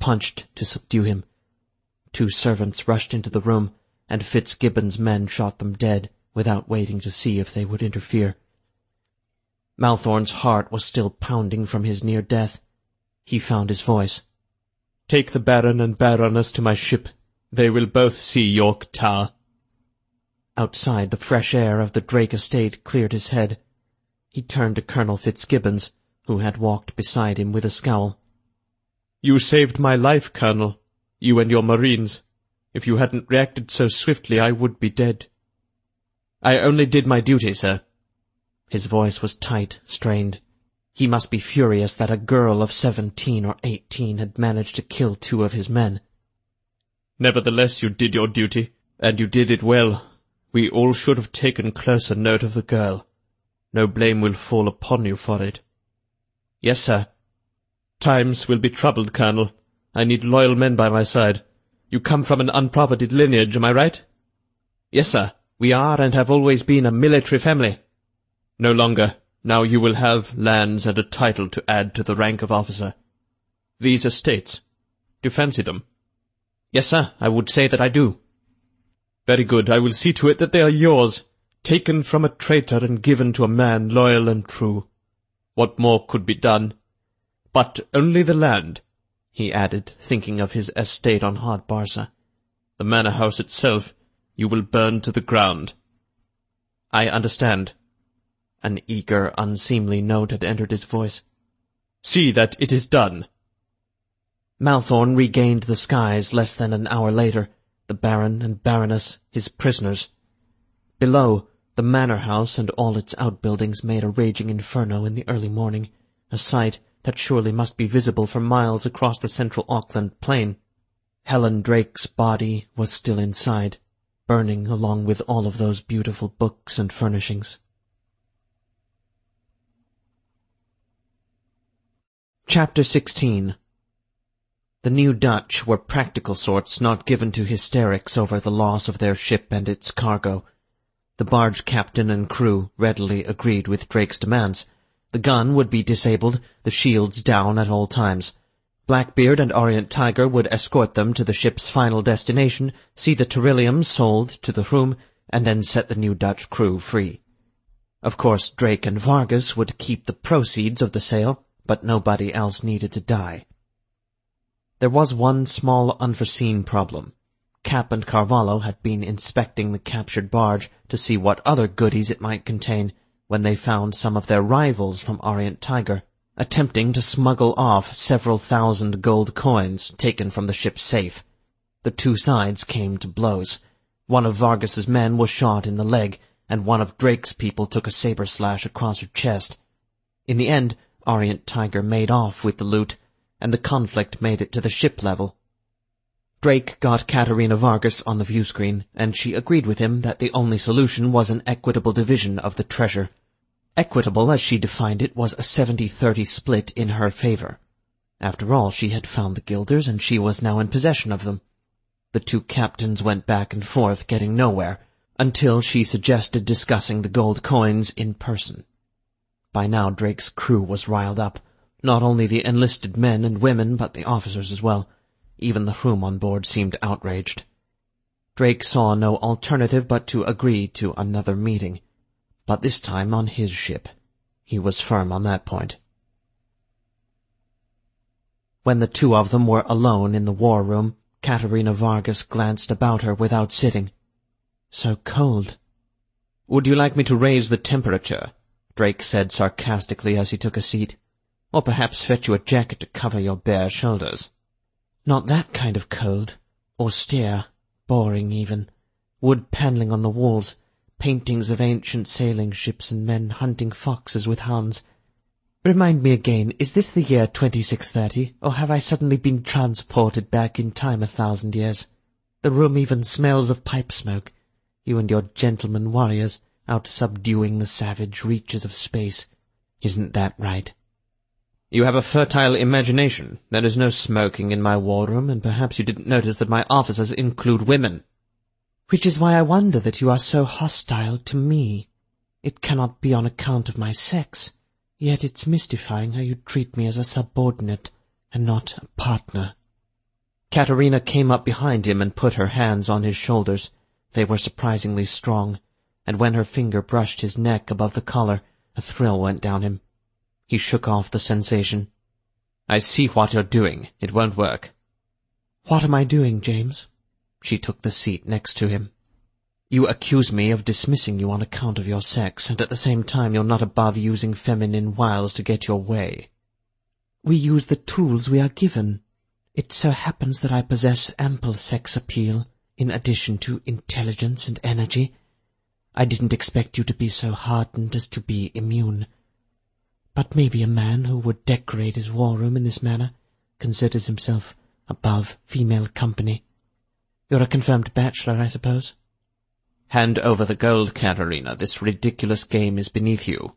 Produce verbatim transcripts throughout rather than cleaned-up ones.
punched to subdue him. Two servants rushed into the room, and Fitzgibbon's men shot them dead, without waiting to see if they would interfere. Malthorn's heart was still pounding from his near death. He found his voice. "Take the Baron and Baroness to my ship. They will both see York Tower." Outside, the fresh air of the Drake estate cleared his head. He turned to Colonel Fitzgibbons, who had walked beside him with a scowl. "You saved my life, Colonel, you and your Marines. If you hadn't reacted so swiftly, I would be dead." "I only did my duty, sir." His voice was tight, strained. He must be furious that a girl of seventeen or eighteen had managed to kill two of his men. "Nevertheless, you did your duty, and you did it well. We all should have taken closer note of the girl. No blame will fall upon you for it." "Yes, sir." "Times will be troubled, Colonel. I need loyal men by my side. You come from an unprofited lineage, am I right?" "Yes, sir. We are and have always been a military family." "No longer. Now you will have lands and a title to add to the rank of officer. These estates, do you fancy them?" "Yes, sir, I would say that I do." "Very good. I will see to it that they are yours, taken from a traitor and given to a man loyal and true. What more could be done? But only the land," he added, thinking of his estate on Hardbarsa. "The manor house itself you will burn to the ground." "I understand." An eager, unseemly note had entered his voice. "See that it is done." Malthorn regained the skies less than an hour later, the Baron and Baroness his prisoners. Below, the manor house and all its outbuildings made a raging inferno in the early morning, a sight that surely must be visible for miles across the central Auckland plain. Helen Drake's body was still inside, burning along with all of those beautiful books and furnishings. Chapter sixteen. The new Dutch were practical sorts, not given to hysterics over the loss of their ship and its cargo. The barge captain and crew readily agreed with Drake's demands. The gun would be disabled, the shields down at all times. Blackbeard and Orient Tiger would escort them to the ship's final destination, see the Terillium sold to the Hroom, and then set the new Dutch crew free. Of course, Drake and Vargas would keep the proceeds of the sale, but nobody else needed to die. There was one small unforeseen problem. Cap and Carvalho had been inspecting the captured barge to see what other goodies it might contain when they found some of their rivals from Orient Tiger attempting to smuggle off several thousand gold coins taken from the ship's safe. The two sides came to blows. One of Vargas's men was shot in the leg, and one of Drake's people took a saber slash across her chest. In the end, Orient Tiger made off with the loot, and the conflict made it to the ship level. Drake got Katerina Vargas on the view screen, and she agreed with him that the only solution was an equitable division of the treasure. Equitable, as she defined it, was a seventy thirty split in her favor. After all, she had found the guilders, and she was now in possession of them. The two captains went back and forth, getting nowhere, until she suggested discussing the gold coins in person. By now Drake's crew was riled up, not only the enlisted men and women, but the officers as well. Even the Hroom on board seemed outraged. Drake saw no alternative but to agree to another meeting, but this time on his ship. He was firm on that point. When the two of them were alone in the war room, Katerina Vargas glanced about her without sitting. "So cold." "Would you like me to raise the temperature?" Drake said sarcastically as he took a seat. "Or perhaps fetch you a jacket to cover your bare shoulders?" "Not that kind of cold. Austere, boring even. Wood paneling on the walls, paintings of ancient sailing ships and men hunting foxes with hounds. Remind me again, is this the year twenty-six thirty, or have I suddenly been transported back in time a thousand years? The room even smells of pipe smoke. You and your gentlemen warriors, out subduing the savage reaches of space. Isn't that right?" "You have a fertile imagination. There is no smoking in my war room, and perhaps you didn't notice that my officers include women." "Which is why I wonder that you are so hostile to me. It cannot be on account of my sex, yet it's mystifying how you treat me as a subordinate and not a partner." Katerina came up behind him and put her hands on his shoulders. They were surprisingly strong, and when her finger brushed his neck above the collar, a thrill went down him. He shook off the sensation. "I see what you're doing. It won't work." "What am I doing, James?" She took the seat next to him. "You accuse me of dismissing you on account of your sex, and at the same time you're not above using feminine wiles to get your way." "We use the tools we are given. It so happens that I possess ample sex appeal, in addition to intelligence and energy. I didn't expect you to be so hardened as to be immune. But maybe a man who would decorate his war-room in this manner considers himself above female company. You're a confirmed bachelor, I suppose?" "Hand over the gold, Katerina. This ridiculous game is beneath you."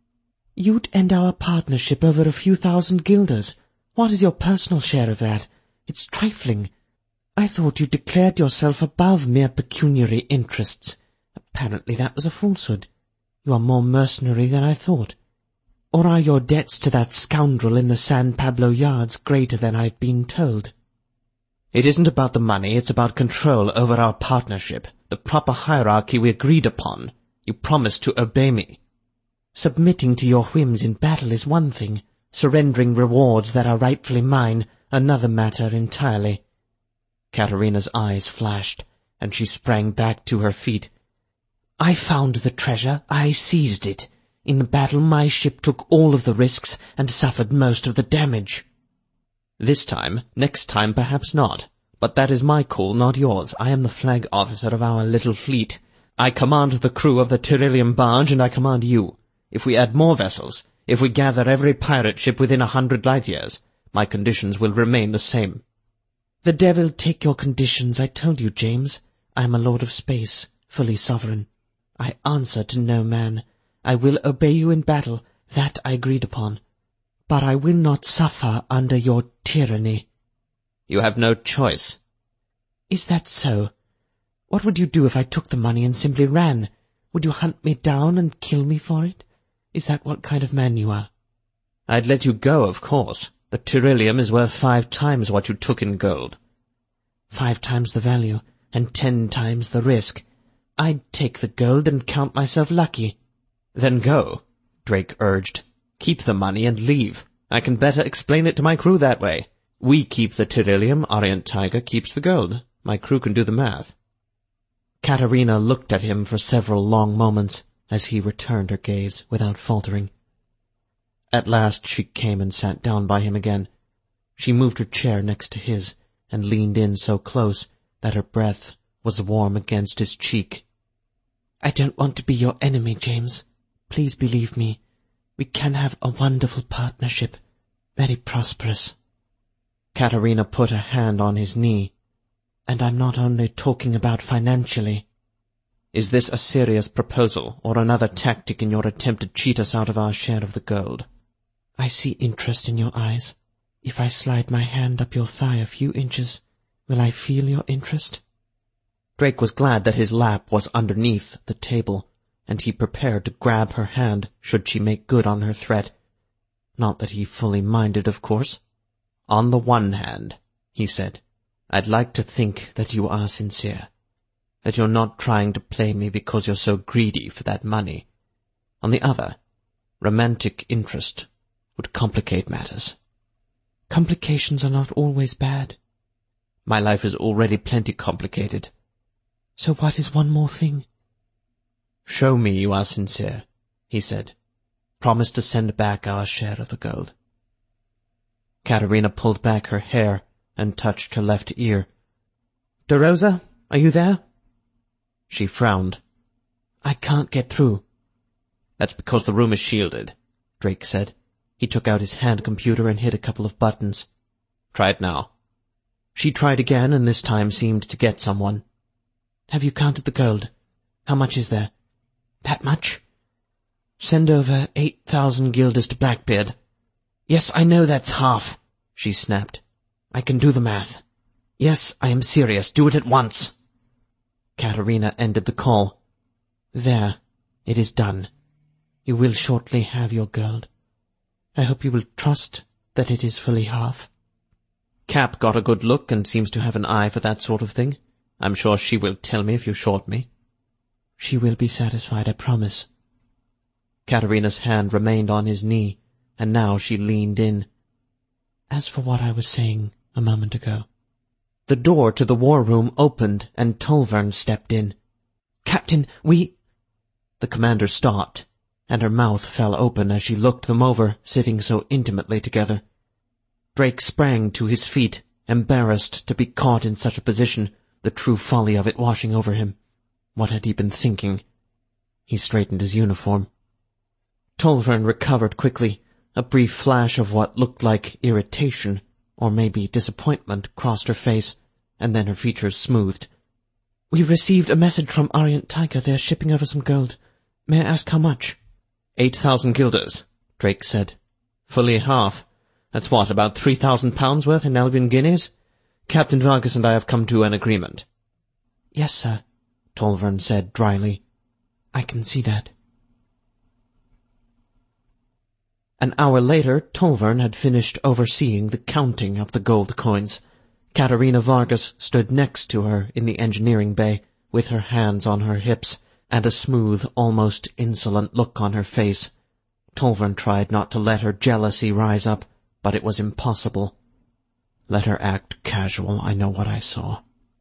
"You'd end our partnership over a few thousand guilders. What is your personal share of that? It's trifling. I thought you declared yourself above mere pecuniary interests. Apparently that was a falsehood. You are more mercenary than I thought. Or are your debts to that scoundrel in the San Pablo yards greater than I've been told?" "It isn't about the money, it's about control over our partnership, the proper hierarchy we agreed upon. You promised to obey me." "Submitting to your whims in battle is one thing. Surrendering rewards that are rightfully mine, another matter entirely." Katerina's eyes flashed, and she sprang back to her feet. "I found the treasure. I seized it. In the battle my ship took all of the risks and suffered most of the damage." "This time, next time perhaps not. But that is my call, not yours. I am the flag officer of our little fleet. I command the crew of the Tyrillium barge, and I command you. If we add more vessels, if we gather every pirate ship within a hundred light-years, my conditions will remain the same." "The devil take your conditions, I told you, James. I am a lord of space, fully sovereign. I answer to no man. I will obey you in battle, that I agreed upon. But I will not suffer under your tyranny." "You have no choice." "Is that so? What would you do if I took the money and simply ran? Would you hunt me down and kill me for it? Is that what kind of man you are?" "I'd let you go, of course. The Tyrillium is worth five times what you took in gold." "Five times the value, and ten times the risk. I'd take the gold and count myself lucky." "Then go," Drake urged. "Keep the money and leave. I can better explain it to my crew that way. We keep the Tyrillium, Orient Tiger keeps the gold. My crew can do the math." Katerina looked at him for several long moments, as he returned her gaze without faltering. At last she came and sat down by him again. She moved her chair next to his, and leaned in so close that her breath was warm against his cheek. "I don't want to be your enemy, James. Please believe me. We can have a wonderful partnership, very prosperous." Katerina put a hand on his knee. "And I'm not only talking about financially." "Is this a serious proposal, or another tactic in your attempt to cheat us out of our share of the gold?" "I see interest in your eyes. If I slide my hand up your thigh a few inches, will I feel your interest?" Drake was glad that his lap was underneath the table, and he prepared to grab her hand should she make good on her threat. Not that he fully minded, of course. "On the one hand," he said, "I'd like to think that you are sincere, that you're not trying to play me because you're so greedy for that money. On the other, romantic interest would complicate matters." "Complications are not always bad." "My life is already plenty complicated." "So what is one more thing?" "Show me you are sincere," he said. "Promise to send back our share of the gold." Katerina pulled back her hair and touched her left ear. "De Rosa, are you there?" She frowned. "I can't get through." "That's because the room is shielded," Drake said. He took out his hand computer and hit a couple of buttons. "Try it now." She tried again, and this time seemed to get someone. "Have you counted the gold? How much is there?" "That much?" "Send over eight thousand guilders to Blackbeard." "Yes, I know that's half," she snapped. "I can do the math." "Yes, I am serious. Do it at once." Katerina ended the call. "There, it is done. You will shortly have your gold. I hope you will trust that it is fully half." Cap got a good look and seems to have an eye for that sort of thing. I'm sure she will tell me if you short me." "She will be satisfied, I promise." Katerina's hand remained on his knee, and now she leaned in. "As for what I was saying a moment ago." The door to the war room opened, and Tolvern stepped in. "Captain, we—" The commander stopped, and her mouth fell open as she looked them over, sitting so intimately together. Drake sprang to his feet, embarrassed to be caught in such a position, the true folly of it washing over him. What had he been thinking? He straightened his uniform. Tolvern recovered quickly. A brief flash of what looked like irritation, or maybe disappointment, crossed her face, and then her features smoothed. "We received a message from Orient Tiger. They're shipping over some gold. May I ask how much?" Eight thousand guilders, Drake said. "Fully half. That's what, about three thousand pounds worth in Albion guineas? Captain Vargas and I have come to an agreement." "Yes, sir," Tolvern said dryly. "I can see that." An hour later, Tolvern had finished overseeing the counting of the gold coins. Katerina Vargas stood next to her in the engineering bay, with her hands on her hips, and a smooth, almost insolent look on her face. Tolvern tried not to let her jealousy rise up, but it was impossible. "Let her act casual, I know what I saw."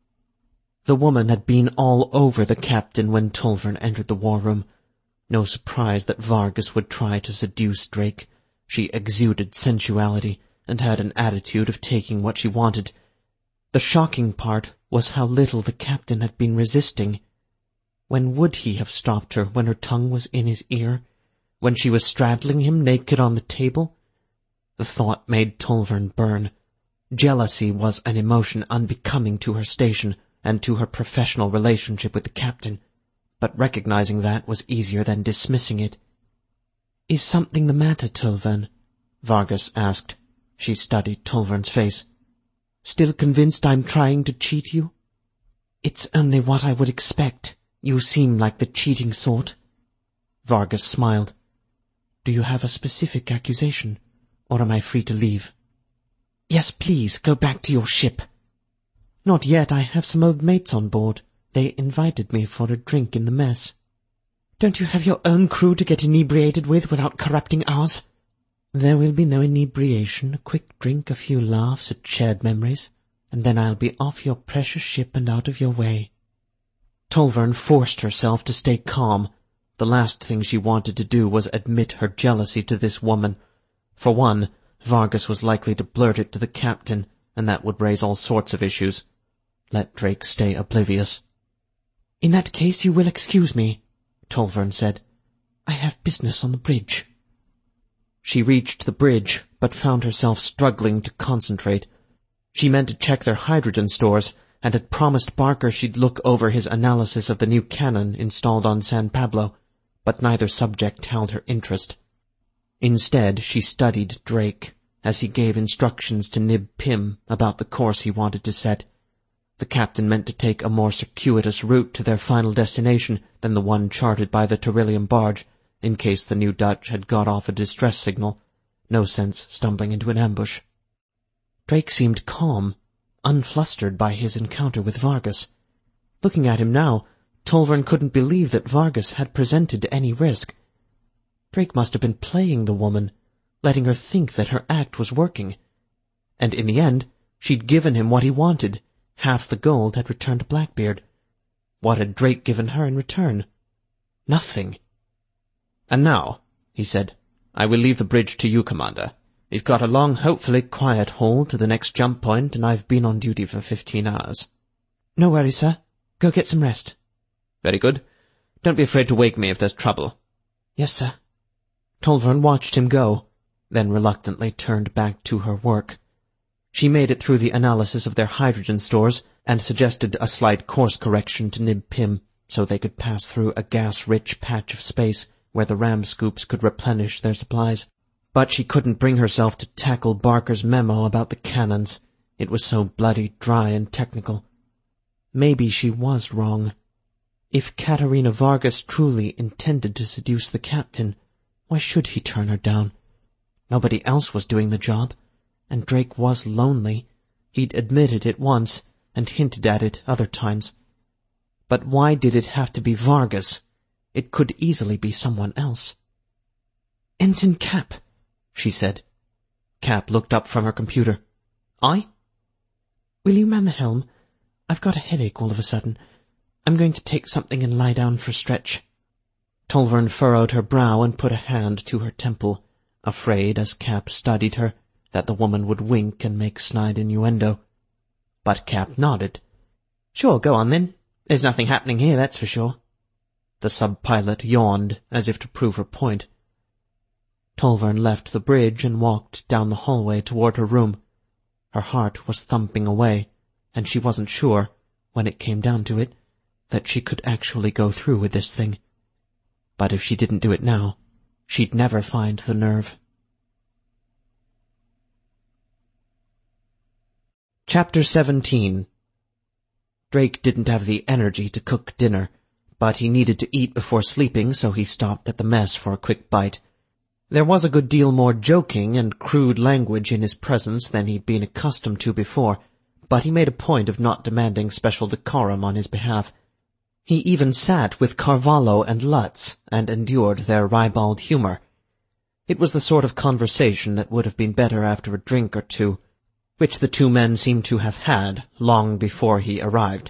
The woman had been all over the captain when Tolvern entered the war room. No surprise that Vargas would try to seduce Drake. She exuded sensuality, and had an attitude of taking what she wanted. The shocking part was how little the captain had been resisting. When would he have stopped her? When her tongue was in his ear? When she was straddling him naked on the table? The thought made Tolvern burn. Jealousy was an emotion unbecoming to her station and to her professional relationship with the captain, but recognizing that was easier than dismissing it. "Is something the matter, Tolvern?" Vargas asked. She studied Tolvern's face. "Still convinced I'm trying to cheat you?" "It's only what I would expect. You seem like the cheating sort." Vargas smiled. "Do you have a specific accusation, or am I free to leave?" "Yes, please, go back to your ship." "Not yet. I have some old mates on board. They invited me for a drink in the mess." "Don't you have your own crew to get inebriated with without corrupting ours?" "There will be no inebriation. A quick drink, a few laughs at shared memories, and then I'll be off your precious ship and out of your way." Tolvern forced herself to stay calm. The last thing she wanted to do was admit her jealousy to this woman. For one, Vargas was likely to blurt it to the captain, and that would raise all sorts of issues. Let Drake stay oblivious. "In that case you will excuse me," Tolvern said. "I have business on the bridge." She reached the bridge, but found herself struggling to concentrate. She meant to check their hydrogen stores, and had promised Barker she'd look over his analysis of the new cannon installed on San Pablo, but neither subject held her interest. Instead, she studied Drake, as he gave instructions to Nib Pym about the course he wanted to set. The captain meant to take a more circuitous route to their final destination than the one charted by the Terillium barge, in case the new Dutch had got off a distress signal. No sense stumbling into an ambush. Drake seemed calm, unflustered by his encounter with Vargas. Looking at him now, Tolvern couldn't believe that Vargas had presented any risk. Drake must have been playing the woman, letting her think that her act was working. And in the end, she'd given him what he wanted. Half the gold had returned to Blackbeard. What had Drake given her in return? Nothing. "And now," he said, "I will leave the bridge to you, Commander. You've got a long, hopefully quiet haul to the next jump point, and I've been on duty for fifteen hours. "No worries, sir. Go get some rest." "Very good. Don't be afraid to wake me if there's trouble." "Yes, sir." Tolvern watched him go, then reluctantly turned back to her work. She made it through the analysis of their hydrogen stores, and suggested a slight course correction to Nib Pym, so they could pass through a gas-rich patch of space where the ram scoops could replenish their supplies. But she couldn't bring herself to tackle Barker's memo about the cannons. It was so bloody dry and technical. Maybe she was wrong. If Katerina Vargas truly intended to seduce the captain, why should he turn her down? Nobody else was doing the job, and Drake was lonely. He'd admitted it once, and hinted at it other times. But why did it have to be Vargas? It could easily be someone else. "Ensign Cap," she said. Cap looked up from her computer. "I?" "Will you man the helm? I've got a headache all of a sudden. I'm going to take something and lie down for a stretch." Tolvern furrowed her brow and put a hand to her temple, afraid, as Cap studied her, that the woman would wink and make snide innuendo. But Cap nodded. "Sure, go on then. There's nothing happening here, that's for sure." The sub-pilot yawned, as if to prove her point. Tolvern left the bridge and walked down the hallway toward her room. Her heart was thumping away, and she wasn't sure, when it came down to it, that she could actually go through with this thing. But if she didn't do it now, she'd never find the nerve. Chapter seventeen. Drake didn't have the energy to cook dinner, but he needed to eat before sleeping, so he stopped at the mess for a quick bite. There was a good deal more joking and crude language in his presence than he'd been accustomed to before, but he made a point of not demanding special decorum on his behalf. He even sat with Carvalho and Lutz and endured their ribald humor. It was the sort of conversation that would have been better after a drink or two, which the two men seemed to have had long before he arrived.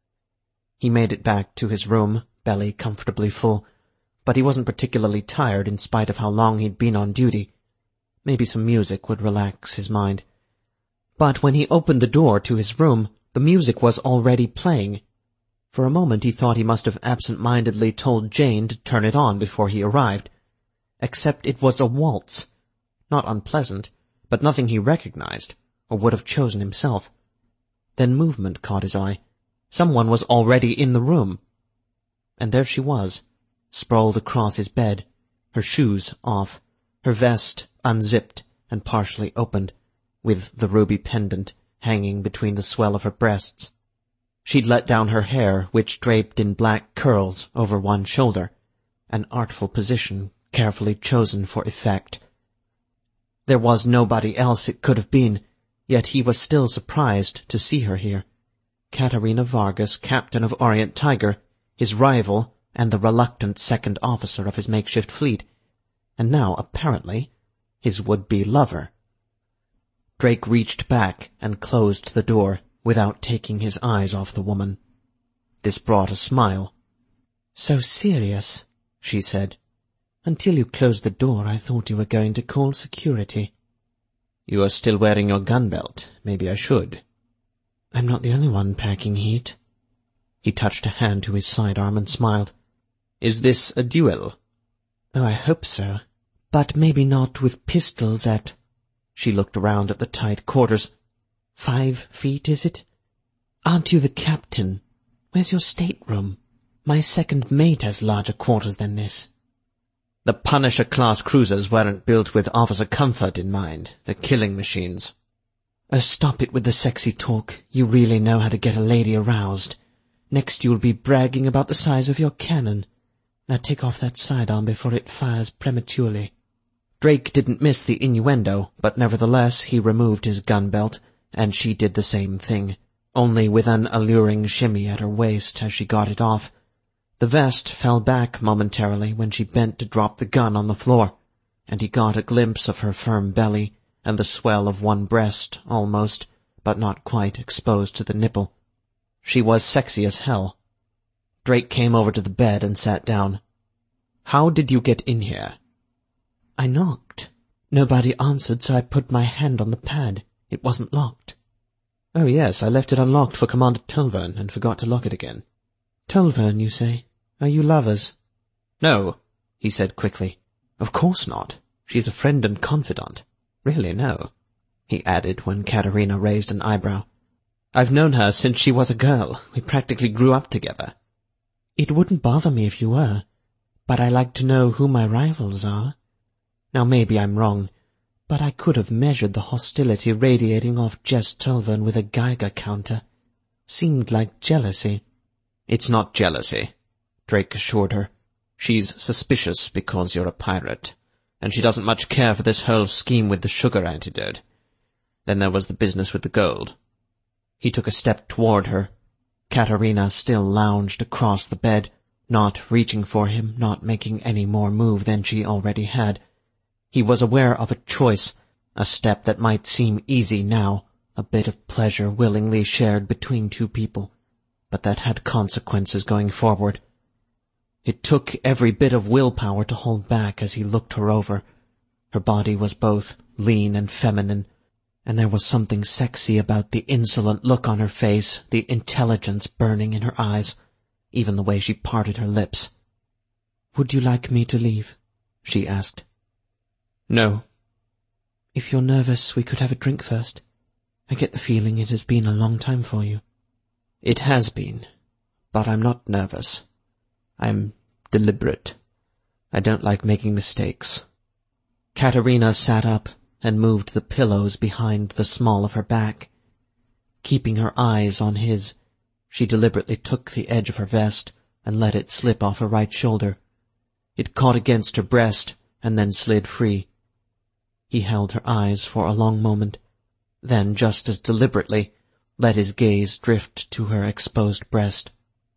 He made it back to his room, belly comfortably full, but he wasn't particularly tired in spite of how long he'd been on duty. Maybe some music would relax his mind. But when he opened the door to his room, the music was already playing. For a moment he thought he must have absent-mindedly told Jane to turn it on before he arrived. Except it was a waltz. Not unpleasant, but nothing he recognized, or would have chosen himself. Then movement caught his eye. Someone was already in the room. And there she was, sprawled across his bed, her shoes off, her vest unzipped and partially opened, with the ruby pendant hanging between the swell of her breasts. She'd let down her hair, which draped in black curls over one shoulder, an artful position carefully chosen for effect. There was nobody else it could have been, yet he was still surprised to see her here. Katerina Vargas, captain of Orient Tiger, his rival and the reluctant second officer of his makeshift fleet, and now, apparently, his would-be lover. Drake reached back and closed the door without taking his eyes off the woman. This brought a smile. "So serious," she said. "Until you closed the door, I thought you were going to call security." "You are still wearing your gun belt. Maybe I should." "I'm not the only one packing heat." He touched a hand to his sidearm and smiled. "Is this a duel?" "Oh, I hope so. But maybe not with pistols at—" She looked around at the tight quarters. Five feet, is it? Aren't you the captain? Where's your stateroom? My second mate has larger quarters than this." "The Punisher-class cruisers weren't built with officer comfort in mind. They're killing machines." "Oh, stop it with the sexy talk. You really know how to get a lady aroused. Next you'll be bragging about the size of your cannon. Now take off that sidearm before it fires prematurely." Drake didn't miss the innuendo, but nevertheless he removed his gun belt, and she did the same thing, only with an alluring shimmy at her waist as she got it off. The vest fell back momentarily when she bent to drop the gun on the floor, and he got a glimpse of her firm belly and the swell of one breast, almost, but not quite, exposed to the nipple. She was sexy as hell. Drake came over to the bed and sat down. "How did you get in here?" "I knocked. Nobody answered, so I put my hand on the pad. It wasn't locked." "Oh yes, I left it unlocked for Commander Tolvern and forgot to lock it again." "Tolvern, you say? Are you lovers?" "No," he said quickly. "Of course not. She's a friend and confidant. Really, no," he added when Katerina raised an eyebrow. "I've known her since she was a girl. We practically grew up together." "It wouldn't bother me if you were, but I like to know who my rivals are. Now maybe I'm wrong, but I could have measured the hostility radiating off Jess Tolvern with a Geiger counter. Seemed like jealousy." "It's not jealousy," Drake assured her. "She's suspicious because you're a pirate, and she doesn't much care for this whole scheme with the sugar antidote. Then there was the business with the gold. He took a step toward her. Katerina still lounged across the bed, not reaching for him, not making any more move than she already had. He was aware of a choice, a step that might seem easy now, a bit of pleasure willingly shared between two people, but that had consequences going forward. It took every bit of willpower to hold back as he looked her over. Her body was both lean and feminine, and there was something sexy about the insolent look on her face, the intelligence burning in her eyes, even the way she parted her lips. "Would you like me to leave?" she asked. "No." "If you're nervous, we could have a drink first. I get the feeling it has been a long time for you." "It has been, but I'm not nervous. I'm deliberate. I don't like making mistakes." Katerina sat up and moved the pillows behind the small of her back. Keeping her eyes on his, she deliberately took the edge of her vest and let it slip off her right shoulder. It caught against her breast and then slid free. He held her eyes for a long moment, then just as deliberately let his gaze drift to her exposed breast.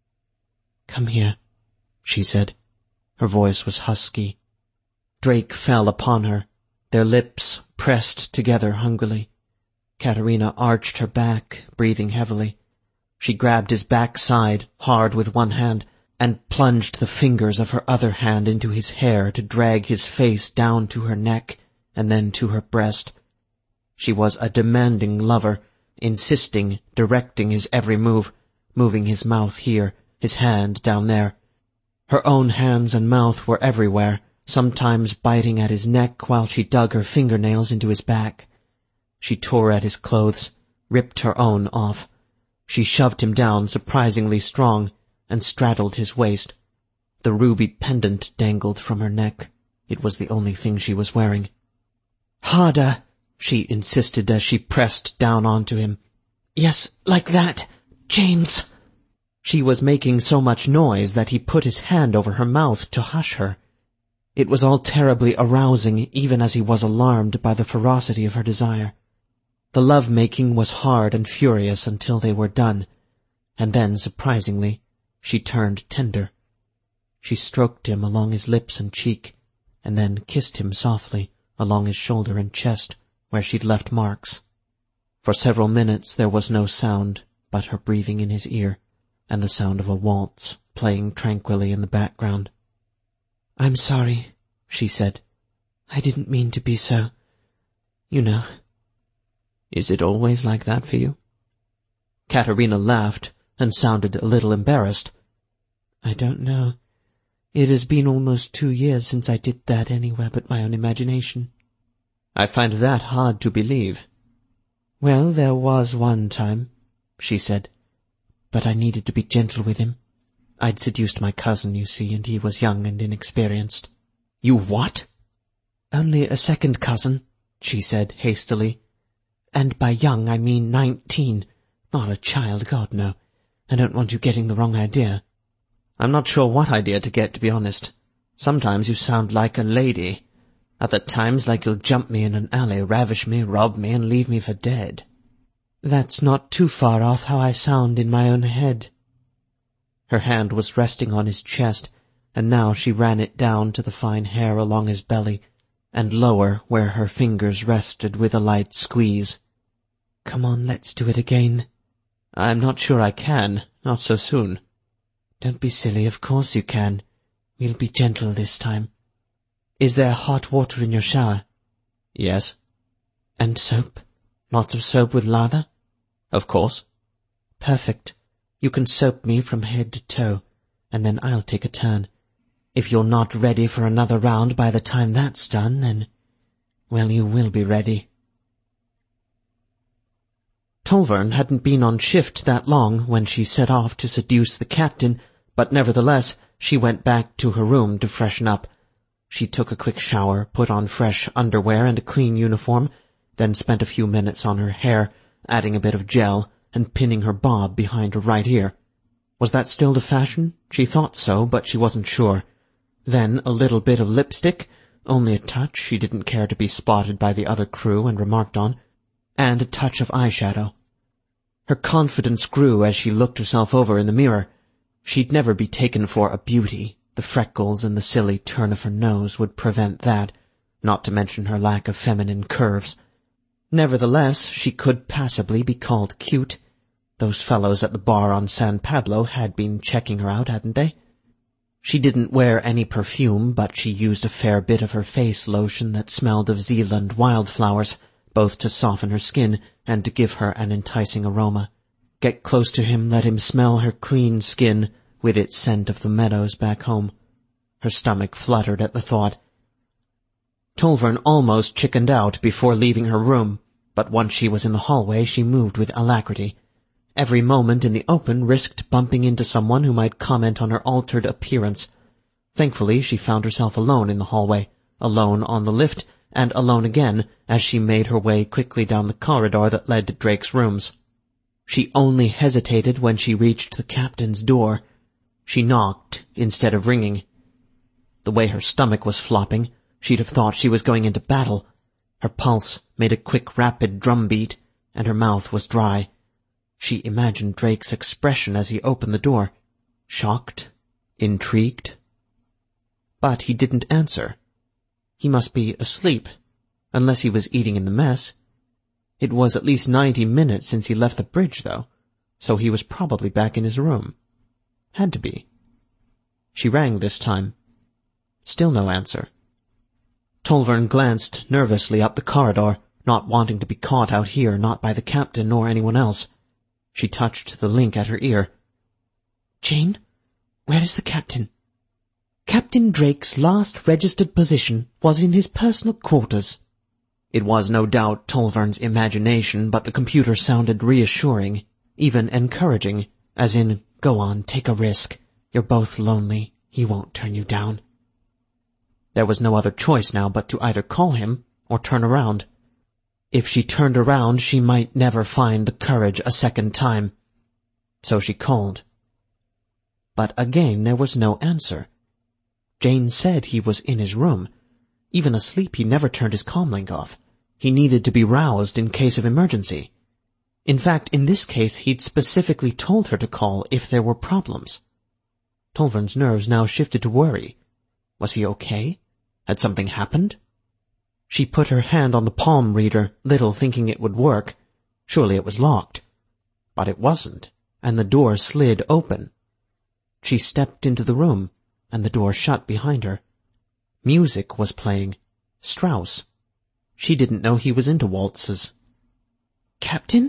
"Come here," she said. Her voice was husky. Drake fell upon her, their lips pressed together hungrily. Katerina arched her back, breathing heavily. She grabbed his backside hard with one hand and plunged the fingers of her other hand into his hair to drag his face down to her neck and then to her breast. She was a demanding lover, insisting, directing his every move, moving his mouth here, his hand down there. Her own hands and mouth were everywhere, sometimes biting at his neck while she dug her fingernails into his back. She tore at his clothes, ripped her own off. She shoved him down surprisingly strong and straddled his waist. The ruby pendant dangled from her neck. It was the only thing she was wearing. "Harder," she insisted as she pressed down onto him. "Yes, like that, James." She was making so much noise that he put his hand over her mouth to hush her. It was all terribly arousing, even as he was alarmed by the ferocity of her desire. The love-making was hard and furious until they were done, and then, surprisingly, she turned tender. She stroked him along his lips and cheek, and then kissed him softly along his shoulder and chest, where she'd left marks. For several minutes there was no sound but her breathing in his ear, and the sound of a waltz playing tranquilly in the background. "I'm sorry," she said. "I didn't mean to be so, you know." "Is it always like that for you?" Katerina laughed and sounded a little embarrassed. "I don't know. It has been almost two years since I did that anywhere but my own imagination." "I find that hard to believe." "Well, there was one time," she said, "but I needed to be gentle with him. I'd seduced my cousin, you see, and he was young and inexperienced." "You what?" "Only a second cousin," she said hastily. "And by young I mean nineteen, not a child, God, no. I don't want you getting the wrong idea." "I'm not sure what idea to get, to be honest. Sometimes you sound like a lady. Other times like you'll jump me in an alley, ravish me, rob me, and leave me for dead." "That's not too far off how I sound in my own head." Her hand was resting on his chest, and now she ran it down to the fine hair along his belly, and lower where her fingers rested with a light squeeze. "Come on, let's do it again." "I'm not sure I can, not so soon." "Don't be silly, of course you can. We'll be gentle this time. Is there hot water in your shower?" "Yes." "And soap? Lots of soap with lather?" "Of course." "Perfect. You can soap me from head to toe, and then I'll take a turn. If you're not ready for another round by the time that's done, then, well, you will be ready." Tolvern hadn't been on shift that long when she set off to seduce the captain, but nevertheless she went back to her room to freshen up. She took a quick shower, put on fresh underwear and a clean uniform, then spent a few minutes on her hair, adding a bit of gel and pinning her bob behind her right ear. Was that still the fashion? She thought so, but she wasn't sure. Then a little bit of lipstick, only a touch, she didn't care to be spotted by the other crew and remarked on, and a touch of eyeshadow. Her confidence grew as she looked herself over in the mirror. She'd never be taken for a beauty. The freckles and the silly turn of her nose would prevent that, not to mention her lack of feminine curves. Nevertheless, she could passably be called cute. Those fellows at the bar on San Pablo had been checking her out, hadn't they? She didn't wear any perfume, but she used a fair bit of her face lotion that smelled of Zealand wildflowers, both to soften her skin and to give her an enticing aroma. Get close to him, let him smell her clean skin, with its scent of the meadows back home. Her stomach fluttered at the thought. Tolvern almost chickened out before leaving her room, but once she was in the hallway she moved with alacrity. Every moment in the open risked bumping into someone who might comment on her altered appearance. Thankfully, she found herself alone in the hallway, alone on the lift, and alone again as she made her way quickly down the corridor that led to Drake's rooms. She only hesitated when she reached the captain's door. She knocked instead of ringing. The way her stomach was flopping, she'd have thought she was going into battle. Her pulse made a quick, rapid drumbeat, and her mouth was dry. She imagined Drake's expression as he opened the door. Shocked? Intrigued? But he didn't answer. He must be asleep, unless he was eating in the mess. It was at least ninety minutes since he left the bridge, though, so he was probably back in his room. Had to be. She rang this time. Still no answer. Tolvern glanced nervously up the corridor, not wanting to be caught out here, not by the captain nor anyone else. She touched the link at her ear. "Jane, where is the captain?" "Captain Drake's last registered position was in his personal quarters." It was no doubt Tolvern's imagination, but the computer sounded reassuring, even encouraging, as in, "Go on, take a risk. You're both lonely. He won't turn you down." There was no other choice now but to either call him or turn around. If she turned around, she might never find the courage a second time. So she called. But again there was no answer. Jane said he was in his room. Even asleep, he never turned his comlink off. He needed to be roused in case of emergency. In fact, in this case, he'd specifically told her to call if there were problems. Tolvern's nerves now shifted to worry. Was he okay? Had something happened? She put her hand on the palm reader, little thinking it would work. Surely it was locked. But it wasn't, and the door slid open. She stepped into the room, and the door shut behind her. Music was playing. Strauss. She didn't know he was into waltzes. "Captain?"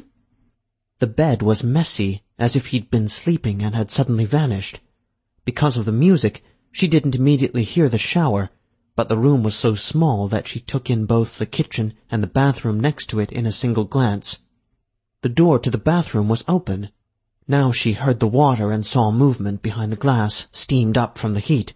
The bed was messy, as if he'd been sleeping and had suddenly vanished. Because of the music, she didn't immediately hear the shower, but the room was so small that she took in both the kitchen and the bathroom next to it in a single glance. The door to the bathroom was open. Now she heard the water and saw movement behind the glass, steamed up from the heat.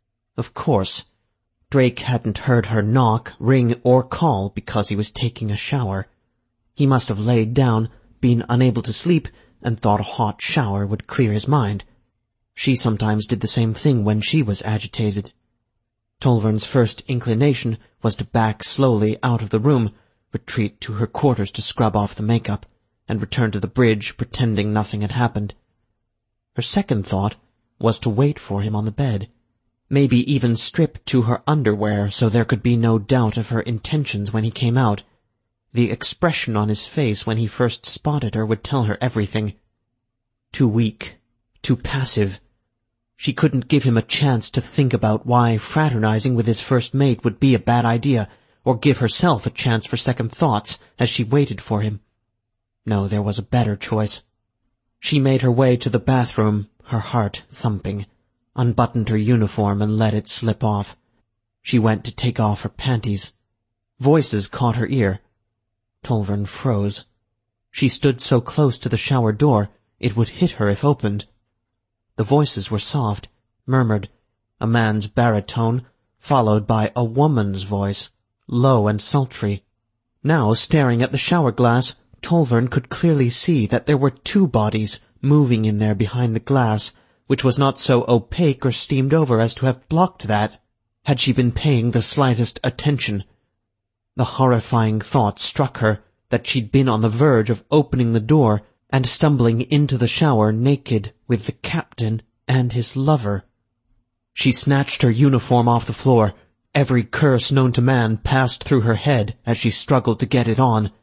Of course, Drake hadn't heard her knock, ring, or call because he was taking a shower. He must have laid down, been unable to sleep, and thought a hot shower would clear his mind. She sometimes did the same thing when she was agitated. Tolvern's first inclination was to back slowly out of the room, retreat to her quarters to scrub off the makeup, and return to the bridge pretending nothing had happened. Her second thought was to wait for him on the bed, maybe even strip to her underwear so there could be no doubt of her intentions when he came out. The expression on his face when he first spotted her would tell her everything. Too weak, too passive. She couldn't give him a chance to think about why fraternizing with his first mate would be a bad idea, or give herself a chance for second thoughts as she waited for him. No, there was a better choice. She made her way to the bathroom, her heart thumping, unbuttoned her uniform and let it slip off. She went to take off her panties. Voices caught her ear. Tolvern froze. She stood so close to the shower door, it would hit her if opened. The voices were soft, murmured, a man's baritone, followed by a woman's voice, low and sultry. Now, staring at the shower glass, Tolvern could clearly see that there were two bodies moving in there behind the glass, which was not so opaque or steamed over as to have blocked that, had she been paying the slightest attention. The horrifying thought struck her that she'd been on the verge of opening the door and stumbling into the shower naked with the captain and his lover. She snatched her uniform off the floor. Every curse known to man passed through her head as she struggled to get it on.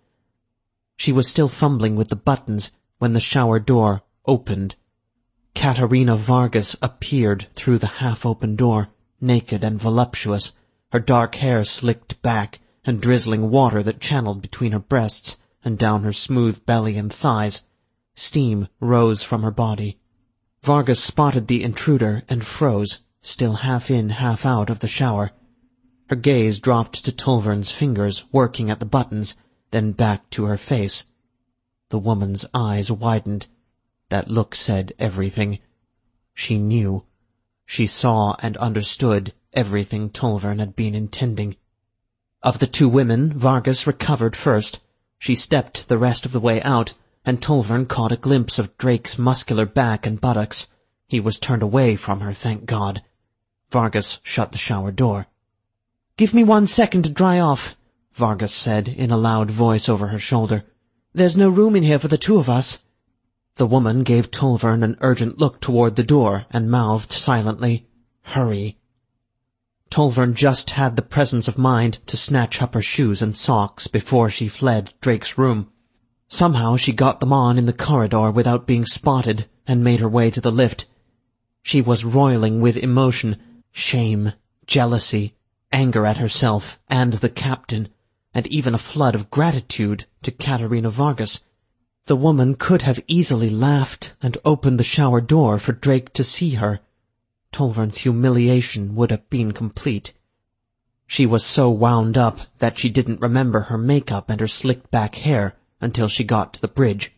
She was still fumbling with the buttons when the shower door opened. Katerina Vargas appeared through the half-open door, naked and voluptuous, her dark hair slicked back and drizzling water that channeled between her breasts and down her smooth belly and thighs. Steam rose from her body. Vargas spotted the intruder and froze, still half in, half out of the shower. Her gaze dropped to Tolvern's fingers working at the buttons, then back to her face. The woman's eyes widened. That look said everything. She knew. She saw and understood everything Tolvern had been intending. Of the two women, Vargas recovered first. She stepped the rest of the way out, and Tolvern caught a glimpse of Drake's muscular back and buttocks. He was turned away from her, thank God. Vargas shut the shower door. "Give me one second to dry off," Vargas said in a loud voice over her shoulder. "There's no room in here for the two of us." The woman gave Tolvern an urgent look toward the door and mouthed silently, "Hurry." Tolvern just had the presence of mind to snatch up her shoes and socks before she fled Drake's room. Somehow she got them on in the corridor without being spotted and made her way to the lift. She was roiling with emotion, shame, jealousy, anger at herself and the captain, and even a flood of gratitude to Katerina Vargas. The woman could have easily laughed and opened the shower door for Drake to see her. Tolvern's humiliation would have been complete. She was so wound up that she didn't remember her makeup and her slicked-back hair until she got to the bridge.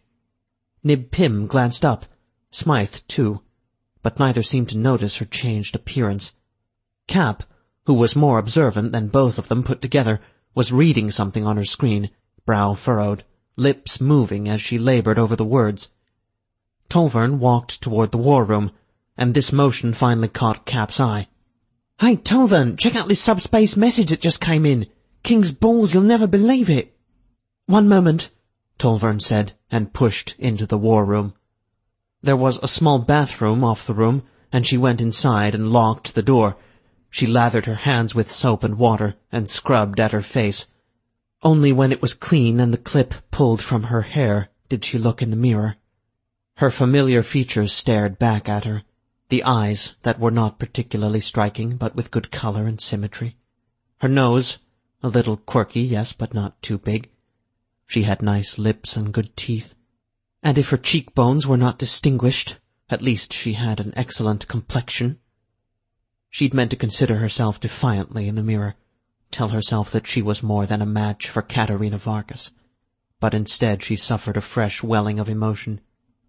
Nib Pym glanced up, Smythe too, but neither seemed to notice her changed appearance. Cap, who was more observant than both of them put together, was reading something on her screen, brow furrowed, lips moving as she labored over the words. Tolvern walked toward the war room, and this motion finally caught Cap's eye. "Hey, Tolvern, check out this subspace message that just came in. King's balls, you'll never believe it." "One moment," Tolvern said, and pushed into the war room. There was a small bathroom off the room, and she went inside and locked the door. She lathered her hands with soap and water and scrubbed at her face. Only when it was clean and the clip pulled from her hair did she look in the mirror. Her familiar features stared back at her, the eyes that were not particularly striking but with good color and symmetry. Her nose, a little quirky, yes, but not too big. She had nice lips and good teeth, and if her cheekbones were not distinguished, at least she had an excellent complexion. She'd meant to consider herself defiantly in the mirror, tell herself that she was more than a match for Katerina Vargas, but instead she suffered a fresh welling of emotion.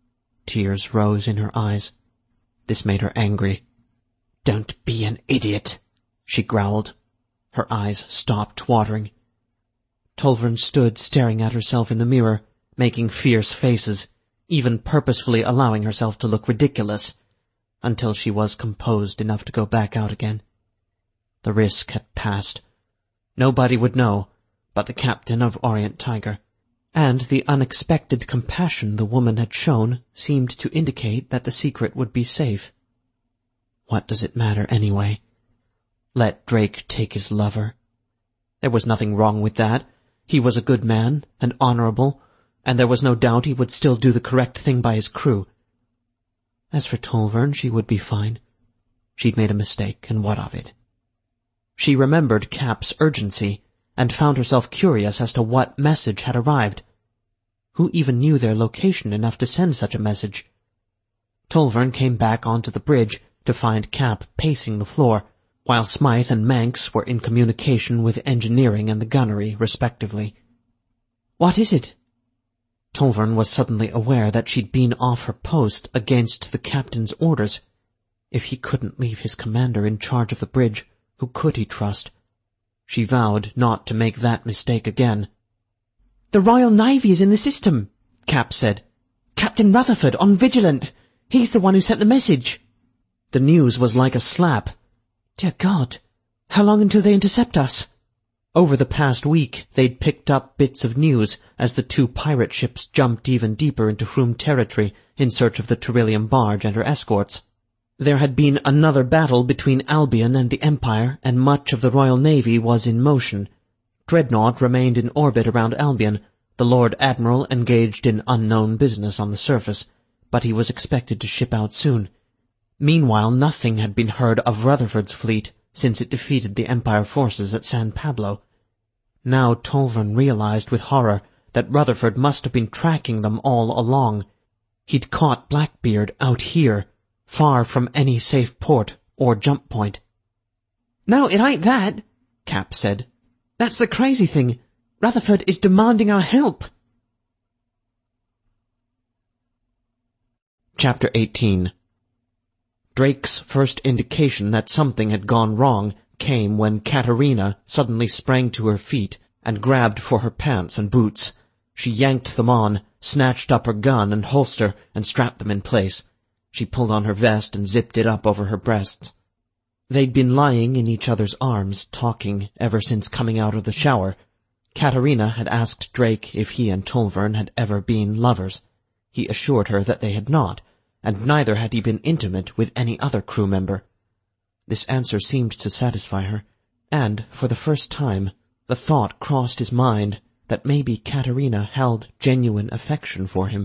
Tears rose in her eyes. This made her angry. "Don't be an idiot," she growled. Her eyes stopped watering. Tolvern stood staring at herself in the mirror, making fierce faces, even purposefully allowing herself to look ridiculous, until she was composed enough to go back out again. The risk had passed. Nobody would know but the captain of Orient Tiger, and the unexpected compassion the woman had shown seemed to indicate that the secret would be safe. What does it matter anyway? Let Drake take his lover. There was nothing wrong with that. He was a good man and honorable, and there was no doubt he would still do the correct thing by his crew. As for Tolvern, she would be fine. She'd made a mistake, and what of it? She remembered Cap's urgency, and found herself curious as to what message had arrived. Who even knew their location enough to send such a message? Tolvern came back onto the bridge to find Cap pacing the floor, while Smythe and Manx were in communication with engineering and the gunnery, respectively. "What is it?" Tolvern was suddenly aware that she'd been off her post against the captain's orders. If he couldn't leave his commander in charge of the bridge, who could he trust? She vowed not to make that mistake again. "The Royal Navy is in the system," Cap said. "Captain Rutherford on Vigilant. He's the one who sent the message." The news was like a slap. Dear God, how long until they intercept us? Over the past week, they'd picked up bits of news as the two pirate ships jumped even deeper into Hroom territory in search of the Terillium barge and her escorts. There had been another battle between Albion and the Empire, and much of the Royal Navy was in motion. Dreadnought remained in orbit around Albion, the Lord Admiral engaged in unknown business on the surface, but he was expected to ship out soon. Meanwhile, nothing had been heard of Rutherford's fleet since it defeated the Empire forces at San Pablo. Now Tolvern realized with horror that Rutherford must have been tracking them all along. He'd caught Blackbeard out here, far from any safe port or jump point. "No, it ain't that," Cap said. "That's the crazy thing. Rutherford is demanding our help." Chapter eighteen. Drake's first indication that something had gone wrong came when Katerina suddenly sprang to her feet and grabbed for her pants and boots. She yanked them on, snatched up her gun and holster, and strapped them in place. She pulled on her vest and zipped it up over her breasts. They'd been lying in each other's arms, talking, ever since coming out of the shower. Katerina had asked Drake if he and Tolvern had ever been lovers. He assured her that they had not, and neither had he been intimate with any other crew member. This answer seemed to satisfy her, and, for the first time, the thought crossed his mind that maybe Katerina held genuine affection for him.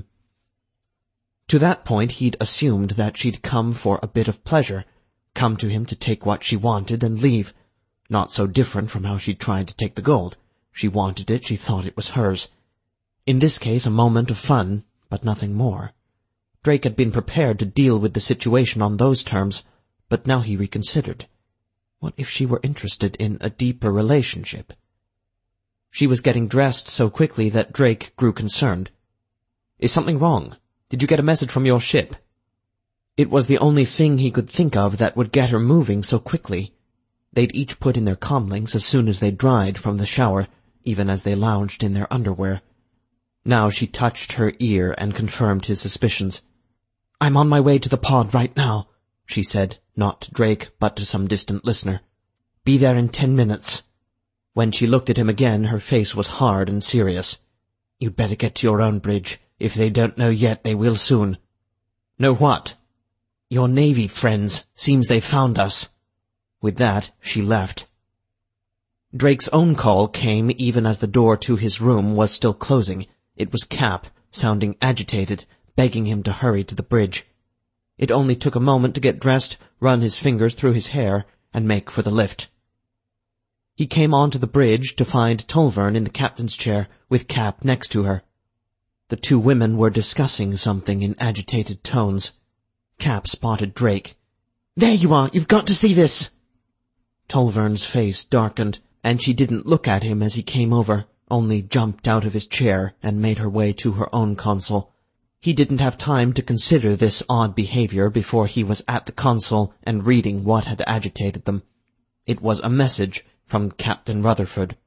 To that point he'd assumed that she'd come for a bit of pleasure, come to him to take what she wanted and leave. Not so different from how she'd tried to take the gold. She wanted it, she thought it was hers. In this case a moment of fun, but nothing more. Drake had been prepared to deal with the situation on those terms, but now he reconsidered. What if she were interested in a deeper relationship? She was getting dressed so quickly that Drake grew concerned. "Is something wrong? Did you get a message from your ship?" It was the only thing he could think of that would get her moving so quickly. They'd each put in their comlinks as soon as they dried from the shower, even as they lounged in their underwear. Now she touched her ear and confirmed his suspicions. "I'm on my way to the pod right now," she said, not to Drake, but to some distant listener. "Be there in ten minutes." When she looked at him again, her face was hard and serious. "You'd better get to your own bridge. If they don't know yet, they will soon." "Know what?" "Your Navy friends. Seems they found us." With that, she left. Drake's own call came even as the door to his room was still closing. It was Cap, sounding agitated, begging him to hurry to the bridge. It only took a moment to get dressed, run his fingers through his hair, and make for the lift. He came onto the bridge to find Tolvern in the captain's chair, with Cap next to her. The two women were discussing something in agitated tones. Cap spotted Drake. "There you are! You've got to see this!" Tolvern's face darkened, and she didn't look at him as he came over, only jumped out of his chair and made her way to her own console. He didn't have time to consider this odd behavior before he was at the console and reading what had agitated them. It was a message from Captain Rutherford.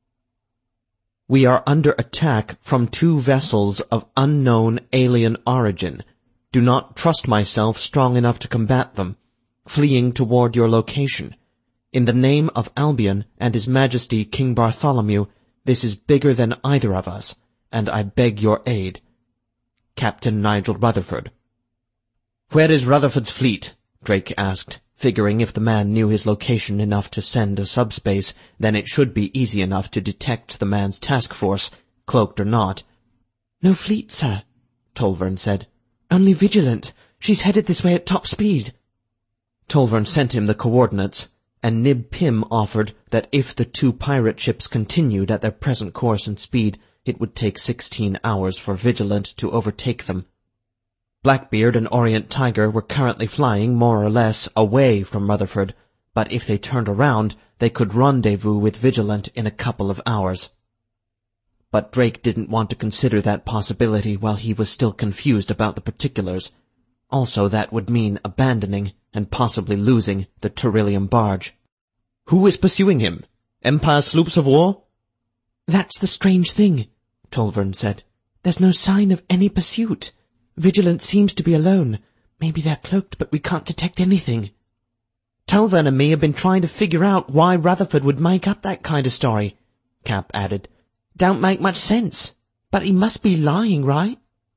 "We are under attack from two vessels of unknown alien origin. Do not trust myself strong enough to combat them. Fleeing toward your location. In the name of Albion and His Majesty King Bartholomew, this is bigger than either of us, and I beg your aid. Captain Nigel Rutherford." "Where is Rutherford's fleet?" Drake asked, figuring if the man knew his location enough to send a subspace, then it should be easy enough to detect the man's task force, cloaked or not. "No fleet, sir," Tolvern said. "Only Vigilant. She's headed this way at top speed." Tolvern sent him the coordinates, and Nib Pim offered that if the two pirate ships continued at their present course and speed, it would take sixteen hours for Vigilant to overtake them. Blackbeard and Orient Tiger were currently flying more or less away from Rutherford, but if they turned around, they could rendezvous with Vigilant in a couple of hours. But Drake didn't want to consider that possibility while he was still confused about the particulars. Also, that would mean abandoning and possibly losing the Terillium barge. "Who is pursuing him? Empire sloops of war?" "That's the strange thing," Tolvern said. "There's no sign of any pursuit. Vigilant seems to be alone. Maybe they're cloaked, but we can't detect anything." Tulvern and me have been trying to figure out why Rutherford would make up that kind of story, Cap added. Don't make much sense. But he must be lying, right?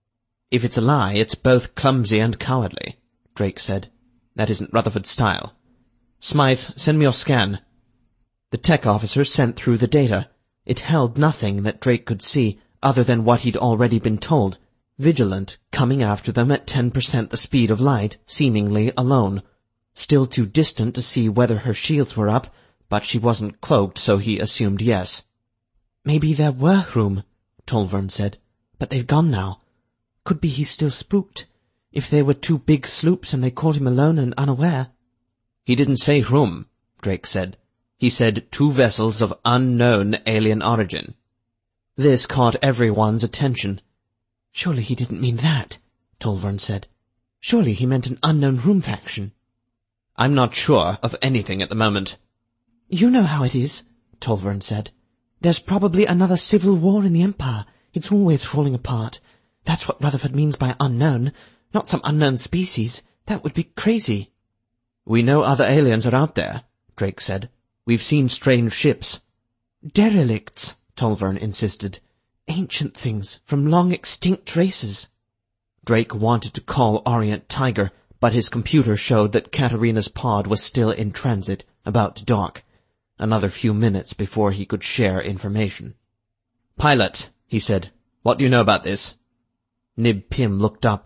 If it's a lie, it's both clumsy and cowardly, Drake said. That isn't Rutherford's style. Smythe, send me your scan. The tech officer sent through the data. It held nothing that Drake could see other than what he'd already been told. Vigilant, coming after them at ten percent the speed of light, seemingly alone. Still too distant to see whether her shields were up, but she wasn't cloaked, so he assumed yes. Maybe there were room, Tulvern said, but they've gone now. Could be he's still spooked. If they were two big sloops and they caught him alone and unaware. He didn't say room, Drake said. He said two vessels of unknown alien origin. This caught everyone's attention. Surely he didn't mean that, Tulvern said. Surely he meant an unknown room faction. I'm not sure of anything at the moment. You know how it is, Tulvern said. There's probably another civil war in the Empire. It's always falling apart. That's what Rutherford means by unknown, not some unknown species. That would be crazy. We know other aliens are out there, Drake said. We've seen strange ships. Derelicts, Tulvern insisted. Ancient things from long extinct races. Drake wanted to call Orient Tiger, but his computer showed that Katarina's pod was still in transit, about to dock. Another few minutes before he could share information. Pilot, he said, what do you know about this? Nib Pym looked up.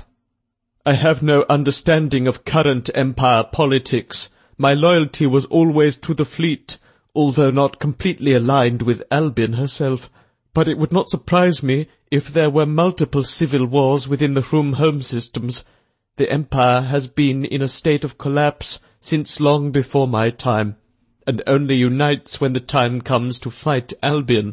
I have no understanding of current Empire politics. My loyalty was always to the fleet, although not completely aligned with Albin herself. But it would not surprise me if there were multiple civil wars within the Hrum home systems. The Empire has been in a state of collapse since long before my time, and only unites when the time comes to fight Albin.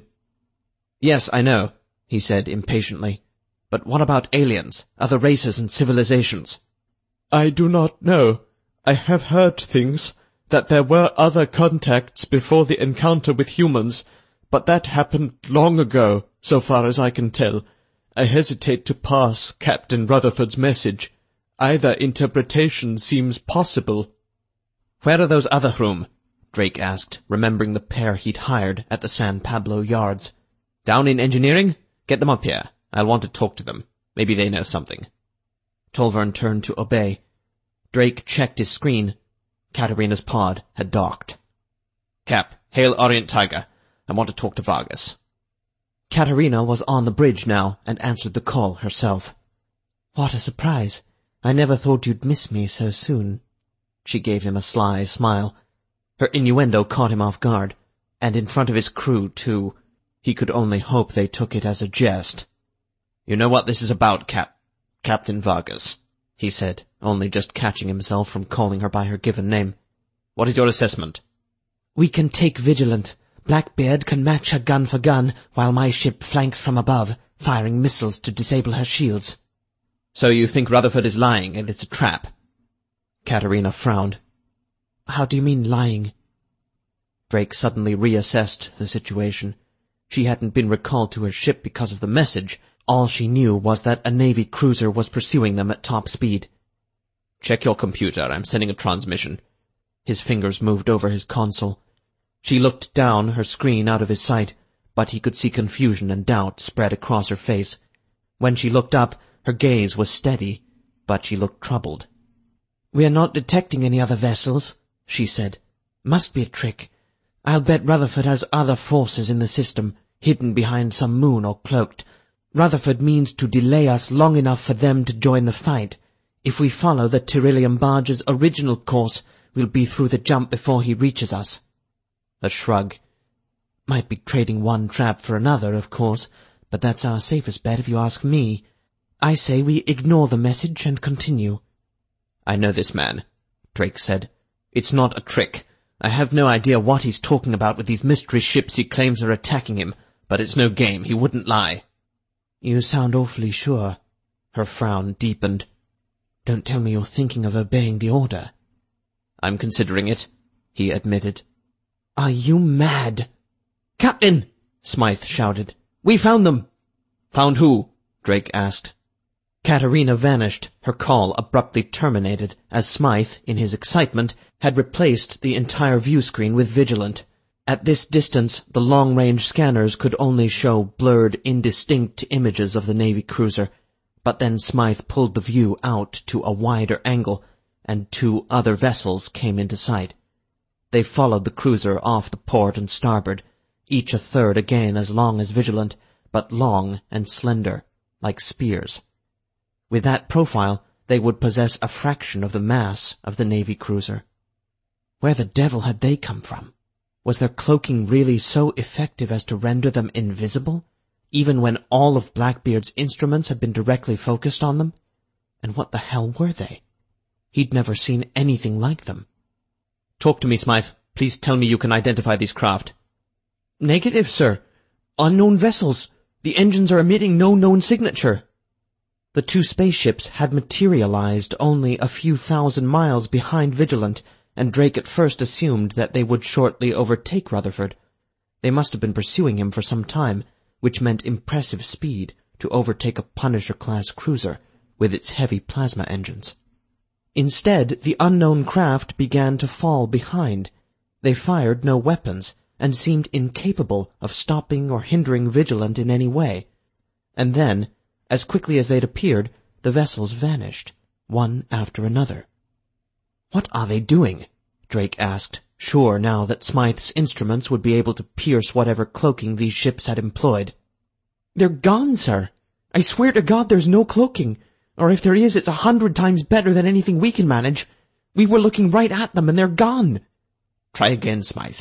Yes, I know, he said impatiently. But what about aliens, other races and civilizations? I do not know. I have heard things, that there were other contacts before the encounter with humans, but that happened long ago, so far as I can tell. I hesitate to pass Captain Rutherford's message. Either interpretation seems possible. Where are those other Hrum? Drake asked, remembering the pair he'd hired at the San Pablo yards. Down in engineering? Get them up here. I'll want to talk to them. Maybe they know something. Tulvern turned to obey. Drake checked his screen. Katarina's pod had docked. Cap, hail Orient Tiger. I want to talk to Vargas. Katarina was on the bridge now and answered the call herself. What a surprise. I never thought you'd miss me so soon. She gave him a sly smile. Her innuendo caught him off guard, and in front of his crew, too. He could only hope they took it as a jest. You know what this is about, Cap... Captain Vargas, he said, only just catching himself from calling her by her given name. What is your assessment? We can take Vigilant. Blackbeard can match her gun for gun, while my ship flanks from above, firing missiles to disable her shields. So you think Rutherford is lying, and it's a trap? Katarina frowned. How do you mean lying? Drake suddenly reassessed the situation. She hadn't been recalled to her ship because of the message. All she knew was that a Navy cruiser was pursuing them at top speed. Check your computer. I'm sending a transmission. His fingers moved over his console. She looked down her screen out of his sight, but he could see confusion and doubt spread across her face. When she looked up, her gaze was steady, but she looked troubled. We are not detecting any other vessels, she said. Must be a trick. I'll bet Rutherford has other forces in the system, hidden behind some moon or cloaked. Rutherford means to delay us long enough for them to join the fight. If we follow the Tyrillium barge's original course, we'll be through the jump before he reaches us. A shrug. Might be trading one trap for another, of course, but that's our safest bet if you ask me. I say we ignore the message and continue. I know this man, Drake said. It's not a trick. I have no idea what he's talking about with these mystery ships he claims are attacking him, but it's no game. He wouldn't lie. You sound awfully sure. Her frown deepened. Don't tell me you're thinking of obeying the order. I'm considering it, he admitted. Are you mad? Captain! Smythe shouted. We found them! Found who? Drake asked. Katerina vanished, her call abruptly terminated, as Smythe, in his excitement, had replaced the entire view screen with Vigilant. At this distance, the long-range scanners could only show blurred, indistinct images of the Navy cruiser, but then Smythe pulled the view out to a wider angle, and two other vessels came into sight. They followed the cruiser off the port and starboard, each a third again as long as Vigilant, but long and slender, like spears. With that profile, they would possess a fraction of the mass of the Navy cruiser. Where the devil had they come from? Was their cloaking really so effective as to render them invisible, even when all of Blackbeard's instruments had been directly focused on them? And what the hell were they? He'd never seen anything like them. "Talk to me, Smythe. Please tell me you can identify these craft." "Negative, sir. Unknown vessels. The engines are emitting no known signature." The two spaceships had materialized only a few thousand miles behind Vigilant, and Drake at first assumed that they would shortly overtake Rutherford. They must have been pursuing him for some time, which meant impressive speed to overtake a Punisher-class cruiser with its heavy plasma engines. Instead, the unknown craft began to fall behind. They fired no weapons, and seemed incapable of stopping or hindering Vigilant in any way. And then, as quickly as they'd appeared, the vessels vanished, one after another. "What are they doing?" Drake asked, sure now that Smythe's instruments would be able to pierce whatever cloaking these ships had employed. "They're gone, sir. I swear to God there's no cloaking, or if there is, it's a hundred times better than anything we can manage. We were looking right at them, and they're gone." "Try again, Smythe."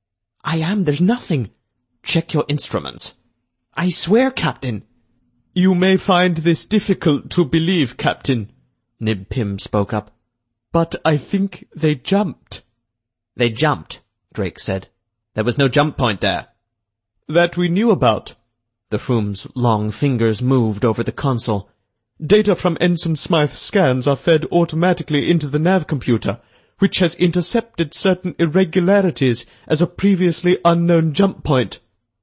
"I am, there's nothing." "Check your instruments." "I swear, Captain." "You may find this difficult to believe, Captain," Nib Pym spoke up, "but I think they jumped." "They jumped," Drake said. "There was no jump point there." "That we knew about." The Froom's long fingers moved over the console. "Data from Ensign Smythe's scans are fed automatically into the nav computer, which has intercepted certain irregularities as a previously unknown jump point."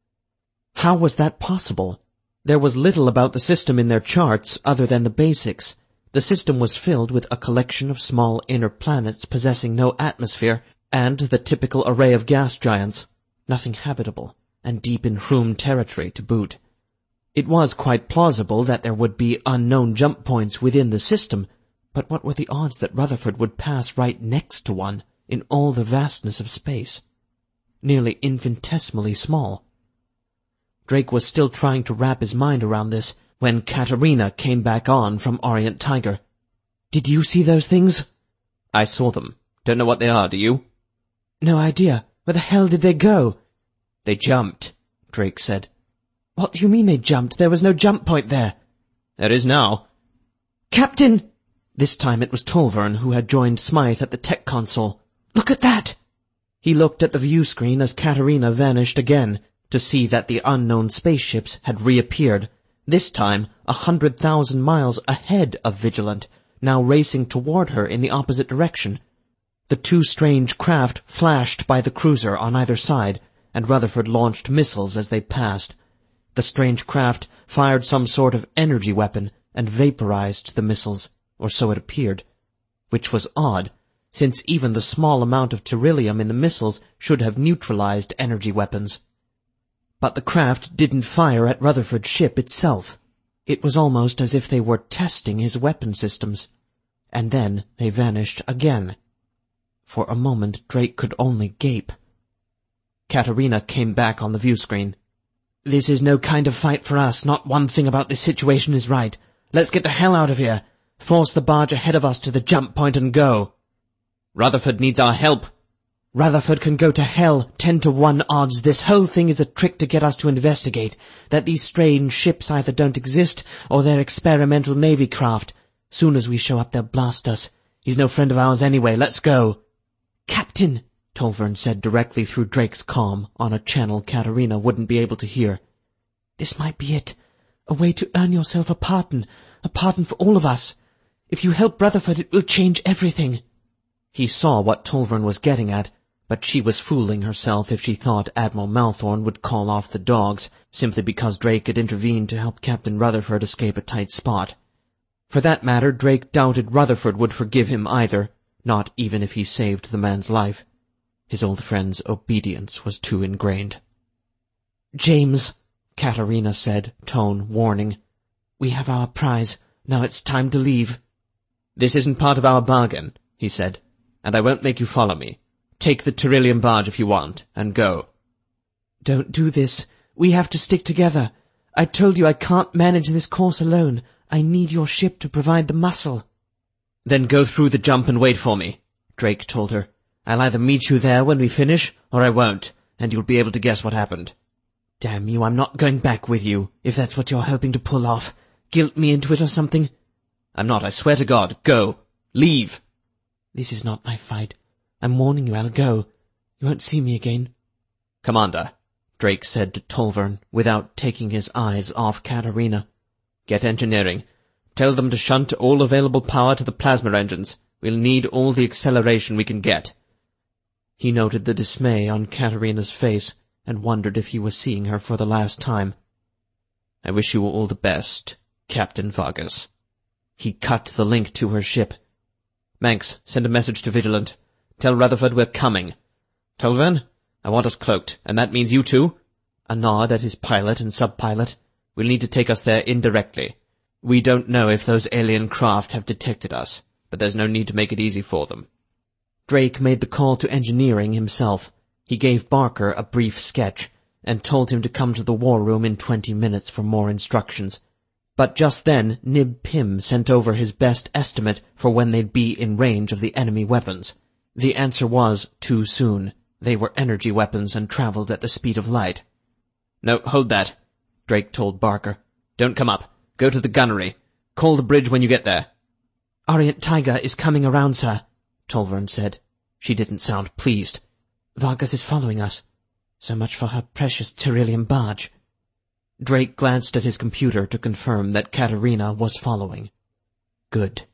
How was that possible? There was little about the system in their charts other than the basics. The system was filled with a collection of small inner planets possessing no atmosphere, and the typical array of gas giants. Nothing habitable, and deep in Froom territory to boot. It was quite plausible that there would be unknown jump points within the system, but what were the odds that Rutherford would pass right next to one in all the vastness of space? Nearly infinitesimally small. Drake was still trying to wrap his mind around this when Katerina came back on from Orient Tiger. "Did you see those things?" "I saw them. Don't know what they are, do you?" "No idea. Where the hell did they go?" "They jumped," Drake said. "What do you mean they jumped? There was no jump point there." "There is now." "Captain!" This time it was Tolvern who had joined Smythe at the tech console. "Look at that!" He looked at the view screen as Katerina vanished again, to see that the unknown spaceships had reappeared, this time a hundred thousand miles ahead of Vigilant, now racing toward her in the opposite direction. The two strange craft flashed by the cruiser on either side, and Rutherford launched missiles as they passed. The strange craft fired some sort of energy weapon and vaporized the missiles, or so it appeared, which was odd, since even the small amount of beryllium in the missiles should have neutralized energy weapons. But the craft didn't fire at Rutherford's ship itself. It was almost as if they were testing his weapon systems. And then they vanished again. For a moment Drake could only gape. Katerina came back on the view screen. "This is no kind of fight for us. Not one thing about this situation is right. Let's get the hell out of here. Force the barge ahead of us to the jump point and go." "Rutherford needs our help." "Rutherford can go to hell. Ten to one odds. This whole thing is a trick to get us to investigate. That these strange ships either don't exist, or they're experimental Navy craft. Soon as we show up, they'll blast us. He's no friend of ours anyway. Let's go." "Captain," Tolvern said directly through Drake's comm, on a channel Katerina wouldn't be able to hear. "This might be it. A way to earn yourself a pardon. A pardon for all of us. If you help Rutherford, it will change everything." He saw what Tolvern was getting at, but she was fooling herself if she thought Admiral Malthorn would call off the dogs, simply because Drake had intervened to help Captain Rutherford escape a tight spot. For that matter, Drake doubted Rutherford would forgive him either, not even if he saved the man's life. His old friend's obedience was too ingrained. "James," Katerina said, tone warning. "We have our prize. Now it's time to leave." "This isn't part of our bargain," he said, "and I won't make you follow me. Take the Tyrillium barge if you want, and go." "Don't do this. We have to stick together. I told you I can't manage this course alone. I need your ship to provide the muscle." "Then go through the jump and wait for me," Drake told her. "I'll either meet you there when we finish, or I won't, and you'll be able to guess what happened." "Damn you, I'm not going back with you, if that's what you're hoping to pull off. Guilt me into it or something?" "I'm not, I swear to God. Go. Leave." "This is not my fight. I'm warning you, I'll go. You won't see me again." "Commander," Drake said to Tolvern, without taking his eyes off Katerina. "Get engineering. Tell them to shunt all available power to the plasma engines. We'll need all the acceleration we can get." He noted the dismay on Katerina's face, and wondered if he was seeing her for the last time. "I wish you all the best, Captain Vargas." He cut the link to her ship. "Manx, send a message to Vigilant. Tell Rutherford we're coming. Tolvern, I want us cloaked, and that means you two." A nod at his pilot and sub-pilot. "We'll need to take us there indirectly. We don't know if those alien craft have detected us, but there's no need to make it easy for them." Drake made the call to engineering himself. He gave Barker a brief sketch, and told him to come to the war room in twenty minutes for more instructions. But just then, Nib Pym sent over his best estimate for when they'd be in range of the enemy weapons. The answer was, too soon. They were energy weapons and traveled at the speed of light. "No, hold that," Drake told Barker. "Don't come up. Go to the gunnery. Call the bridge when you get there." "Orient Tiger is coming around, sir," Tolvern said. She didn't sound pleased. "Vargas is following us. So much for her precious Tyrillium barge." Drake glanced at his computer to confirm that Katerina was following. Good.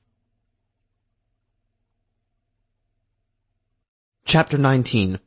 Chapter nineteen.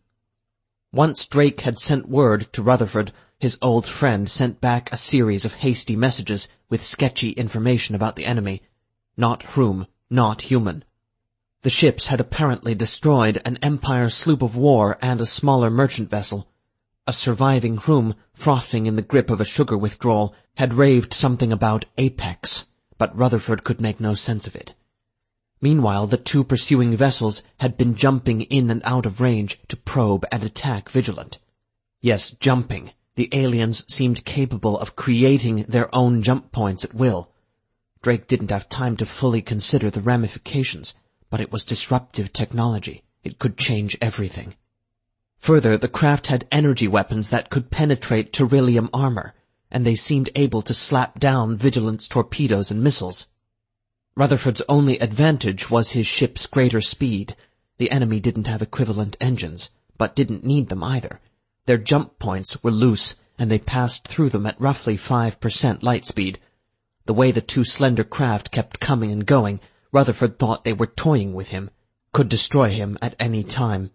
Once Drake had sent word to Rutherford, his old friend sent back a series of hasty messages with sketchy information about the enemy. Not Hroom, not human. The ships had apparently destroyed an Empire sloop of war and a smaller merchant vessel. A surviving Hroom, frothing in the grip of a sugar withdrawal, had raved something about Apex, but Rutherford could make no sense of it. Meanwhile, the two pursuing vessels had been jumping in and out of range to probe and attack Vigilant. Yes, jumping. The aliens seemed capable of creating their own jump points at will. Drake didn't have time to fully consider the ramifications, but it was disruptive technology. It could change everything. Further, the craft had energy weapons that could penetrate Tyrillium armor, and they seemed able to slap down Vigilant's torpedoes and missiles. Rutherford's only advantage was his ship's greater speed. The enemy didn't have equivalent engines, but didn't need them either. Their jump points were loose, and they passed through them at roughly five percent light speed. The way the two slender craft kept coming and going, Rutherford thought they were toying with him, could destroy him at any time.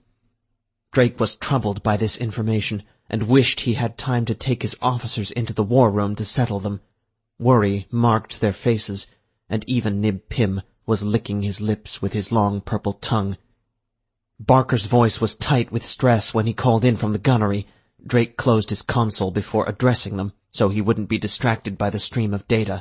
Drake was troubled by this information, and wished he had time to take his officers into the war room to settle them. Worry marked their faces, and even Nib Pym was licking his lips with his long purple tongue. Barker's voice was tight with stress when he called in from the gunnery. Drake closed his console before addressing them, so he wouldn't be distracted by the stream of data.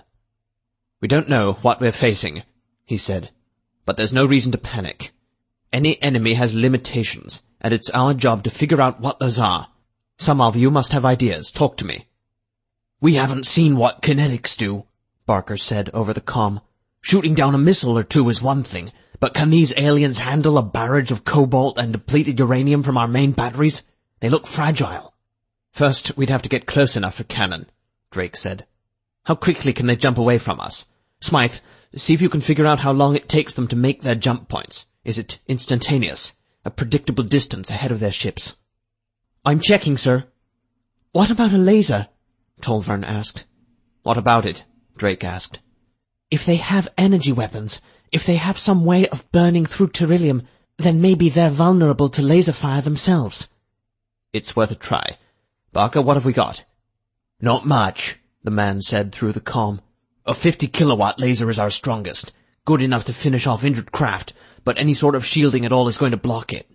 "We don't know what we're facing," he said, "but there's no reason to panic. Any enemy has limitations, and it's our job to figure out what those are. Some of you must have ideas. Talk to me." "We haven't seen what kinetics do," Barker said over the comm. "Shooting down a missile or two is one thing, but can these aliens handle a barrage of cobalt and depleted uranium from our main batteries? They look fragile." "First, we'd have to get close enough for cannon," Drake said. "How quickly can they jump away from us? Smythe, see if you can figure out how long it takes them to make their jump points. Is it instantaneous? A predictable distance ahead of their ships?" "I'm checking, sir." "What about a laser?" Tolvern asked. "What about it?" Drake asked. "If they have energy weapons, if they have some way of burning through Tyrillium, then maybe they're vulnerable to laser fire themselves." "It's worth a try. Barker, what have we got?" "Not much," the man said through the comm. A fifty kilowatt laser is our strongest, good enough to finish off injured craft, but any sort of shielding at all is going to block it.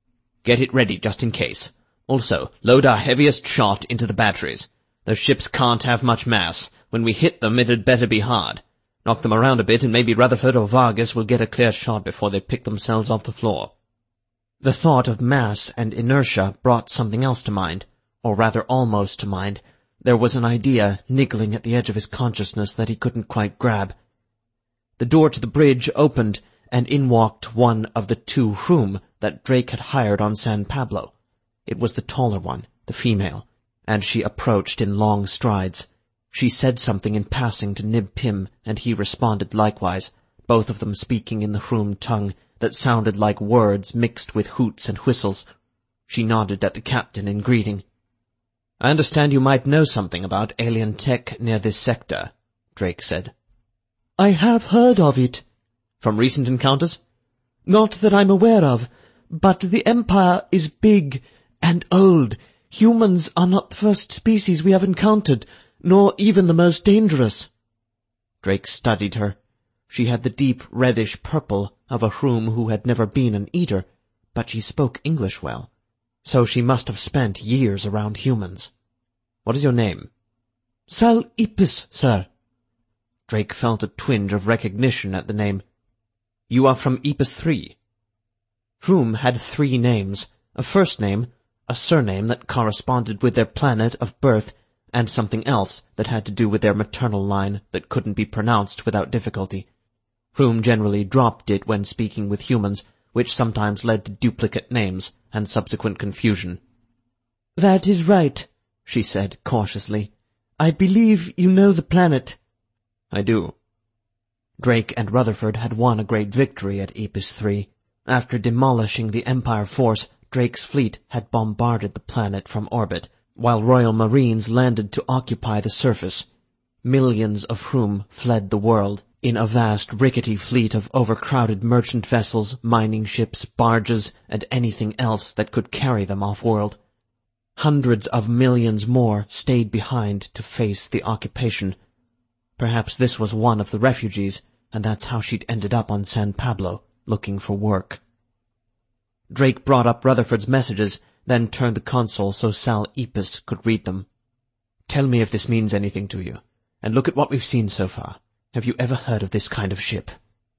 Get it ready just in case. Also, load our heaviest shot into the batteries. Those ships can't have much mass. When we hit them, it'd better be hard. Knock them around a bit and maybe Rutherford or Vargas will get a clear shot before they pick themselves off the floor. The thought of mass and inertia brought something else to mind, or rather almost to mind. There was an idea niggling at the edge of his consciousness that he couldn't quite grab. The door to the bridge opened, and in walked one of the two Hroom that Drake had hired on San Pablo. It was the taller one, the female, and she approached in long strides. She said something in passing to Nib Pim, and he responded likewise, both of them speaking in the Hroom tongue that sounded like words mixed with hoots and whistles. She nodded at the captain in greeting. "I understand you might know something about alien tech near this sector," Drake said. "I have heard of it." "From recent encounters?" "Not that I'm aware of, but the Empire is big and old. Humans are not the first species we have encountered, nor even the most dangerous." Drake studied her. She had the deep reddish purple of a Hroom who had never been an eater, but she spoke English well, so she must have spent years around humans. "What is your name?" "Sal Ipis, sir." Drake felt a twinge of recognition at the name. "You are from Epis three. Hroom had three names, a first name, a surname that corresponded with their planet of birth, and something else that had to do with their maternal line that couldn't be pronounced without difficulty. Hroom generally dropped it when speaking with humans, which sometimes led to duplicate names and subsequent confusion. "That is right," she said cautiously. "I believe you know the planet." "I do." Drake and Rutherford had won a great victory at Epis three. After demolishing the Empire force, Drake's fleet had bombarded the planet from orbit, while Royal Marines landed to occupy the surface. Millions of Hroom fled the world in a vast rickety fleet of overcrowded merchant vessels, mining ships, barges, and anything else that could carry them off-world. Hundreds of millions more stayed behind to face the occupation. Perhaps this was one of the refugees, and that's how she'd ended up on San Pablo, looking for work. Drake brought up Rutherford's messages, then turned the console so Sal Ipis could read them. "Tell me if this means anything to you, and look at what we've seen so far. Have you ever heard of this kind of ship?"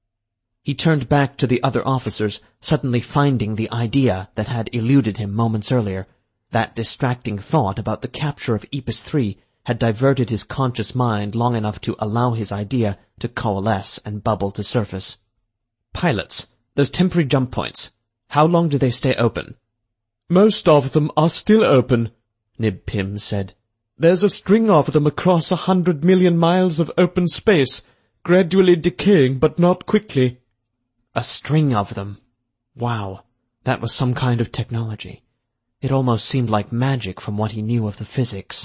He turned back to the other officers, suddenly finding the idea that had eluded him moments earlier. That distracting thought about the capture of Epis three had diverted his conscious mind long enough to allow his idea to coalesce and bubble to surface. "Pilots, those temporary jump points, how long do they stay open?" "Most of them are still open," Nib Pim said. "There's a string of them across a hundred million miles of open space, gradually decaying but not quickly." A string of them. Wow, that was some kind of technology. It almost seemed like magic from what he knew of the physics.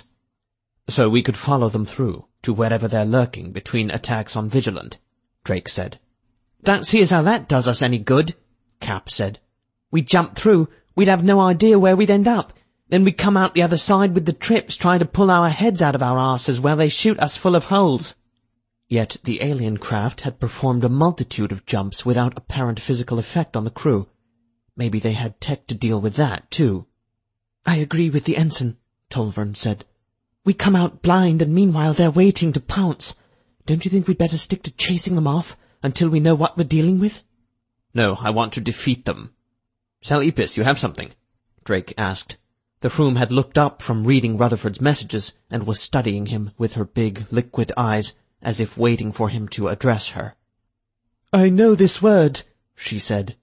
"So we could follow them through to wherever they're lurking between attacks on Vigilant," Drake said. "Don't see as how that does us any good," Cap said. "We jump through, we'd have no idea where we'd end up. Then we'd come out the other side with the trips trying to pull our heads out of our arses while they shoot us full of holes." Yet the alien craft had performed a multitude of jumps without apparent physical effect on the crew. Maybe they had tech to deal with that, too. "I agree with the ensign," Tolvern said. "We come out blind, and meanwhile they're waiting to pounce. Don't you think we'd better stick to chasing them off until we know what we're dealing with?" "No, I want to defeat them." "Sal Ipis, you have something?" Drake asked. The Hroom had looked up from reading Rutherford's messages and was studying him with her big, liquid eyes, as if waiting for him to address her. "I know this word," she said.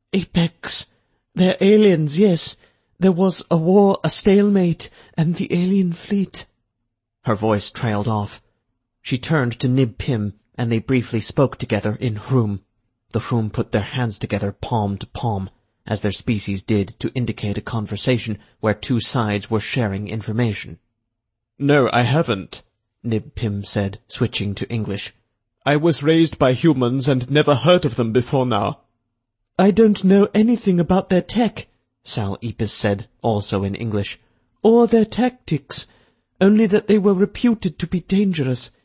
"Apex. They're aliens, yes. There was a war, a stalemate, and the alien fleet." Her voice trailed off. She turned to Nib Pim, and they briefly spoke together in Hroom. The Hroom put their hands together palm to palm, as their species did to indicate a conversation where two sides were sharing information. "No, I haven't," Nib Pim said, switching to English. "I was raised by humans and never heard of them before now." "I don't know anything about their tech," Sal Ipis said, also in English. "Or their tactics, only that they were reputed to be dangerous.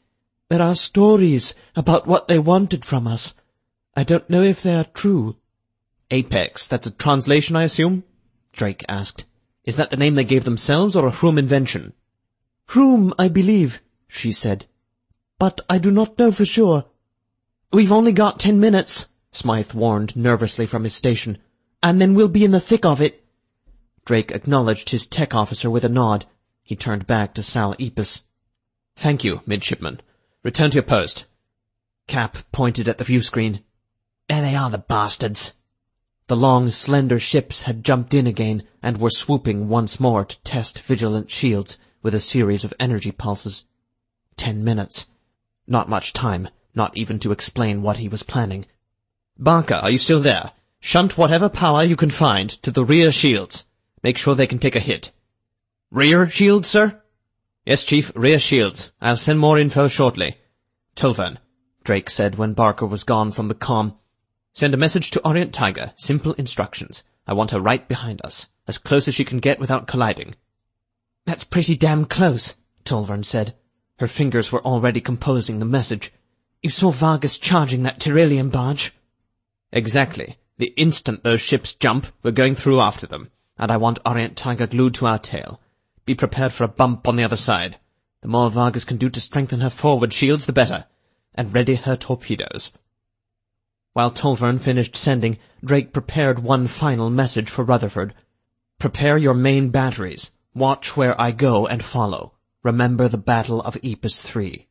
There are stories about what they wanted from us. I don't know if they are true. Apex, that's a translation, I assume? Drake asked. Is that the name they gave themselves or a Hroom invention? Hroom, I believe, she said. But I do not know for sure. We've only got ten minutes, Smythe warned nervously from his station. And then we'll be in the thick of it. Drake acknowledged his tech officer with a nod. He turned back to Sal Epus. Thank you, midshipman. Return to your post. Cap pointed at the view screen. There they are, the bastards. The long, slender ships had jumped in again and were swooping once more to test Vigilant shields with a series of energy pulses. Ten minutes. Not much time, not even to explain what he was planning. Barker, are you still there? Shunt whatever power you can find to the rear shields. Make sure they can take a hit. Rear shields, sir? Yes, Chief, rear shields. I'll send more info shortly. Tolvern, Drake said when Barker was gone from the comm. Send a message to Orient Tiger. Simple instructions. I want her right behind us, as close as she can get without colliding. That's pretty damn close, Tolvern said. Her fingers were already composing the message. You saw Vargas charging that Tyrellium barge? Exactly. The instant those ships jump, we're going through after them, and I want Orient Tiger glued to our tail. Be prepared for a bump on the other side. The more Vargas can do to strengthen her forward shields, the better. And ready her torpedoes. While Tolvern finished sending, Drake prepared one final message for Rutherford. Prepare your main batteries. Watch where I go and follow. Remember the Battle of Epus three.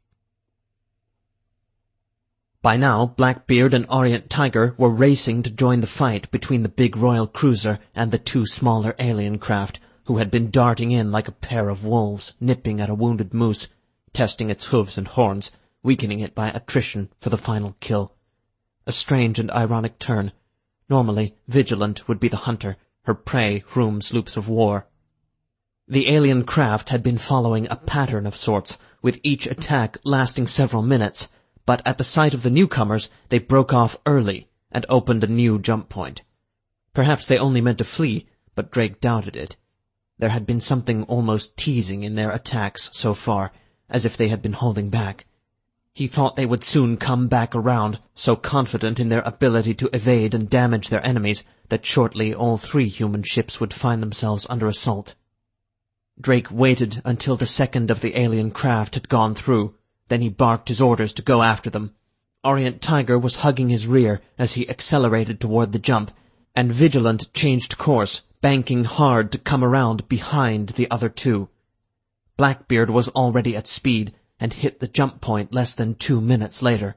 By now, Blackbeard and Orient Tiger were racing to join the fight between the big royal cruiser and the two smaller alien craft, who had been darting in like a pair of wolves, nipping at a wounded moose, testing its hooves and horns, weakening it by attrition for the final kill. A strange and ironic turn. Normally, Vigilant would be the hunter, her prey Hroom sloops of war. The alien craft had been following a pattern of sorts, with each attack lasting several minutes, but at the sight of the newcomers, they broke off early and opened a new jump point. Perhaps they only meant to flee, but Drake doubted it. There had been something almost teasing in their attacks so far, as if they had been holding back. He thought they would soon come back around, so confident in their ability to evade and damage their enemies that shortly all three human ships would find themselves under assault. Drake waited until the second of the alien craft had gone through. Then he barked his orders to go after them. Orient Tiger was hugging his rear as he accelerated toward the jump, and Vigilant changed course, banking hard to come around behind the other two. Blackbeard was already at speed and hit the jump point less than two minutes later.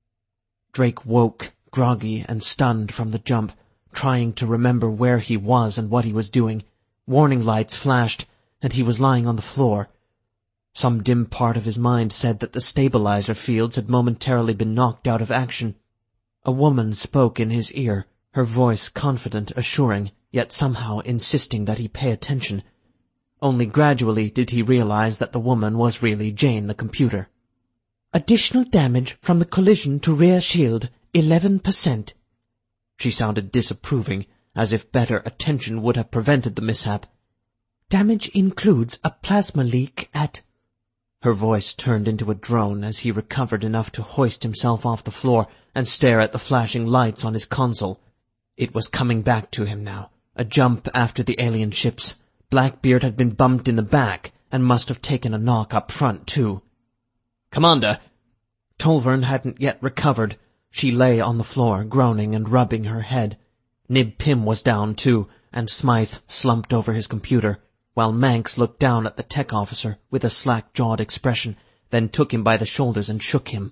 Drake woke, groggy and stunned from the jump, trying to remember where he was and what he was doing. Warning lights flashed, and he was lying on the floor. Some dim part of his mind said that the stabilizer fields had momentarily been knocked out of action. A woman spoke in his ear, her voice confident, assuring, yet somehow insisting that he pay attention. Only gradually did he realize that the woman was really Jane the computer. Additional damage from the collision to rear shield, eleven percent. She sounded disapproving, as if better attention would have prevented the mishap. Damage includes a plasma leak at... Her voice turned into a drone as he recovered enough to hoist himself off the floor and stare at the flashing lights on his console. It was coming back to him now, a jump after the alien ships. Blackbeard had been bumped in the back and must have taken a knock up front, too. Commander! Tolvern hadn't yet recovered. She lay on the floor, groaning and rubbing her head. Nib Pym was down, too, and Smythe slumped over his computer, while Manx looked down at the tech officer with a slack-jawed expression, then took him by the shoulders and shook him.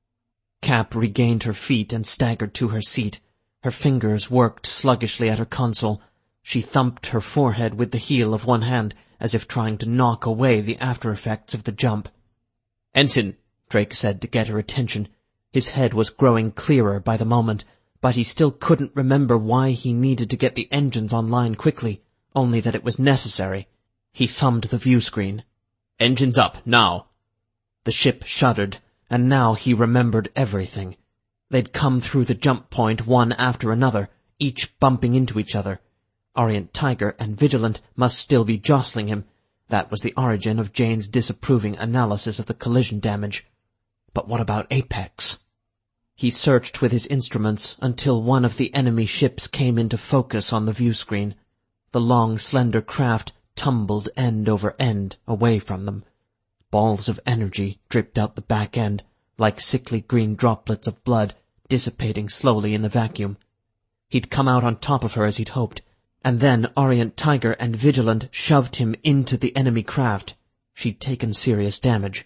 Cap regained her feet and staggered to her seat. Her fingers worked sluggishly at her console. She thumped her forehead with the heel of one hand, as if trying to knock away the after-effects of the jump. "Ensign," Drake said to get her attention. His head was growing clearer by the moment, but he still couldn't remember why he needed to get the engines online quickly, only that it was necessary. He thumbed the view screen. "Engines up, now." The ship shuddered, and now he remembered everything. They'd come through the jump point one after another, each bumping into each other. Orient Tiger and Vigilant must still be jostling him. That was the origin of Jane's disapproving analysis of the collision damage. But what about Apex? He searched with his instruments until one of the enemy ships came into focus on the view screen. The long, slender craft tumbled end over end away from them. Balls of energy dripped out the back end, like sickly green droplets of blood, dissipating slowly in the vacuum. He'd come out on top of her as he'd hoped, and then Orient Tiger and Vigilant shoved him into the enemy craft. She'd taken serious damage.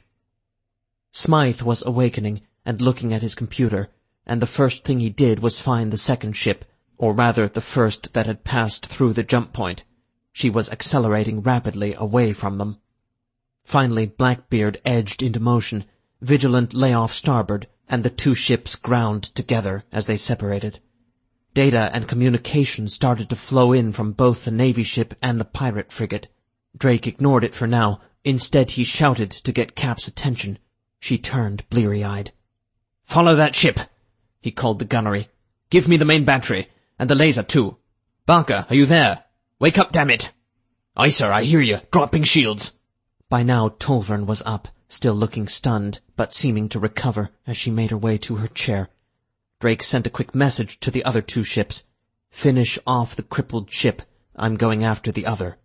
Smythe was awakening and looking at his computer, and the first thing he did was find the second ship, or rather the first that had passed through the jump point. She was accelerating rapidly away from them. Finally, Blackbeard edged into motion. Vigilant lay off starboard, and the two ships ground together as they separated. Data and communication started to flow in from both the Navy ship and the pirate frigate. Drake ignored it for now. Instead, he shouted to get Cap's attention. She turned bleary-eyed. "Follow that ship," he called the gunnery. "Give me the main battery, and the laser too. Barker, are you there? Wake up, damn it!" "Aye, sir, I hear you. Dropping shields." By now, Tolvern was up, still looking stunned, but seeming to recover as she made her way to her chair. Drake sent a quick message to the other two ships. "Finish off the crippled ship. I'm going after the other."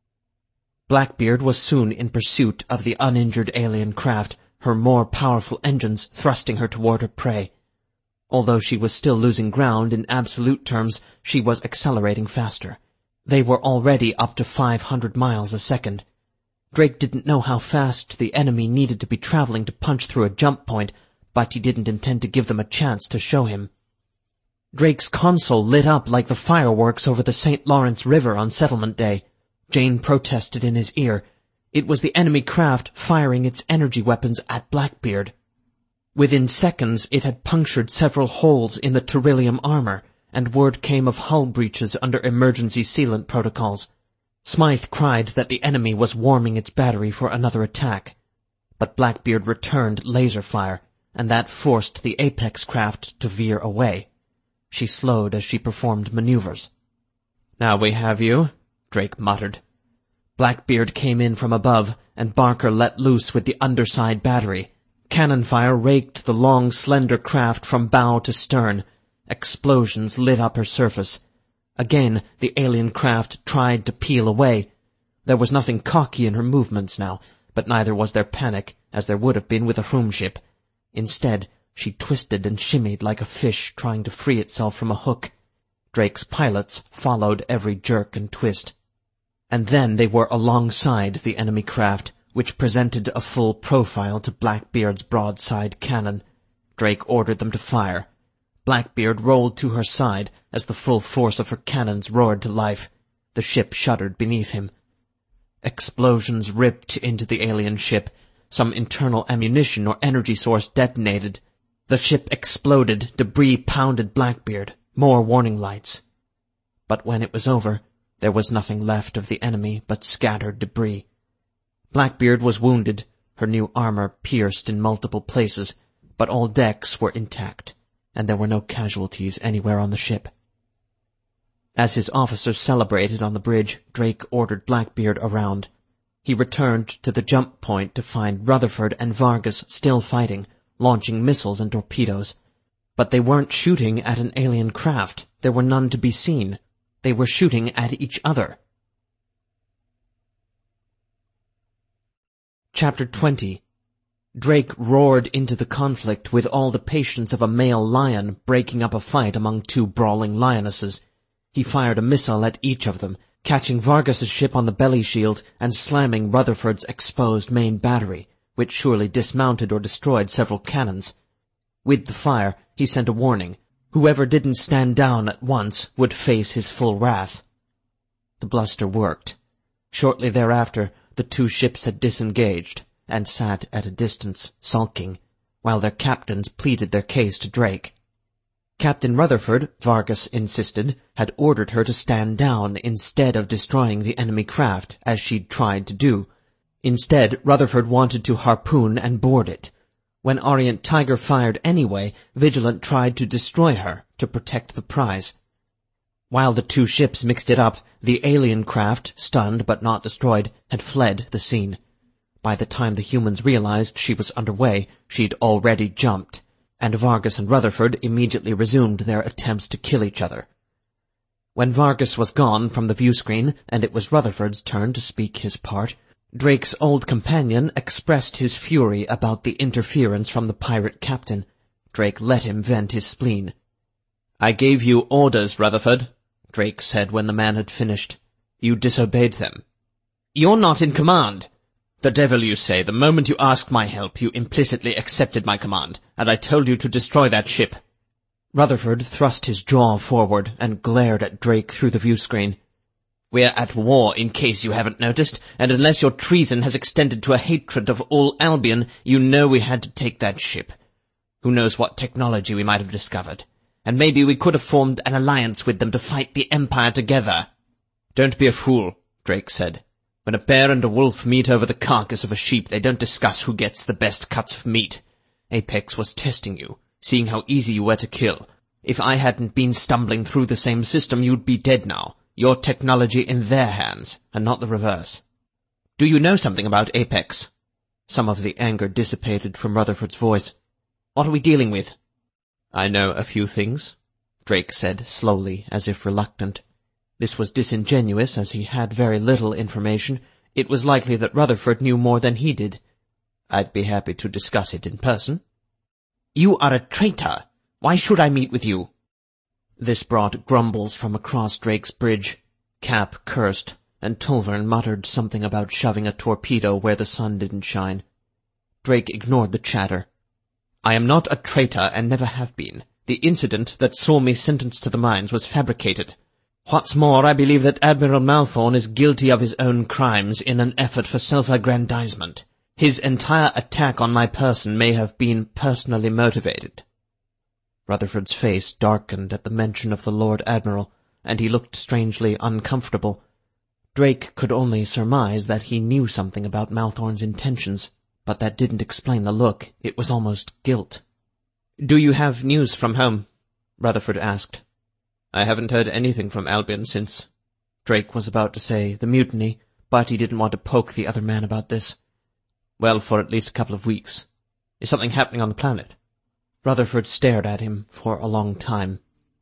Blackbeard was soon in pursuit of the uninjured alien craft, her more powerful engines thrusting her toward her prey. Although she was still losing ground in absolute terms, she was accelerating faster. They were already up to five hundred miles a second. Drake didn't know how fast the enemy needed to be traveling to punch through a jump point, but he didn't intend to give them a chance to show him. Drake's console lit up like the fireworks over the Saint Lawrence River on Settlement Day. Jane protested in his ear. It was the enemy craft firing its energy weapons at Blackbeard. Within seconds, it had punctured several holes in the Terrillium armor, and word came of hull breaches under emergency sealant protocols. Smythe cried that the enemy was warming its battery for another attack. But Blackbeard returned laser fire, and that forced the Apex craft to veer away. She slowed as she performed maneuvers. "Now we have you," Drake muttered. Blackbeard came in from above, and Barker let loose with the underside battery. Cannon fire raked the long, slender craft from bow to stern. Explosions lit up her surface. Again, the alien craft tried to peel away. There was nothing cocky in her movements now, but neither was there panic, as there would have been with a Hroom ship. Instead, she twisted and shimmied like a fish trying to free itself from a hook. Drake's pilots followed every jerk and twist. And then they were alongside the enemy craft, which presented a full profile to Blackbeard's broadside cannon. Drake ordered them to fire. Blackbeard rolled to her side as the full force of her cannons roared to life. The ship shuddered beneath him. Explosions ripped into the alien ship. Some internal ammunition or energy source detonated. The ship exploded. Debris pounded Blackbeard. More warning lights. But when it was over, there was nothing left of the enemy but scattered debris. Blackbeard was wounded, her new armor pierced in multiple places, but all decks were intact, and there were no casualties anywhere on the ship. As his officers celebrated on the bridge, Drake ordered Blackbeard around. He returned to the jump point to find Rutherford and Vargas still fighting, launching missiles and torpedoes. But they weren't shooting at an alien craft. There were none to be seen. They were shooting at each other. Chapter twenty. Drake roared into the conflict with all the patience of a male lion breaking up a fight among two brawling lionesses. He fired a missile at each of them, catching Vargas's ship on the belly shield and slamming Rutherford's exposed main battery, which surely dismounted or destroyed several cannons. With the fire, he sent a warning. Whoever didn't stand down at once would face his full wrath. The bluster worked. Shortly thereafter, the two ships had disengaged and sat at a distance, sulking, while their captains pleaded their case to Drake. Captain Rutherford, Vargas insisted, had ordered her to stand down instead of destroying the enemy craft, as she'd tried to do. Instead, Rutherford wanted to harpoon and board it. When Orient Tiger fired anyway, Vigilant tried to destroy her to protect the prize. While the two ships mixed it up, the alien craft, stunned but not destroyed, had fled the scene. By the time the humans realized she was underway, she'd already jumped, and Vargas and Rutherford immediately resumed their attempts to kill each other. When Vargas was gone from the view screen, and it was Rutherford's turn to speak his part, Drake's old companion expressed his fury about the interference from the pirate captain. Drake let him vent his spleen. "I gave you orders, Rutherford," Drake said when the man had finished. "You disobeyed them. You're not in command." "The devil you say. The moment you asked my help, you implicitly accepted my command, and I told you to destroy that ship." Rutherford thrust his jaw forward and glared at Drake through the view screen. "We're at war, in case you haven't noticed, and unless your treason has extended to a hatred of all Albion, you know we had to take that ship. Who knows what technology we might have discovered? And maybe we could have formed an alliance with them to fight the Empire together." "Don't be a fool," Drake said. "When a bear and a wolf meet over the carcass of a sheep, they don't discuss who gets the best cuts of meat. Apex was testing you, seeing how easy you were to kill. If I hadn't been stumbling through the same system, you'd be dead now. Your technology in their hands, and not the reverse." "Do you know something about Apex?" Some of the anger dissipated from Rutherford's voice. "What are we dealing with?" "I know a few things," Drake said slowly, as if reluctant. This was disingenuous, as he had very little information. It was likely that Rutherford knew more than he did. "I'd be happy to discuss it in person." "You are a traitor. Why should I meet with you?" This brought grumbles from across Drake's bridge. Cap cursed, and Tulvern muttered something about shoving a torpedo where the sun didn't shine. Drake ignored the chatter. "I am not a traitor and never have been. The incident that saw me sentenced to the mines was fabricated. What's more, I believe that Admiral Malthorn is guilty of his own crimes in an effort for self-aggrandizement. His entire attack on my person may have been personally motivated." Rutherford's face darkened at the mention of the Lord Admiral, and he looked strangely uncomfortable. Drake could only surmise that he knew something about Malthorn's intentions, but that didn't explain the look. It was almost guilt. "Do you have news from home?" Rutherford asked. "I haven't heard anything from Albion since—" Drake was about to say the mutiny, but he didn't want to poke the other man about this. "Well, for at least a couple of weeks. Is something happening on the planet?" Rutherford stared at him for a long time.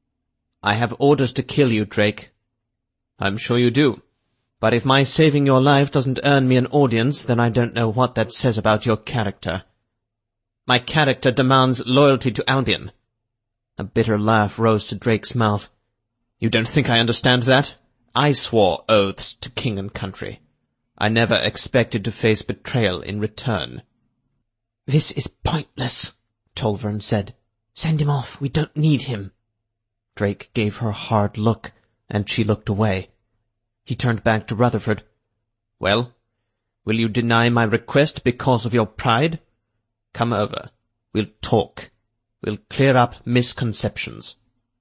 "I have orders to kill you, Drake." "I'm sure you do. But if my saving your life doesn't earn me an audience, then I don't know what that says about your character." "My character demands loyalty to Albion." A bitter laugh rose to Drake's mouth. "You don't think I understand that? I swore oaths to king and country. I never expected to face betrayal in return." "This is pointless," Tulvern said. "Send him off. We don't need him." Drake gave her a hard look, and she looked away. He turned back to Rutherford. "Well, will you deny my request because of your pride? Come over. We'll talk. We'll clear up misconceptions."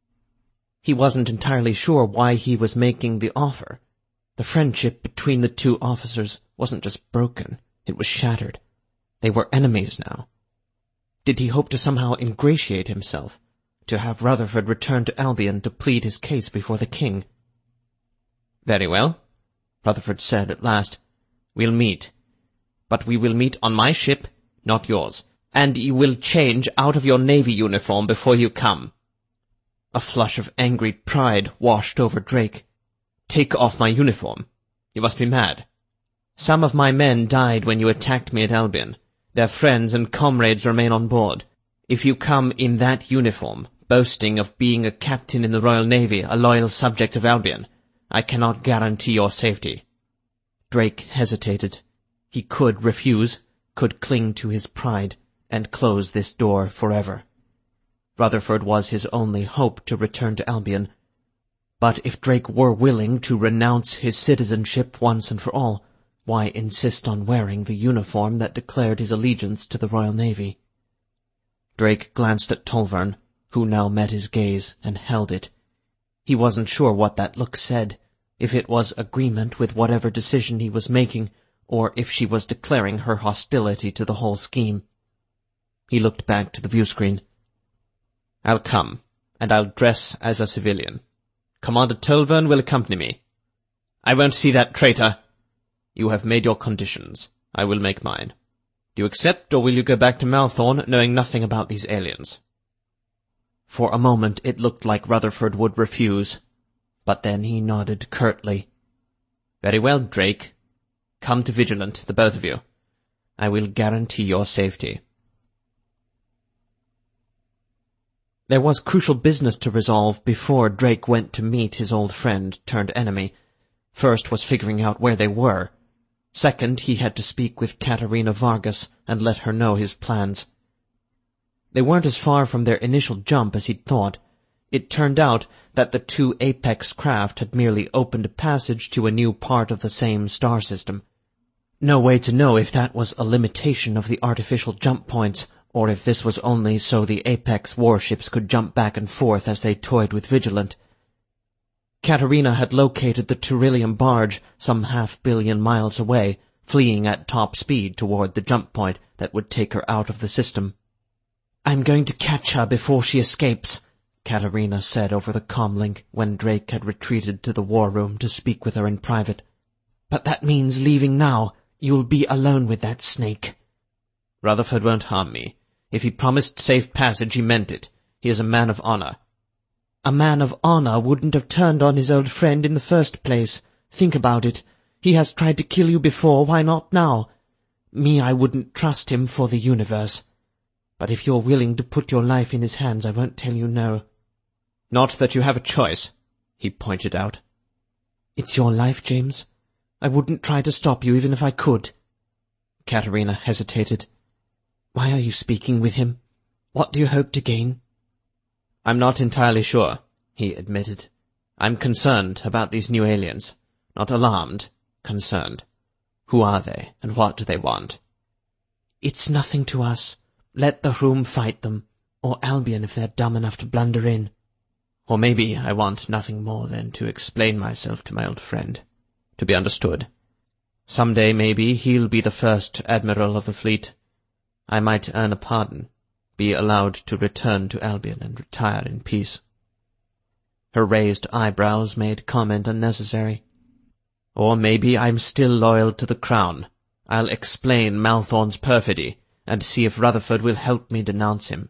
He wasn't entirely sure why he was making the offer. The friendship between the two officers wasn't just broken, it was shattered. They were enemies now. Did he hope to somehow ingratiate himself, to have Rutherford return to Albion to plead his case before the king? "Very well," Rutherford said at last. "We'll meet. But we will meet on my ship, not yours. And you will change out of your Navy uniform before you come." A flush of angry pride washed over Drake. "Take off my uniform? You must be mad. Some of my men died when you attacked me at Albion. Their friends and comrades remain on board. If you come in that uniform, boasting of being a captain in the Royal Navy, a loyal subject of Albion, I cannot guarantee your safety." Drake hesitated. He could refuse, could cling to his pride, and close this door forever. Rutherford was his only hope to return to Albion. But if Drake were willing to renounce his citizenship once and for all, why insist on wearing the uniform that declared his allegiance to the Royal Navy? Drake glanced at Tulvern, who now met his gaze and held it. He wasn't sure what that look said, if it was agreement with whatever decision he was making, or if she was declaring her hostility to the whole scheme. He looked back to the view-screen. "I'll come, and I'll dress as a civilian. Commander Tulvern will accompany me." "I won't see that traitor." "You have made your conditions. I will make mine. Do you accept, or will you go back to Malthorn, knowing nothing about these aliens?" For a moment it looked like Rutherford would refuse, but then he nodded curtly. "Very well, Drake. Come to Vigilant, the both of you. I will guarantee your safety." There was crucial business to resolve before Drake went to meet his old friend turned enemy. First was figuring out where they were. Second, he had to speak with Katerina Vargas and let her know his plans. They weren't as far from their initial jump as he'd thought. It turned out that the two Apex craft had merely opened a passage to a new part of the same star system. No way to know if that was a limitation of the artificial jump points, or if this was only so the Apex warships could jump back and forth as they toyed with Vigilant. Katerina had located the Turilium barge some half-billion miles away, fleeing at top speed toward the jump point that would take her out of the system. "I'm going to catch her before she escapes," Katerina said over the comlink when Drake had retreated to the war room to speak with her in private. "But that means leaving now. You'll be alone with that snake." "Rutherford won't harm me. If he promised safe passage, he meant it. He is a man of honor." "A man of honor wouldn't have turned on his old friend in the first place. Think about it. He has tried to kill you before, why not now? Me, I wouldn't trust him for the universe. But if you're willing to put your life in his hands, I won't tell you no." "Not that you have a choice," he pointed out. "It's your life, James. I wouldn't try to stop you even if I could." Katerina hesitated. "Why are you speaking with him? What do you hope to gain?" "I'm not entirely sure," he admitted. "I'm concerned about these new aliens. Not alarmed, concerned. Who are they, and what do they want?" "It's nothing to us. Let the room fight them, or Albion if they're dumb enough to blunder in." "Or maybe I want nothing more than to explain myself to my old friend, to be understood. Some day, maybe, he'll be the first admiral of the fleet. I might earn a pardon, be allowed to return to Albion and retire in peace." Her raised eyebrows made comment unnecessary. "Or maybe I'm still loyal to the Crown. I'll explain Malthorn's perfidy, and see if Rutherford will help me denounce him."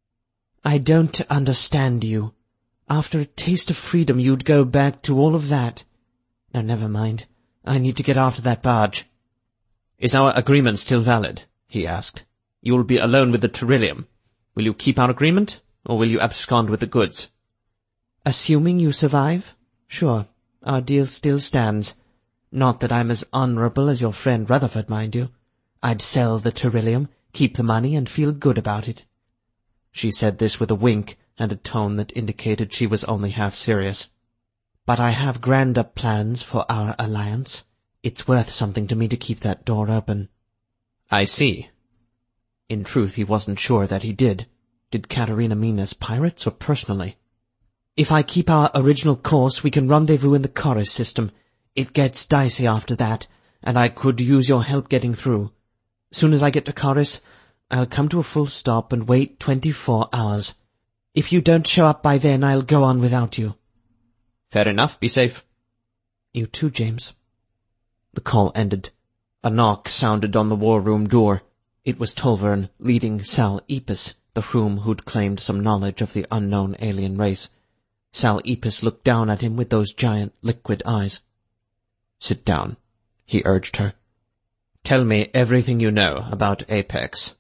"I don't understand you. After a taste of freedom you'd go back to all of that. Now never mind. I need to get after that barge." "Is our agreement still valid?" he asked. "You will be alone with the Turilium. Will you keep our agreement, or will you abscond with the goods?" "Assuming you survive? Sure, our deal still stands. Not that I'm as honorable as your friend Rutherford, mind you. I'd sell the Turilium, keep the money, and feel good about it." She said this with a wink and a tone that indicated she was only half serious. "But I have grander plans for our alliance. It's worth something to me to keep that door open." "I see." In truth, he wasn't sure that he did. Did Katerina mean as pirates or personally? "If I keep our original course, we can rendezvous in the Chorus system. It gets dicey after that, and I could use your help getting through. Soon as I get to Chorus, I'll come to a full stop and wait twenty-four hours. If you don't show up by then, I'll go on without you." "Fair enough. Be safe." "You too, James." The call ended. A knock sounded on the war room door. It was Tolvern, leading Sal Epis, the Hroom who'd claimed some knowledge of the unknown alien race. Sal Epis looked down at him with those giant liquid eyes. "Sit down," he urged her. "Tell me everything you know about Apex."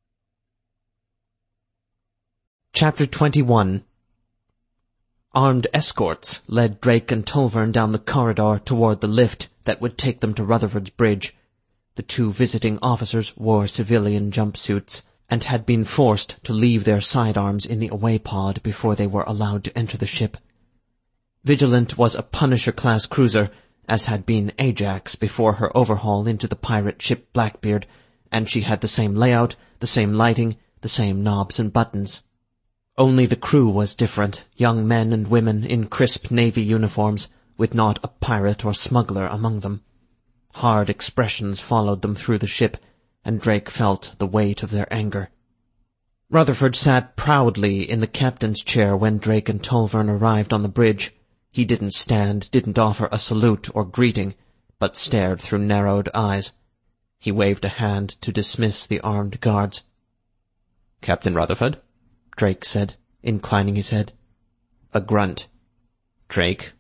Chapter twenty-one. Armed escorts led Drake and Tolvern down the corridor toward the lift that would take them to Rutherford's bridge. The two visiting officers wore civilian jumpsuits and had been forced to leave their sidearms in the away pod before they were allowed to enter the ship. Vigilant was a Punisher-class cruiser, as had been Ajax before her overhaul into the pirate ship Blackbeard, and she had the same layout, the same lighting, the same knobs and buttons. Only the crew was different, young men and women in crisp navy uniforms, with not a pirate or smuggler among them. Hard expressions followed them through the ship, and Drake felt the weight of their anger. Rutherford sat proudly in the captain's chair when Drake and Tolvern arrived on the bridge. He didn't stand, didn't offer a salute or greeting, but stared through narrowed eyes. He waved a hand to dismiss the armed guards. "Captain Rutherford?" Drake said, inclining his head. A grunt. "Drake?"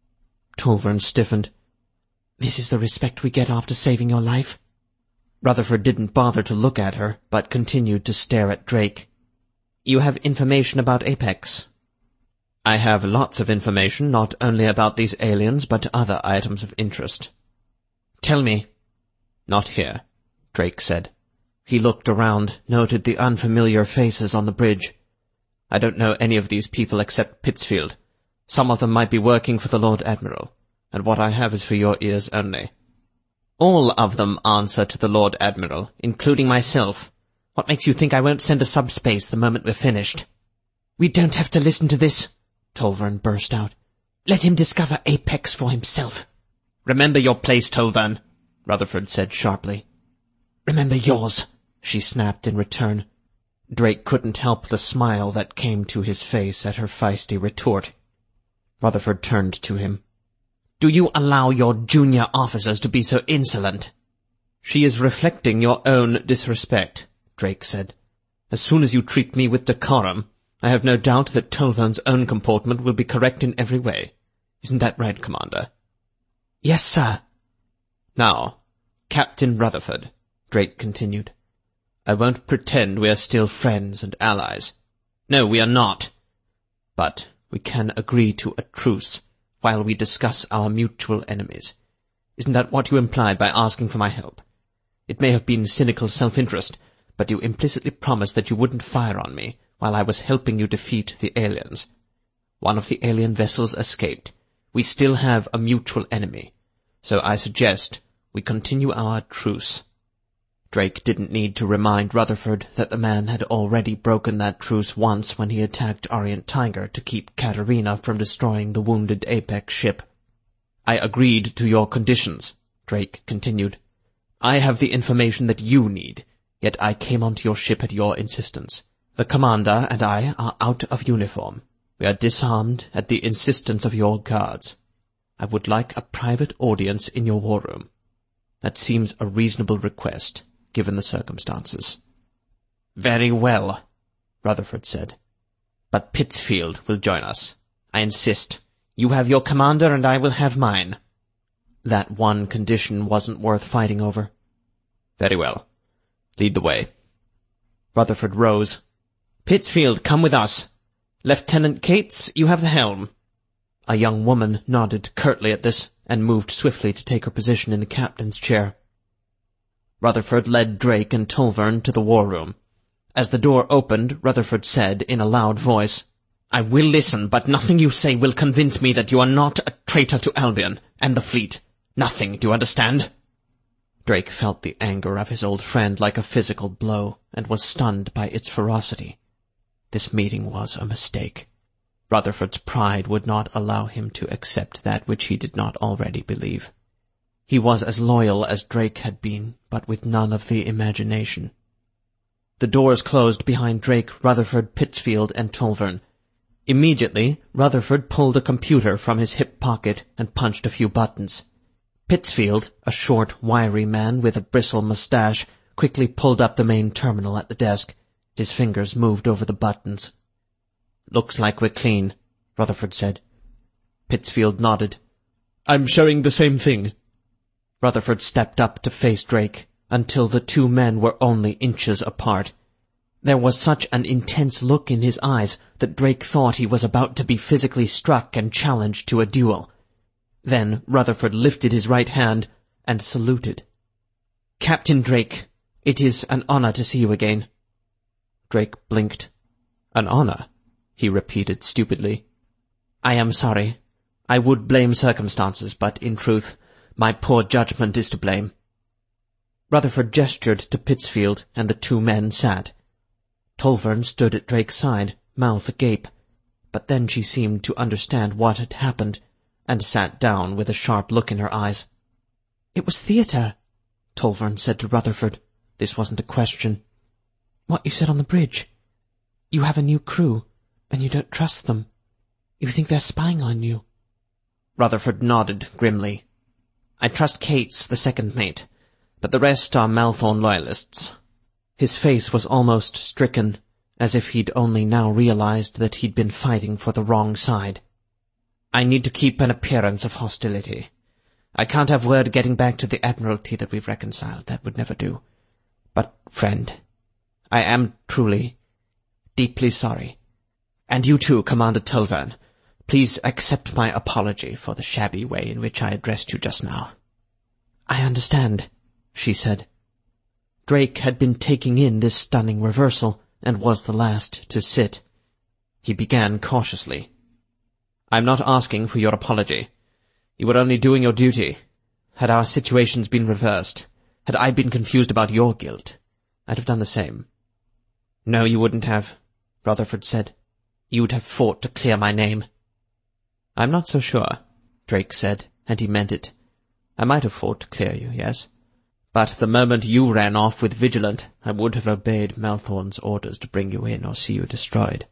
Tolvern stiffened. "This is the respect we get after saving your life?" Rutherford didn't bother to look at her, but continued to stare at Drake. "You have information about Apex?" "I have lots of information, not only about these aliens, but other items of interest." "Tell me." "Not here," Drake said. He looked around, noted the unfamiliar faces on the bridge. "I don't know any of these people except Pittsfield. Some of them might be working for the Lord Admiral, and what I have is for your ears only." "All of them answer to the Lord Admiral, including myself. What makes you think I won't send a subspace the moment we're finished?" "We don't have to listen to this," Tolvern burst out. "Let him discover Apex for himself." "Remember your place, Tolvern," Rutherford said sharply. "Remember yours," she snapped in return. Drake couldn't help the smile that came to his face at her feisty retort. Rutherford turned to him. "Do you allow your junior officers to be so insolent?" "She is reflecting your own disrespect," Drake said. "As soon as you treat me with decorum, I have no doubt that Tolvern's own comportment will be correct in every way. Isn't that right, Commander?" "Yes, sir." "Now, Captain Rutherford," Drake continued, "I won't pretend we are still friends and allies. No, we are not. But we can agree to a truce while we discuss our mutual enemies. Isn't that what you implied by asking for my help? It may have been cynical self-interest, but you implicitly promised that you wouldn't fire on me while I was helping you defeat the aliens. One of the alien vessels escaped. We still have a mutual enemy, so I suggest we continue our truce." Drake didn't need to remind Rutherford that the man had already broken that truce once when he attacked Orient Tiger to keep Katarina from destroying the wounded Apex ship. "I agreed to your conditions," Drake continued. "I have the information that you need, yet I came onto your ship at your insistence. The commander and I are out of uniform. We are disarmed at the insistence of your guards. I would like a private audience in your war room. That seems a reasonable request, given the circumstances." "Very well," Rutherford said. "But Pittsfield will join us. I insist. You have your commander and I will have mine." That one condition wasn't worth fighting over. "Very well. Lead the way." Rutherford rose. "Pittsfield, come with us. Lieutenant Cates, you have the helm." A young woman nodded curtly at this and moved swiftly to take her position in the captain's chair. Rutherford led Drake and Tolvern to the war room. As the door opened, Rutherford said in a loud voice, "I will listen, but nothing you say will convince me that you are not a traitor to Albion and the fleet. Nothing, do you understand?" Drake felt the anger of his old friend like a physical blow, and was stunned by its ferocity. This meeting was a mistake. Rutherford's pride would not allow him to accept that which he did not already believe. He was as loyal as Drake had been, but with none of the imagination. The doors closed behind Drake, Rutherford, Pittsfield, and Tolvern. Immediately, Rutherford pulled a computer from his hip pocket and punched a few buttons. Pittsfield, a short, wiry man with a bristle mustache, quickly pulled up the main terminal at the desk. His fingers moved over the buttons. "Looks like we're clean," Rutherford said. Pittsfield nodded. "I'm showing the same thing." Rutherford stepped up to face Drake, until the two men were only inches apart. There was such an intense look in his eyes that Drake thought he was about to be physically struck and challenged to a duel. Then Rutherford lifted his right hand and saluted. "Captain Drake, it is an honor to see you again." Drake blinked. "An honor?" he repeated stupidly. "I am sorry. I would blame circumstances, but in truth, my poor judgment is to blame." Rutherford gestured to Pittsfield, and the two men sat. Tolvern stood at Drake's side, mouth agape, but then she seemed to understand what had happened, and sat down with a sharp look in her eyes. "It was theatre," Tolvern said to Rutherford. This wasn't a question. "What you said on the bridge. You have a new crew, and you don't trust them. You think they're spying on you." Rutherford nodded grimly. "I trust Cates, the second mate, but the rest are Malthorn loyalists." His face was almost stricken, as if he'd only now realized that he'd been fighting for the wrong side. "I need to keep an appearance of hostility. I can't have word getting back to the Admiralty that we've reconciled. That would never do. But, friend, I am truly, deeply sorry. And you too, Commander Tolvern. Please accept my apology for the shabby way in which I addressed you just now." "I understand," she said. Drake had been taking in this stunning reversal, and was the last to sit. He began cautiously. "I'm not asking for your apology. You were only doing your duty. Had our situations been reversed, had I been confused about your guilt, I'd have done the same." "No, you wouldn't have," Rutherford said. "You'd have fought to clear my name." "I'm not so sure," Drake said, and he meant it. "I might have fought to clear you, yes. But the moment you ran off with Vigilant, I would have obeyed Malthorn's orders to bring you in or see you destroyed.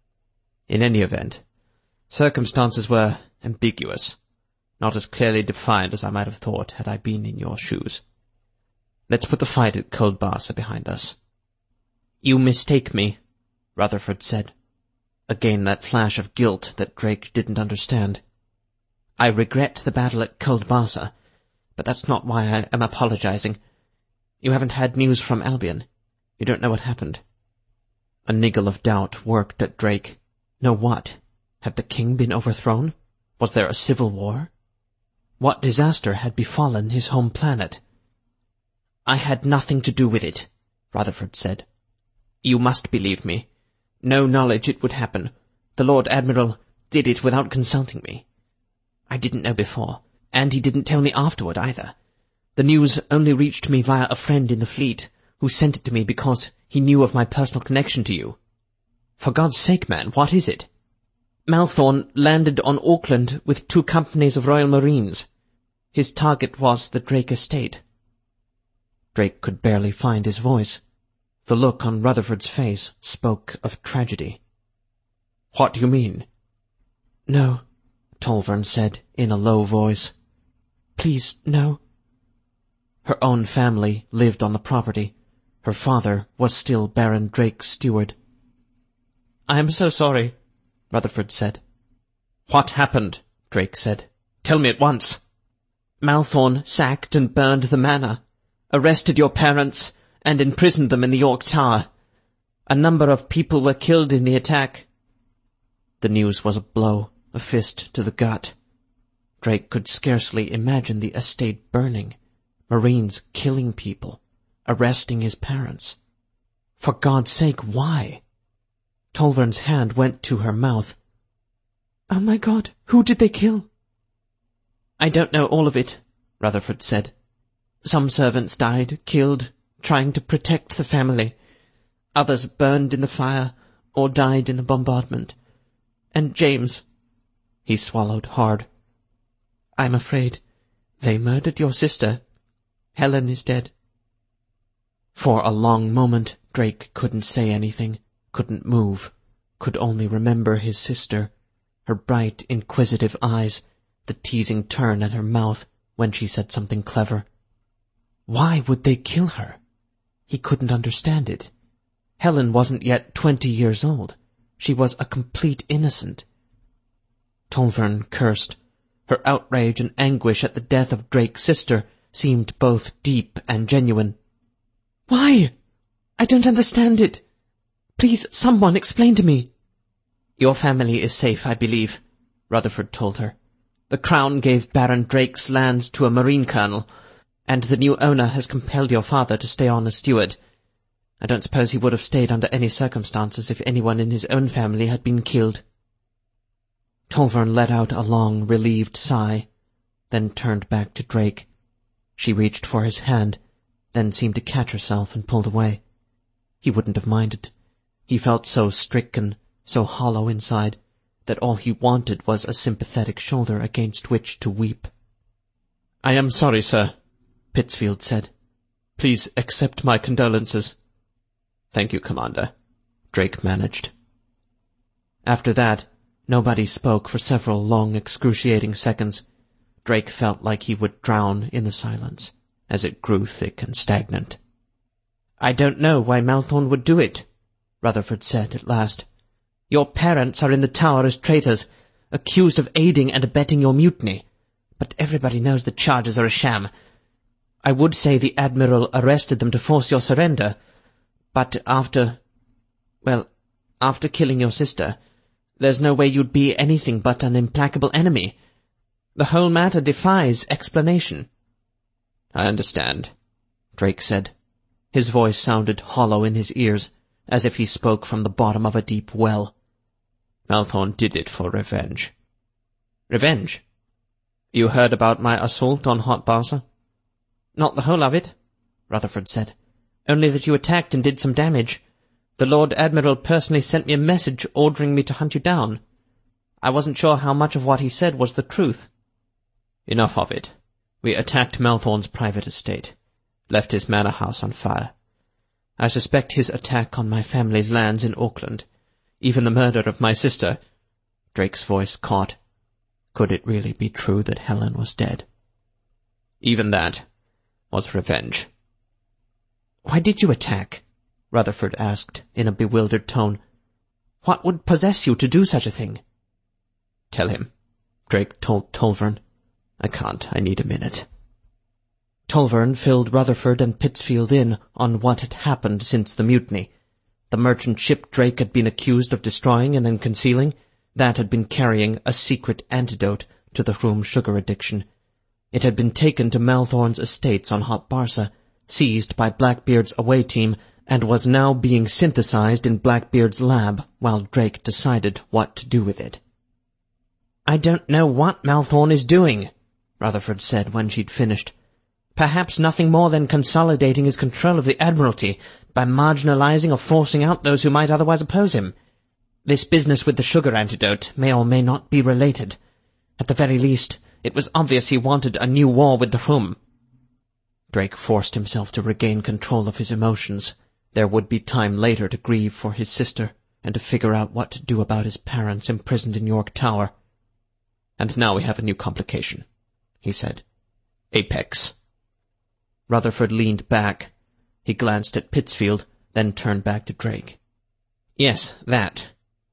In any event, circumstances were ambiguous, not as clearly defined as I might have thought had I been in your shoes. Let's put the fight at Cold Barsa behind us." "You mistake me," Rutherford said. Again that flash of guilt that Drake didn't understand. "I regret the battle at Cold Barsa, but that's not why I am apologizing. You haven't had news from Albion. You don't know what happened." A niggle of doubt worked at Drake. Know what? Had the king been overthrown? Was there a civil war? What disaster had befallen his home planet? "I had nothing to do with it," Rutherford said. "You must believe me. No knowledge it would happen. The Lord Admiral did it without consulting me. I didn't know before, and he didn't tell me afterward either. The news only reached me via a friend in the fleet, who sent it to me because he knew of my personal connection to you." "For God's sake, man, what is it?" "Malthorn landed on Auckland with two companies of Royal Marines. His target was the Drake estate." Drake could barely find his voice. The look on Rutherford's face spoke of tragedy. "What do you mean?" "No," Tolvern said in a low voice. "Please, no." Her own family lived on the property. Her father was still Baron Drake's steward. "I am so sorry," Rutherford said. "What happened?" Drake said. "Tell me at once." "Malthorn sacked and burned the manor, arrested your parents, and imprisoned them in the York Tower. A number of people were killed in the attack." The news was a blow, a fist to the gut. Drake could scarcely imagine the estate burning, Marines killing people, arresting his parents. For God's sake, why? Tolvern's hand went to her mouth. "Oh my God, who did they kill?" "I don't know all of it," Rutherford said. "Some servants died, killed, trying to protect the family. Others burned in the fire or died in the bombardment. And James—" He swallowed hard. "I'm afraid they murdered your sister. Helen is dead." For a long moment Drake couldn't say anything, couldn't move, could only remember his sister, her bright, inquisitive eyes, the teasing turn at her mouth when she said something clever. Why would they kill her? He couldn't understand it. Helen wasn't yet twenty years old. She was a complete innocent. Tolvern cursed. Her outrage and anguish at the death of Drake's sister seemed both deep and genuine. "Why? I don't understand it. Please, someone explain to me." "Your family is safe, I believe," Rutherford told her. "The Crown gave Baron Drake's lands to a Marine colonel, and the new owner has compelled your father to stay on as steward. I don't suppose he would have stayed under any circumstances if anyone in his own family had been killed." Tolvern let out a long, relieved sigh, then turned back to Drake. She reached for his hand, then seemed to catch herself and pulled away. He wouldn't have minded. He felt so stricken, so hollow inside, that all he wanted was a sympathetic shoulder against which to weep. "I am sorry, sir," Pittsfield said. "Please accept my condolences." "Thank you, Commander," Drake managed. After that, nobody spoke for several long, excruciating seconds. Drake felt like he would drown in the silence, as it grew thick and stagnant. "I don't know why Malthorn would do it," Rutherford said at last. "Your parents are in the Tower as traitors, accused of aiding and abetting your mutiny, but everybody knows the charges are a sham. I would say the Admiral arrested them to force your surrender, but after, well, after killing your sister, there's no way you'd be anything but an implacable enemy. The whole matter defies explanation." "I understand," Drake said. His voice sounded hollow in his ears, as if he spoke from the bottom of a deep well. "Malthorn did it for revenge." "Revenge? You heard about my assault on Hot Barsa?" "Not the whole of it," Rutherford said. "Only that you attacked and did some damage. The Lord Admiral personally sent me a message ordering me to hunt you down. I wasn't sure how much of what he said was the truth." "Enough of it. We attacked Malthorn's private estate, left his manor house on fire. I suspect his attack on my family's lands in Auckland, even the murder of my sister—" Drake's voice caught. Could it really be true that Helen was dead? "Even that was revenge." "Why did you attack?" Rutherford asked in a bewildered tone. "What would possess you to do such a thing?" "Tell him," Drake told Tolvern. "I can't. I need a minute." Tolvern filled Rutherford and Pittsfield in on what had happened since the mutiny. The merchant ship Drake had been accused of destroying and then concealing, that had been carrying a secret antidote to the Hroom sugar addiction. It had been taken to Malthorn's estates on Hot Barsa, seized by Blackbeard's away team, and was now being synthesized in Blackbeard's lab while Drake decided what to do with it. "I don't know what Malthorn is doing," Rutherford said when she'd finished. "Perhaps nothing more than consolidating his control of the Admiralty by marginalizing or forcing out those who might otherwise oppose him. This business with the sugar antidote may or may not be related. At the very least, it was obvious he wanted a new war with the Hroom." Drake forced himself to regain control of his emotions. There would be time later to grieve for his sister and to figure out what to do about his parents imprisoned in York Tower. "And now we have a new complication," he said. "Apex." Rutherford leaned back. He glanced at Pittsfield, then turned back to Drake. "Yes, that."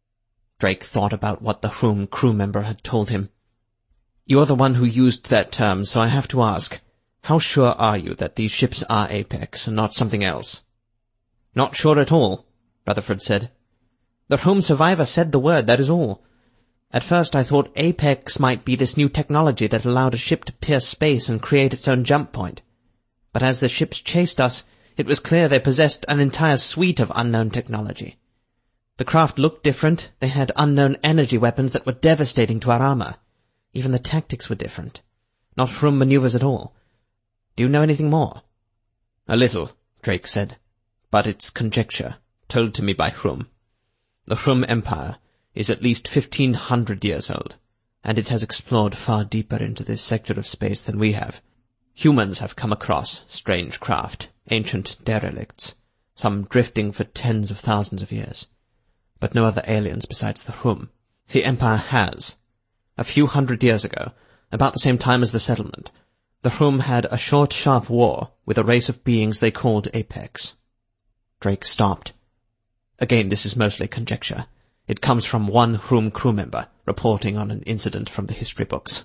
Drake thought about what the Hroom crew member had told him. "You're the one who used that term, so I have to ask, how sure are you that these ships are Apex and not something else?" "Not sure at all," Rutherford said. "The Hroom survivor said the word, that is all. At first I thought Apex might be this new technology that allowed a ship to pierce space and create its own jump point. But as the ships chased us, it was clear they possessed an entire suite of unknown technology. The craft looked different. They had unknown energy weapons that were devastating to our armor. Even the tactics were different. Not Hroom maneuvers at all. Do you know anything more?" "A little," Drake said. "But it's conjecture, told to me by Hroom. The Hroom Empire is at least fifteen hundred years old, and it has explored far deeper into this sector of space than we have. Humans have come across strange craft, ancient derelicts, some drifting for tens of thousands of years. But no other aliens besides the Hroom. The Empire has. A few hundred years ago, about the same time as the settlement, the Hroom had a short, sharp war with a race of beings they called Apex." Drake stopped. "Again, this is mostly conjecture. It comes from one Hroom crew member, reporting on an incident from the history books."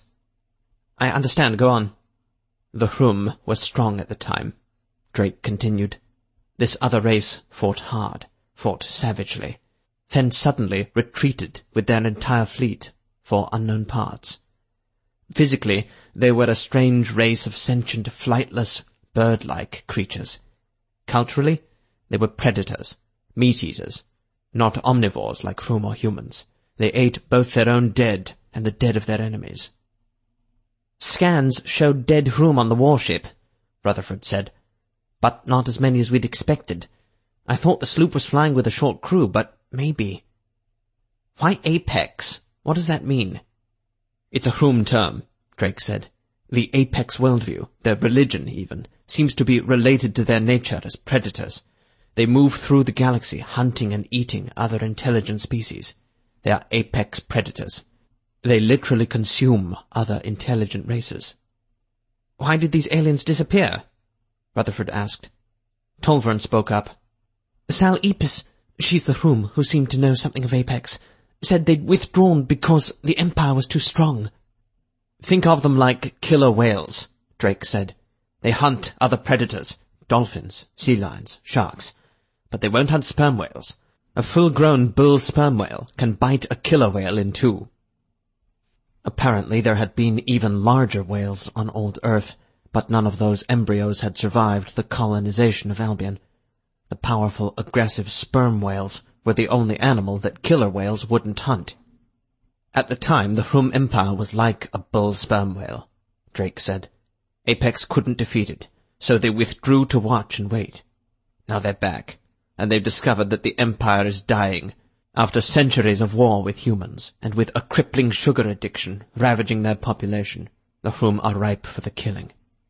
"I understand. Go on." "The Hroom was strong at the time," Drake continued. "This other race fought hard, fought savagely, then suddenly retreated with their entire fleet for unknown parts. Physically, they were a strange race of sentient, flightless, bird-like creatures. Culturally, they were predators, meat-eaters, not omnivores like Hroom or humans. They ate both their own dead and the dead of their enemies." "Scans showed dead Hroom on the warship," Rutherford said, "but not as many as we'd expected. I thought the sloop was flying with a short crew, but maybe." "Why Apex? What does that mean?" "It's a Hroom term," Drake said. "The Apex worldview, their religion even, seems to be related to their nature as predators. They move through the galaxy hunting and eating other intelligent species. They are Apex predators. They literally consume other intelligent races." "Why did these aliens disappear?" Rutherford asked. Tolvern spoke up. Sal Epis, she's the Hroom who seemed to know something of Apex, said they'd withdrawn because the Empire was too strong. Think of them like killer whales, Drake said. They hunt other predators, dolphins, sea lions, sharks, but they won't hunt sperm whales. A full-grown bull sperm whale can bite a killer whale in two. Apparently there had been even larger whales on old Earth, but none of those embryos had survived the colonization of Albion. The powerful, aggressive sperm whales were the only animal that killer whales wouldn't hunt. At the time, the Hroom Empire was like a bull sperm whale, Drake said. Apex couldn't defeat it, so they withdrew to watch and wait. Now they're back, and they've discovered that the Empire is dying, after centuries of war with humans, and with a crippling sugar addiction ravaging their population. The Hroom are ripe for the killing.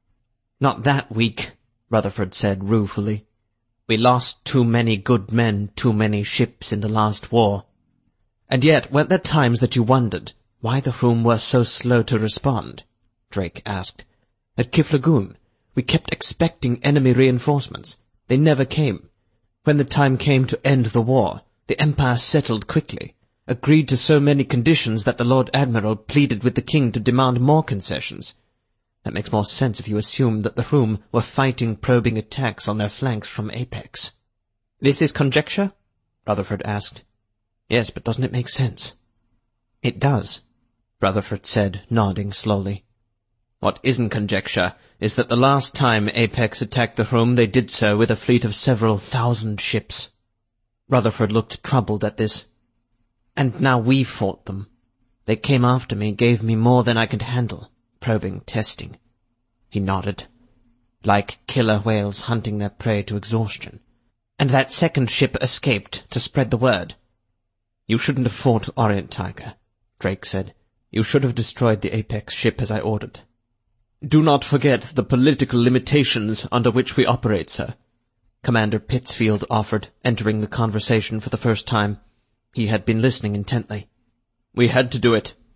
Not that weak, Rutherford said ruefully. We lost too many good men, too many ships in the last war. And yet, weren't there times that you wondered why the Hroom were so slow to respond? Drake asked. At Kif Lagoon, we kept expecting enemy reinforcements. They never came. When the time came to end the war, the Empire settled quickly, agreed to so many conditions that the Lord Admiral pleaded with the King to demand more concessions. That makes more sense if you assume that the Hroom were fighting probing attacks on their flanks from Apex. This is conjecture? Rutherford asked. Yes, but doesn't it make sense? It does, Rutherford said, nodding slowly. What isn't conjecture is that the last time Apex attacked the Hroom, they did so with a fleet of several thousand ships. Rutherford looked troubled at this. And now we fought them. They came after me, gave me more than I could handle. Probing, testing. He nodded. Like killer whales hunting their prey to exhaustion. And that second ship escaped to spread the word. You shouldn't have fought Orient Tiger, Drake said. You should have destroyed the Apex ship as I ordered. Do not forget the political limitations under which we operate, sir, Commander Pittsfield offered, entering the conversation for the first time. He had been listening intently. We had to do it.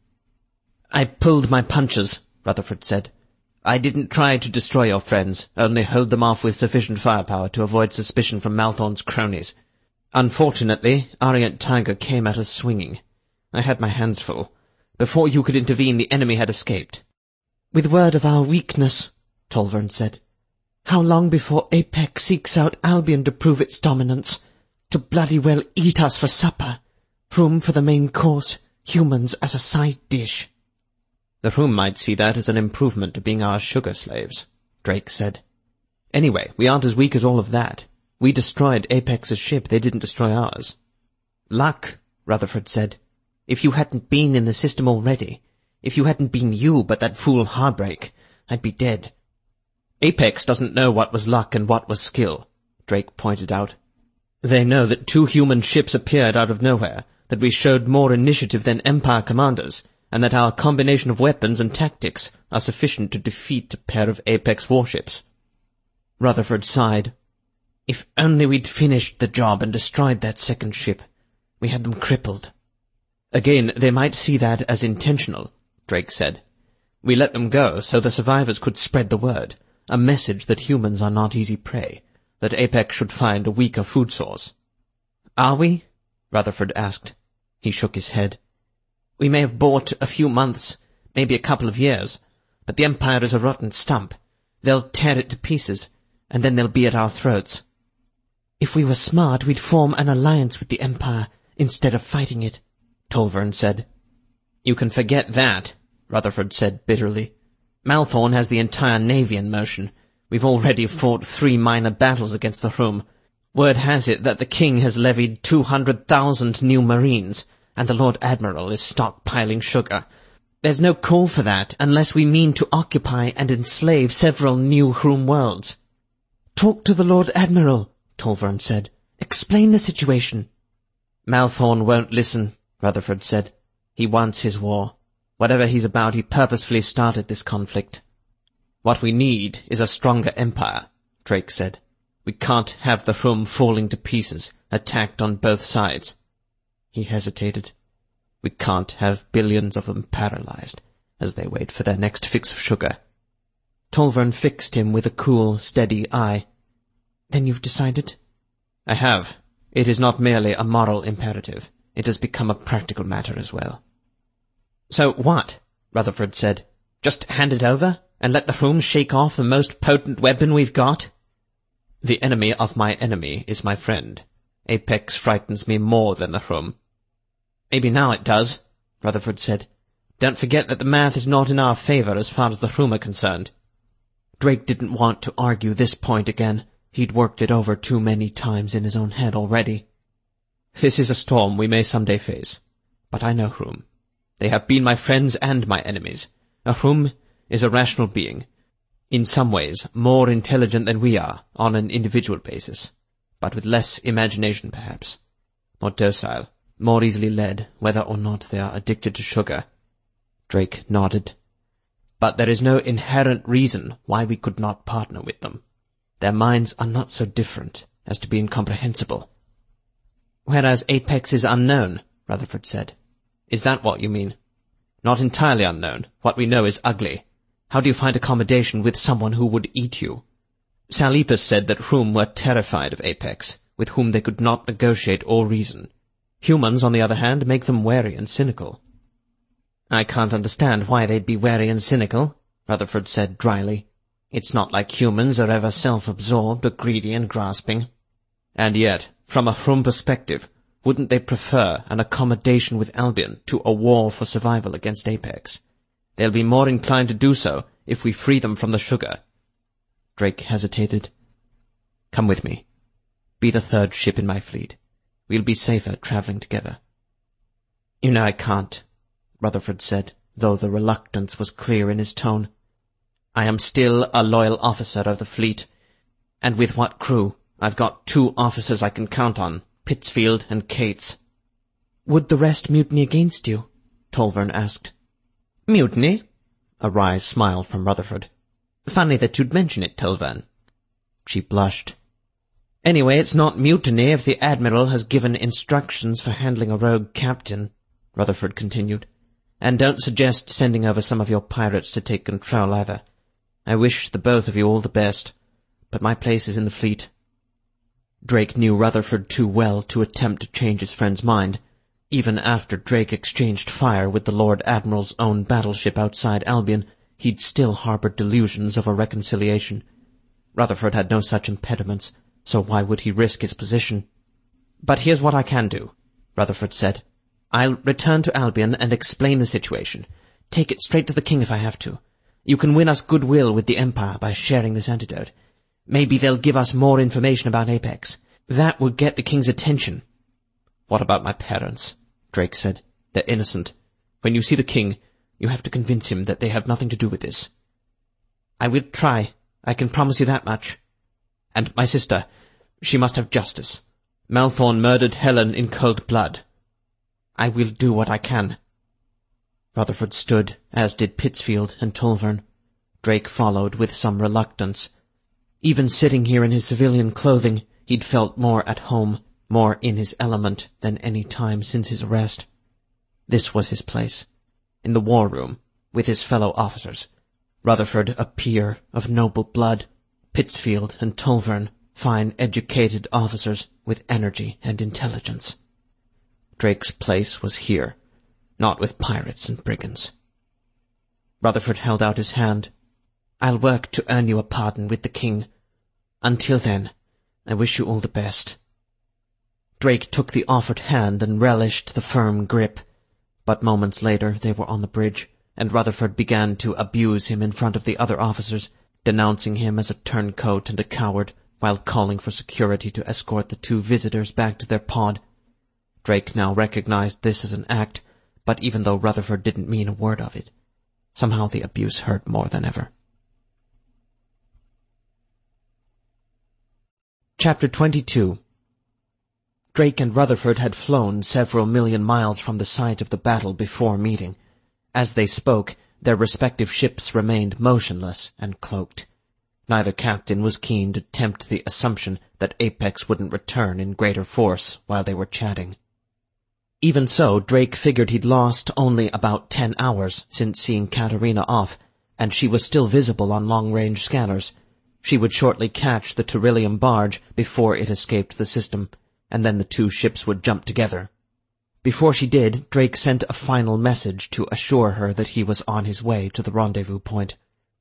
I pulled my punches, Rutherford said. I didn't try to destroy your friends, only hold them off with sufficient firepower to avoid suspicion from Malthorn's cronies. Unfortunately, Orient Tiger came at us swinging. I had my hands full. Before you could intervene, the enemy had escaped. With word of our weakness, Tolvern said. How long before Apex seeks out Albion to prove its dominance? To bloody well eat us for supper. Hroom for the main course, humans as a side dish. The Hroom might see that as an improvement to being our sugar slaves, Drake said. Anyway, we aren't as weak as all of that. We destroyed Apex's ship, they didn't destroy ours. Luck, Rutherford said. If you hadn't been in the system already, if you hadn't been you but that fool Harbrake, I'd be dead. Apex doesn't know what was luck and what was skill, Drake pointed out. They know that two human ships appeared out of nowhere, that we showed more initiative than Empire commanders, and that our combination of weapons and tactics are sufficient to defeat a pair of Apex warships. Rutherford sighed. If only we'd finished the job and destroyed that second ship. We had them crippled. Again, they might see that as intentional, Drake said. We let them go so the survivors could spread the word, a message that humans are not easy prey, that Apex should find a weaker food source. Are we? Rutherford asked. He shook his head. We may have bought a few months, maybe a couple of years, but the Empire is a rotten stump. They'll tear it to pieces, and then they'll be at our throats. If we were smart, we'd form an alliance with the Empire instead of fighting it, Tolvern said. You can forget that, Rutherford said bitterly. Malthorn has the entire navy in motion. We've already fought three minor battles against the Hroom. Word has it that the King has levied two hundred thousand new marines, and the Lord Admiral is stockpiling sugar. There's no call for that unless we mean to occupy and enslave several new Hroom worlds. Talk to the Lord Admiral, Tolvern said. Explain the situation. Malthorn won't listen, Rutherford said. He wants his war. Whatever he's about, he purposefully started this conflict. What we need is a stronger empire, Drake said. We can't have the Hroom falling to pieces, attacked on both sides. He hesitated. We can't have billions of them paralyzed as they wait for their next fix of sugar. Tolvern fixed him with a cool, steady eye. Then you've decided? I have. It is not merely a moral imperative. It has become a practical matter as well. So what? Rutherford said. Just hand it over, and let the Hroom shake off the most potent weapon we've got? The enemy of my enemy is my friend. Apex frightens me more than the Hroom. Maybe now it does, Rutherford said. Don't forget that the math is not in our favor as far as the Hroom are concerned. Drake didn't want to argue this point again. He'd worked it over too many times in his own head already. This is a storm we may someday face. But I know Hroom. They have been my friends and my enemies. A Hroom is a rational being. In some ways, more intelligent than we are, on an individual basis. But with less imagination, perhaps. More docile, more easily led, whether or not they are addicted to sugar. Drake nodded. But there is no inherent reason why we could not partner with them. Their minds are not so different as to be incomprehensible. Whereas Apex is unknown, Rutherford said. Is that what you mean? Not entirely unknown. What we know is ugly. How do you find accommodation with someone who would eat you? Salipus said that Hroom were terrified of Apex, with whom they could not negotiate or reason. Humans, on the other hand, make them wary and cynical. I can't understand why they'd be wary and cynical, Rutherford said dryly. It's not like humans are ever self-absorbed or greedy and grasping. And yet, from a Hroom perspective, wouldn't they prefer an accommodation with Albion to a war for survival against Apex? They'll be more inclined to do so if we free them from the sugar. Drake hesitated. Come with me. Be the third ship in my fleet. We'll be safer traveling together. You know I can't, Rutherford said, though the reluctance was clear in his tone. I am still a loyal officer of the fleet, and with what crew? I've got two officers I can count on, Pittsfield and Cates. Would the rest mutiny against you? Tolvern asked. Mutiny? A wry smile from Rutherford. Funny that you'd mention it, Tolvern. She blushed. Anyway, it's not mutiny if the Admiral has given instructions for handling a rogue captain, Rutherford continued. And don't suggest sending over some of your pirates to take control either. I wish the both of you all the best, but my place is in the fleet. Drake knew Rutherford too well to attempt to change his friend's mind. Even after Drake exchanged fire with the Lord Admiral's own battleship outside Albion, he'd still harbored delusions of a reconciliation. Rutherford had no such impediments, so why would he risk his position? But here's what I can do, Rutherford said. I'll return to Albion and explain the situation. Take it straight to the king if I have to. You can win us goodwill with the Empire by sharing this antidote. Maybe they'll give us more information about Apex. That would get the king's attention. What about my parents? Drake said. They're innocent. When you see the king, you have to convince him that they have nothing to do with this. I will try. I can promise you that much. And my sister, she must have justice. Malthorn murdered Helen in cold blood. I will do what I can. Rutherford stood, as did Pittsfield and Tolvern. Drake followed with some reluctance. Even sitting here in his civilian clothing, he'd felt more at home, more in his element than any time since his arrest. This was his place, in the war room, with his fellow officers. Rutherford, a peer of noble blood. Pittsfield and Tolvern, fine educated officers with energy and intelligence. Drake's place was here, not with pirates and brigands. Rutherford held out his hand. I'll work to earn you a pardon with the king. Until then, I wish you all the best. Drake took the offered hand and relished the firm grip. But moments later they were on the bridge, and Rutherford began to abuse him in front of the other officers, denouncing him as a turncoat and a coward, while calling for security to escort the two visitors back to their pod. Drake now recognized this as an act, but even though Rutherford didn't mean a word of it, somehow the abuse hurt more than ever. Chapter twenty-two. Drake and Rutherford had flown several million miles from the site of the battle before meeting. As they spoke, their respective ships remained motionless and cloaked. Neither captain was keen to tempt the assumption that Apex wouldn't return in greater force while they were chatting. Even so, Drake figured he'd lost only about ten hours since seeing Katerina off, and she was still visible on long-range scanners. She would shortly catch the Terillium barge before it escaped the system, and then the two ships would jump together. Before she did, Drake sent a final message to assure her that he was on his way to the rendezvous point.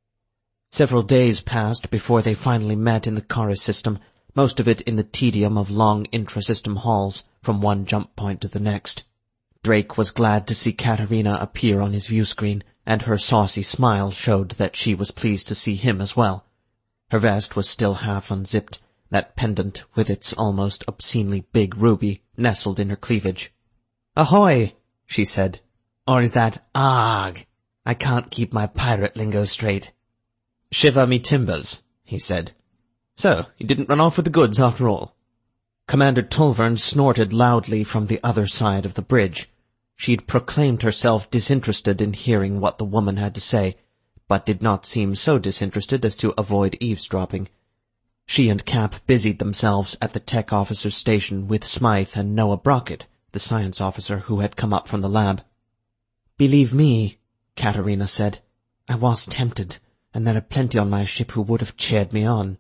Several days passed before they finally met in the Charis system, most of it in the tedium of long intra-system hauls from one jump point to the next. Drake was glad to see Katerina appear on his view screen, and her saucy smile showed that she was pleased to see him as well. Her vest was still half unzipped, that pendant with its almost obscenely big ruby nestled in her cleavage. "Ahoy," she said. "Or is that Arg? I can't keep my pirate lingo straight." "Shiver me timbers," he said. "So, you didn't run off with the goods after all." Commander Tulvern snorted loudly from the other side of the bridge. She'd proclaimed herself disinterested in hearing what the woman had to say, but did not seem so disinterested as to avoid eavesdropping. She and Cap busied themselves at the tech officer's station with Smythe and Noah Brockett, the science officer who had come up from the lab. "Believe me," Katerina said, "I was tempted, and there are plenty on my ship who would have cheered me on."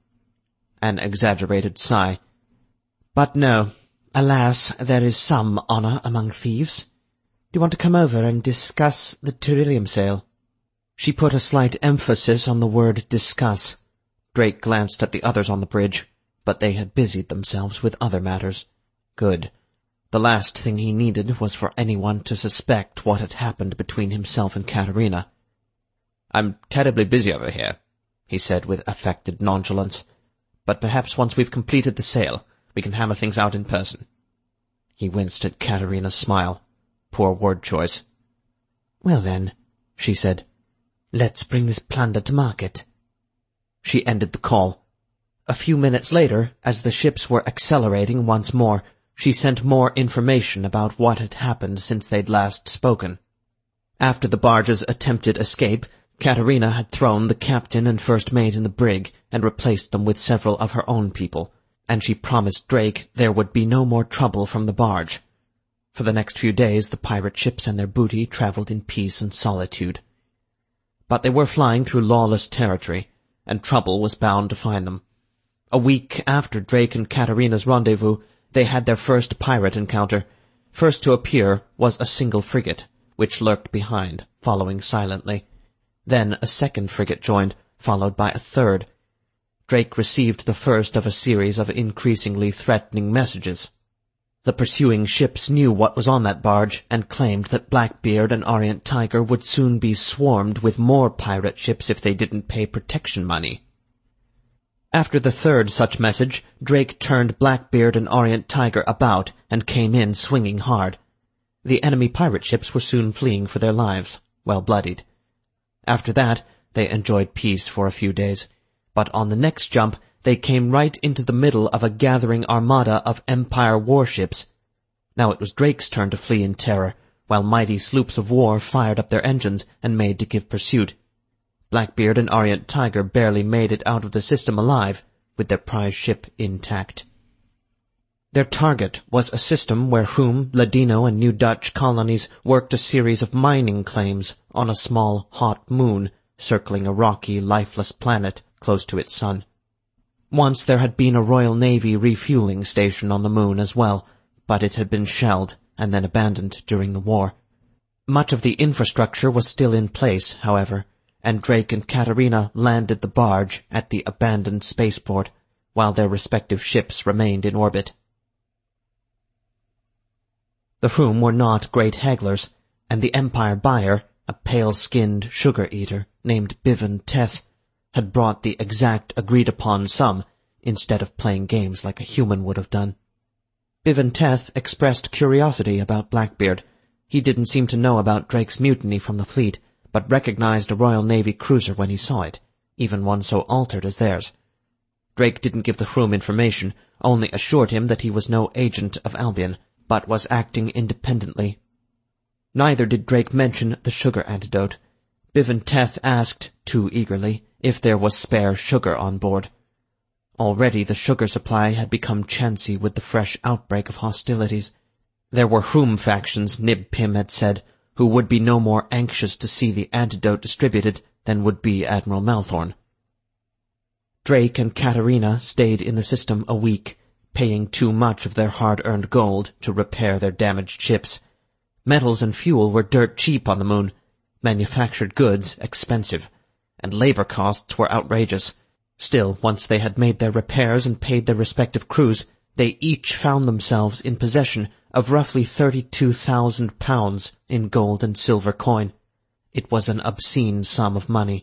An exaggerated sigh. "But no, alas, there is some honor among thieves. Do you want to come over and discuss the Terillium sale?" She put a slight emphasis on the word discuss. Drake glanced at the others on the bridge, but they had busied themselves with other matters. Good. The last thing he needed was for anyone to suspect what had happened between himself and Katerina. "I'm terribly busy over here," he said with affected nonchalance. "But perhaps once we've completed the sale, we can hammer things out in person." He winced at Katerina's smile. Poor word choice. "Well then," she said, "let's bring this plunder to market." She ended the call. A few minutes later, as the ships were accelerating once more, she sent more information about what had happened since they'd last spoken. After the barge's attempted escape, Katerina had thrown the captain and first mate in the brig and replaced them with several of her own people, and she promised Drake there would be no more trouble from the barge. For the next few days the pirate ships and their booty traveled in peace and solitude. But they were flying through lawless territory, and trouble was bound to find them. A week after Drake and Katerina's rendezvous, they had their first pirate encounter. First to appear was a single frigate, which lurked behind, following silently. Then a second frigate joined, followed by a third. Drake received the first of a series of increasingly threatening messages. The pursuing ships knew what was on that barge, and claimed that Blackbeard and Orient Tiger would soon be swarmed with more pirate ships if they didn't pay protection money. After the third such message, Drake turned Blackbeard and Orient Tiger about and came in swinging hard. The enemy pirate ships were soon fleeing for their lives, well bloodied. After that, they enjoyed peace for a few days, but on the next jump, they came right into the middle of a gathering armada of Empire warships. Now it was Drake's turn to flee in terror, while mighty sloops of war fired up their engines and made to give pursuit. Blackbeard and Orient Tiger barely made it out of the system alive, with their prize ship intact. Their target was a system where Hume, Ladino, and New Dutch colonies worked a series of mining claims on a small, hot moon circling a rocky, lifeless planet close to its sun. Once there had been a Royal Navy refueling station on the moon as well, but it had been shelled and then abandoned during the war. Much of the infrastructure was still in place, however, and Drake and Katerina landed the barge at the abandoned spaceport, while their respective ships remained in orbit. The Hume were not great hagglers, and the Empire buyer, a pale-skinned sugar-eater named Bivan Teth, had brought the exact agreed-upon sum, instead of playing games like a human would have done. Bivan Teth expressed curiosity about Blackbeard. He didn't seem to know about Drake's mutiny from the fleet, but recognized a Royal Navy cruiser when he saw it, even one so altered as theirs. Drake didn't give the Hume information, only assured him that he was no agent of Albion, but was acting independently. Neither did Drake mention the sugar antidote. Bivan Teth asked, too eagerly, if there was spare sugar on board. Already the sugar supply had become chancy with the fresh outbreak of hostilities. There were Hume factions, Nib Pim had said, who would be no more anxious to see the antidote distributed than would be Admiral Malthorn. Drake and Katerina stayed in the system a week, paying too much of their hard-earned gold to repair their damaged ships. Metals and fuel were dirt cheap on the moon, manufactured goods expensive, and labor costs were outrageous. Still, once they had made their repairs and paid their respective crews, they each found themselves in possession of roughly thirty-two thousand pounds in gold and silver coin. It was an obscene sum of money.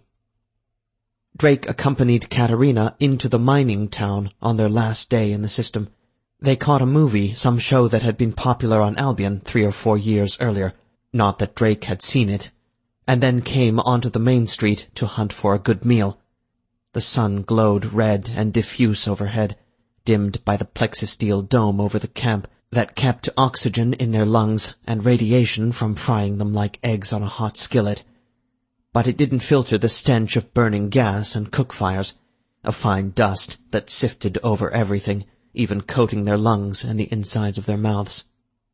Drake accompanied Katerina into the mining town on their last day in the system. They caught a movie, some show that had been popular on Albion three or four years earlier, not that Drake had seen it, and then came onto the main street to hunt for a good meal. The sun glowed red and diffuse overhead, dimmed by the plexisteel dome over the camp that kept oxygen in their lungs and radiation from frying them like eggs on a hot skillet. But it didn't filter the stench of burning gas and cook fires, a fine dust that sifted over everything, even coating their lungs and the insides of their mouths.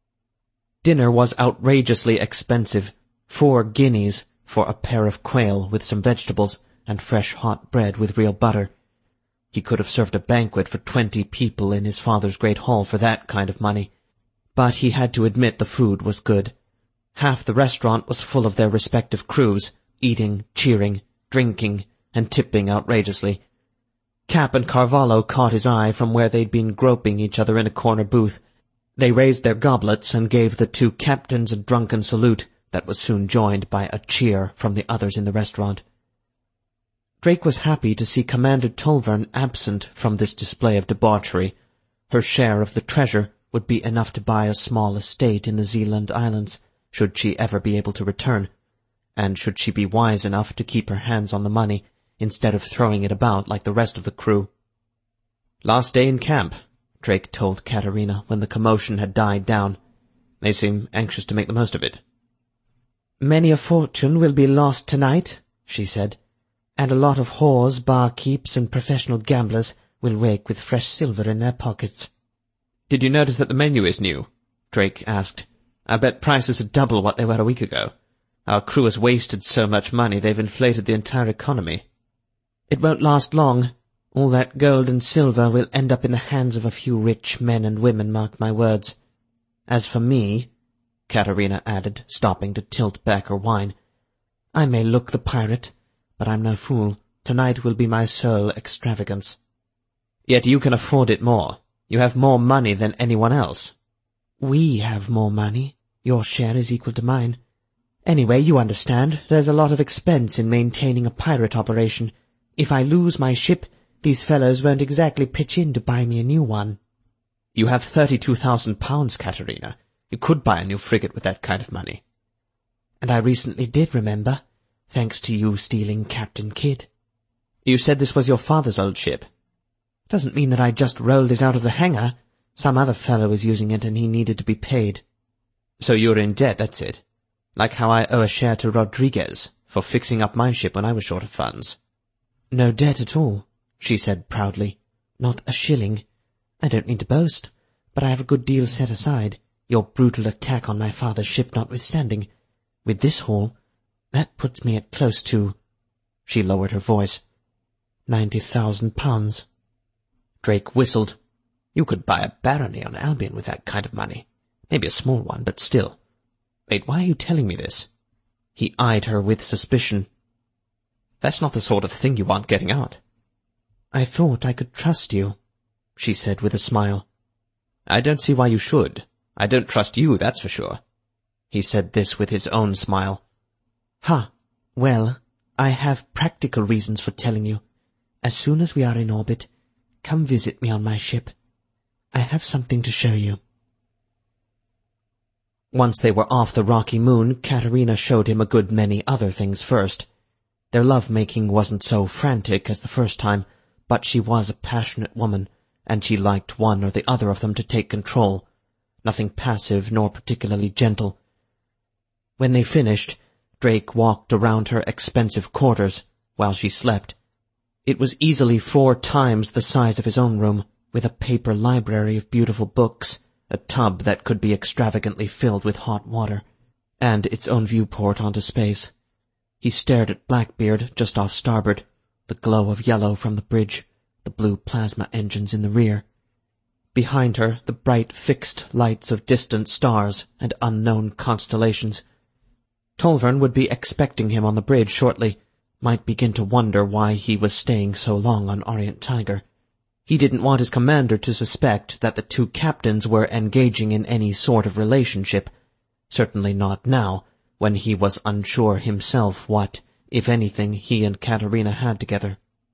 Dinner was outrageously expensive, four guineas for a pair of quail with some vegetables and fresh hot bread with real butter. He could have served a banquet for twenty people in his father's great hall for that kind of money. But he had to admit the food was good. Half the restaurant was full of their respective crews, eating, cheering, drinking, and tipping outrageously. Cap and Carvalho caught his eye from where they'd been groping each other in a corner booth. They raised their goblets and gave the two captains a drunken salute that was soon joined by a cheer from the others in the restaurant. Drake was happy to see Commander Tolvern absent from this display of debauchery. Her share of the treasure would be enough to buy a small estate in the Zealand Islands, should she ever be able to return, and should she be wise enough to keep her hands on the money, instead of throwing it about like the rest of the crew. "Last day in camp," Drake told Katerina when the commotion had died down. "They seem anxious to make the most of it." "Many a fortune will be lost tonight," she said, "and a lot of whores, barkeeps, and professional gamblers will wake with fresh silver in their pockets." "Did you notice that the menu is new?" Drake asked. "I bet prices are double what they were a week ago. Our crew has wasted so much money they've inflated the entire economy." "It won't last long. All that gold and silver will end up in the hands of a few rich men and women, mark my words. As for me," Katerina added, stopping to tilt back her wine, "I may look the pirate, but I'm no fool. Tonight will be my sole extravagance." "Yet you can afford it more. You have more money than anyone else." "We have more money. Your share is equal to mine. Anyway, you understand, there's a lot of expense in maintaining a pirate operation. If I lose my ship, these fellows won't exactly pitch in to buy me a new one." "You have thirty-two thousand pounds, Katerina. You could buy a new frigate with that kind of money." "And I recently did, remember, thanks to you stealing Captain Kidd." "You said this was your father's old ship." "Doesn't mean that I just rolled it out of the hangar. Some other fellow was using it and he needed to be paid." "So you're in debt, that's it? Like how I owe a share to Rodriguez for fixing up my ship when I was short of funds." "No debt at all," she said proudly. "Not a shilling. I don't mean to boast, but I have a good deal set aside, your brutal attack on my father's ship notwithstanding. With this haul, that puts me at close to—" she lowered her voice, ninety thousand pounds. Drake whistled. "You could buy a barony on Albion with that kind of money. Maybe a small one, but still. Wait, why are you telling me this?" He eyed her with suspicion. "That's not the sort of thing you want getting out." "I thought I could trust you," she said with a smile. "I don't see why you should. I don't trust you, that's for sure." He said this with his own smile. "Ha! Well, I have practical reasons for telling you. As soon as we are in orbit, come visit me on my ship. I have something to show you." Once they were off the rocky moon, Katerina showed him a good many other things first. Their love-making wasn't so frantic as the first time, but she was a passionate woman, and she liked one or the other of them to take control. Nothing passive nor particularly gentle. When they finished, Drake walked around her expensive quarters while she slept. It was easily four times the size of his own room, with a paper library of beautiful books, a tub that could be extravagantly filled with hot water, and its own viewport onto space. He stared at Blackbeard just off starboard, the glow of yellow from the bridge, the blue plasma engines in the rear. Behind her, the bright fixed lights of distant stars and unknown constellations. Tolvern would be expecting him on the bridge shortly, might begin to wonder why he was staying so long on Orient Tiger. He didn't want his commander to suspect that the two captains were engaging in any sort of relationship, certainly not now, when he was unsure himself what, if anything, he and Katerina had together.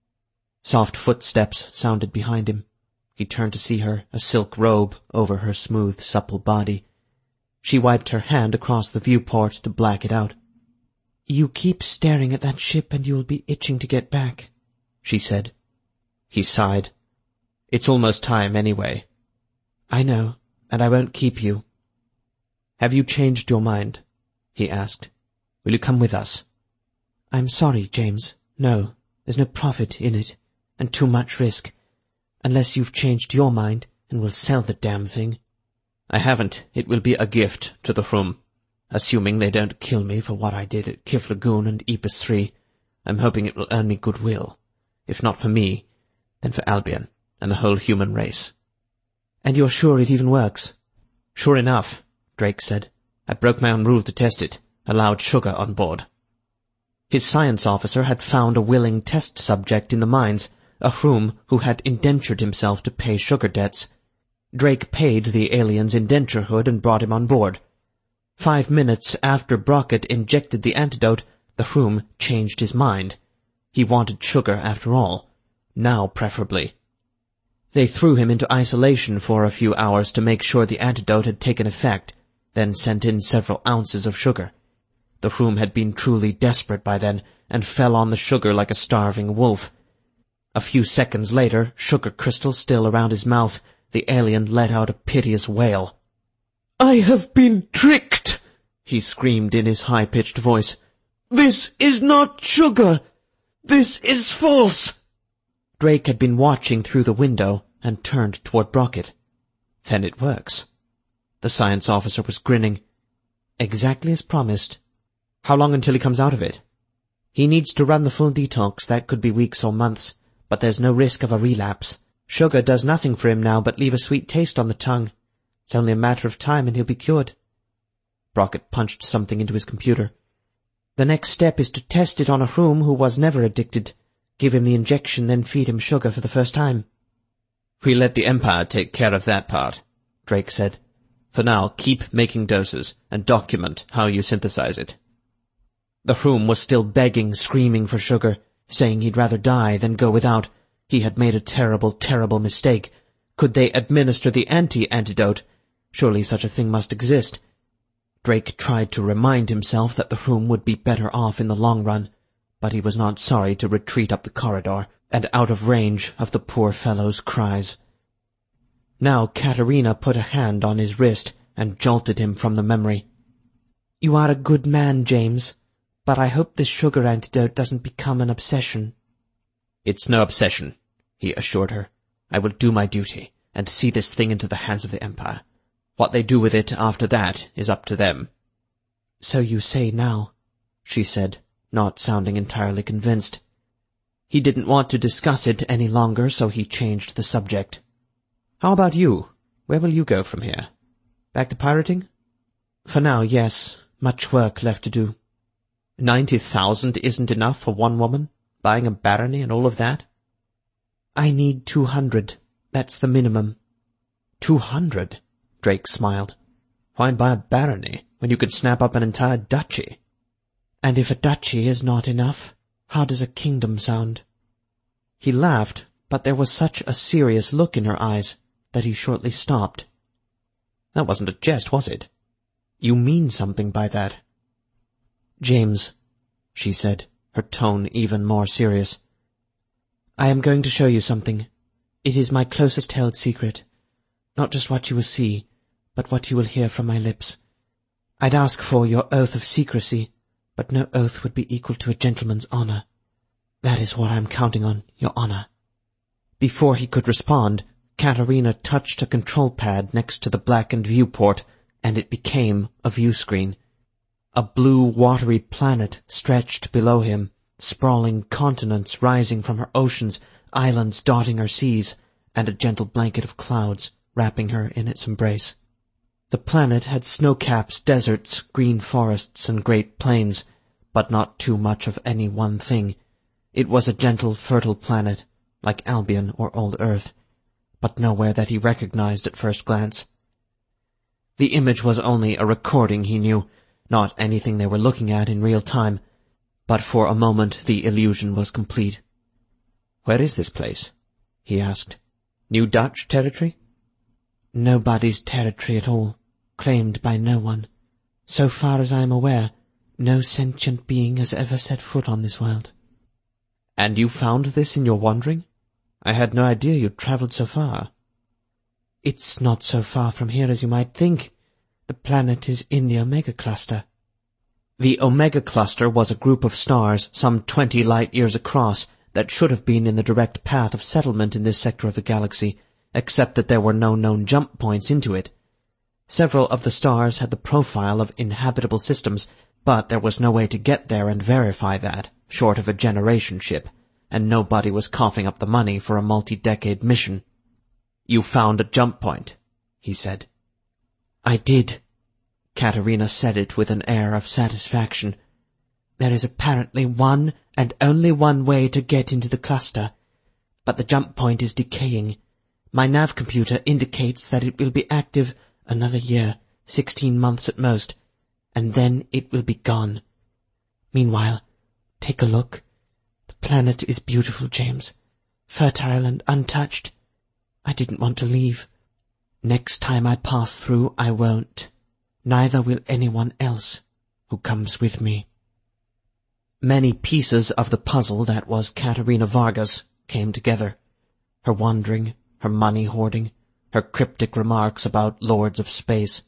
Soft footsteps sounded behind him. He turned to see her, a silk robe over her smooth, supple body. She wiped her hand across the viewport to black it out. "You keep staring at that ship and you'll be itching to get back," she said. He sighed. "It's almost time anyway." "I know, and I won't keep you." "Have you changed your mind?" he asked. "Will you come with us?" "I'm sorry, James. No, there's no profit in it, and too much risk. Unless you've changed your mind and will sell the damn thing." "I haven't. It will be a gift to the Froom. Assuming they don't kill me for what I did at Kif Lagoon and Epus three, I'm hoping it will earn me goodwill. If not for me, then for Albion and the whole human race." "And you're sure it even works?" "Sure enough," Drake said. "I broke my own rule to test it, allowed sugar on board." His science officer had found a willing test subject in the mines, a Froom who had indentured himself to pay sugar debts. Drake paid the alien's indenture hood and brought him on board. Five minutes after Brockett injected the antidote, the Froom changed his mind. He wanted sugar after all. Now preferably. They threw him into isolation for a few hours to make sure the antidote had taken effect, then sent in several ounces of sugar. The Froom had been truly desperate by then, and fell on the sugar like a starving wolf. A few seconds later, sugar crystal still around his mouth, the alien let out a piteous wail. "I have been tricked!" he screamed in his high-pitched voice. "This is not sugar! This is false!" Drake had been watching through the window and turned toward Brockett. "Then it works." The science officer was grinning. "Exactly as promised." "How long until he comes out of it?" "He needs to run the full detox. That could be weeks or months, but there's no risk of a relapse. Sugar does nothing for him now but leave a sweet taste on the tongue. It's only a matter of time and he'll be cured." Brockett punched something into his computer. "The next step is to test it on a Froom who was never addicted. Give him the injection, then feed him sugar for the first time." "We'll let the Empire take care of that part," Drake said. "For now, keep making doses, and document how you synthesize it." The Froom was still begging, screaming for sugar, saying he'd rather die than go without. He had made a terrible, terrible mistake. Could they administer the anti-antidote? Surely such a thing must exist. Drake tried to remind himself that the Froom would be better off in the long run, but he was not sorry to retreat up the corridor, and out of range of the poor fellow's cries. Now Katerina put a hand on his wrist and jolted him from the memory. "You are a good man, James, but I hope this sugar antidote doesn't become an obsession." "It's no obsession," he assured her. "I will do my duty, and see this thing into the hands of the Empire. What they do with it after that is up to them." "So you say now," she said, not sounding entirely convinced. He didn't want to discuss it any longer, so he changed the subject. "How about you? Where will you go from here? Back to pirating?" "For now, yes. Much work left to do." Ninety thousand isn't enough for one woman? Buying a barony and all of that?" "I need two hundred. That's the minimum." Two hundred? Drake smiled. "Why buy a barony when you could snap up an entire duchy?" "And if a duchy is not enough, how does a kingdom sound?" He laughed, but there was such a serious look in her eyes that he shortly stopped. "That wasn't a jest, was it? You mean something by that." "James," she said, her tone even more serious, "I am going to show you something. It is my closest held secret. Not just what you will see, but what you will hear from my lips. I'd ask for your oath of secrecy, but no oath would be equal to a gentleman's honor. That is what I'm counting on, your honor." Before he could respond, Katerina touched a control pad next to the blackened viewport, and it became a view screen. A blue, watery planet stretched below him, sprawling continents rising from her oceans, islands dotting her seas, and a gentle blanket of clouds wrapping her in its embrace. The planet had snow-caps, deserts, green forests, and great plains, but not too much of any one thing. It was a gentle, fertile planet, like Albion or old Earth, but nowhere that he recognized at first glance. The image was only a recording, he knew, not anything they were looking at in real time, but for a moment the illusion was complete. "Where is this place?" he asked. "New Dutch territory?" "Nobody's territory at all, claimed by no one. So far as I am aware, no sentient being has ever set foot on this world." "And you found this in your wandering? I had no idea you'd travelled so far." "It's not so far from here as you might think. The planet is in the Omega Cluster." The Omega Cluster was a group of stars some twenty light-years across that should have been in the direct path of settlement in this sector of the galaxy, except that there were no known jump points into it. Several of the stars had the profile of inhabitable systems, but there was no way to get there and verify that, short of a generation ship, and nobody was coughing up the money for a multi-decade mission. "You found a jump point," he said. "I did." Katerina said it with an air of satisfaction. "There is apparently one and only one way to get into the cluster, but the jump point is decaying. My nav computer indicates that it will be active another year, sixteen months at most, and then it will be gone. Meanwhile, take a look. The planet is beautiful, James, fertile and untouched. I didn't want to leave. Next time I pass through, I won't. Neither will anyone else who comes with me." Many pieces of the puzzle that was Katerina Vargas came together. Her wandering, her money-hoarding, her cryptic remarks about lords of space.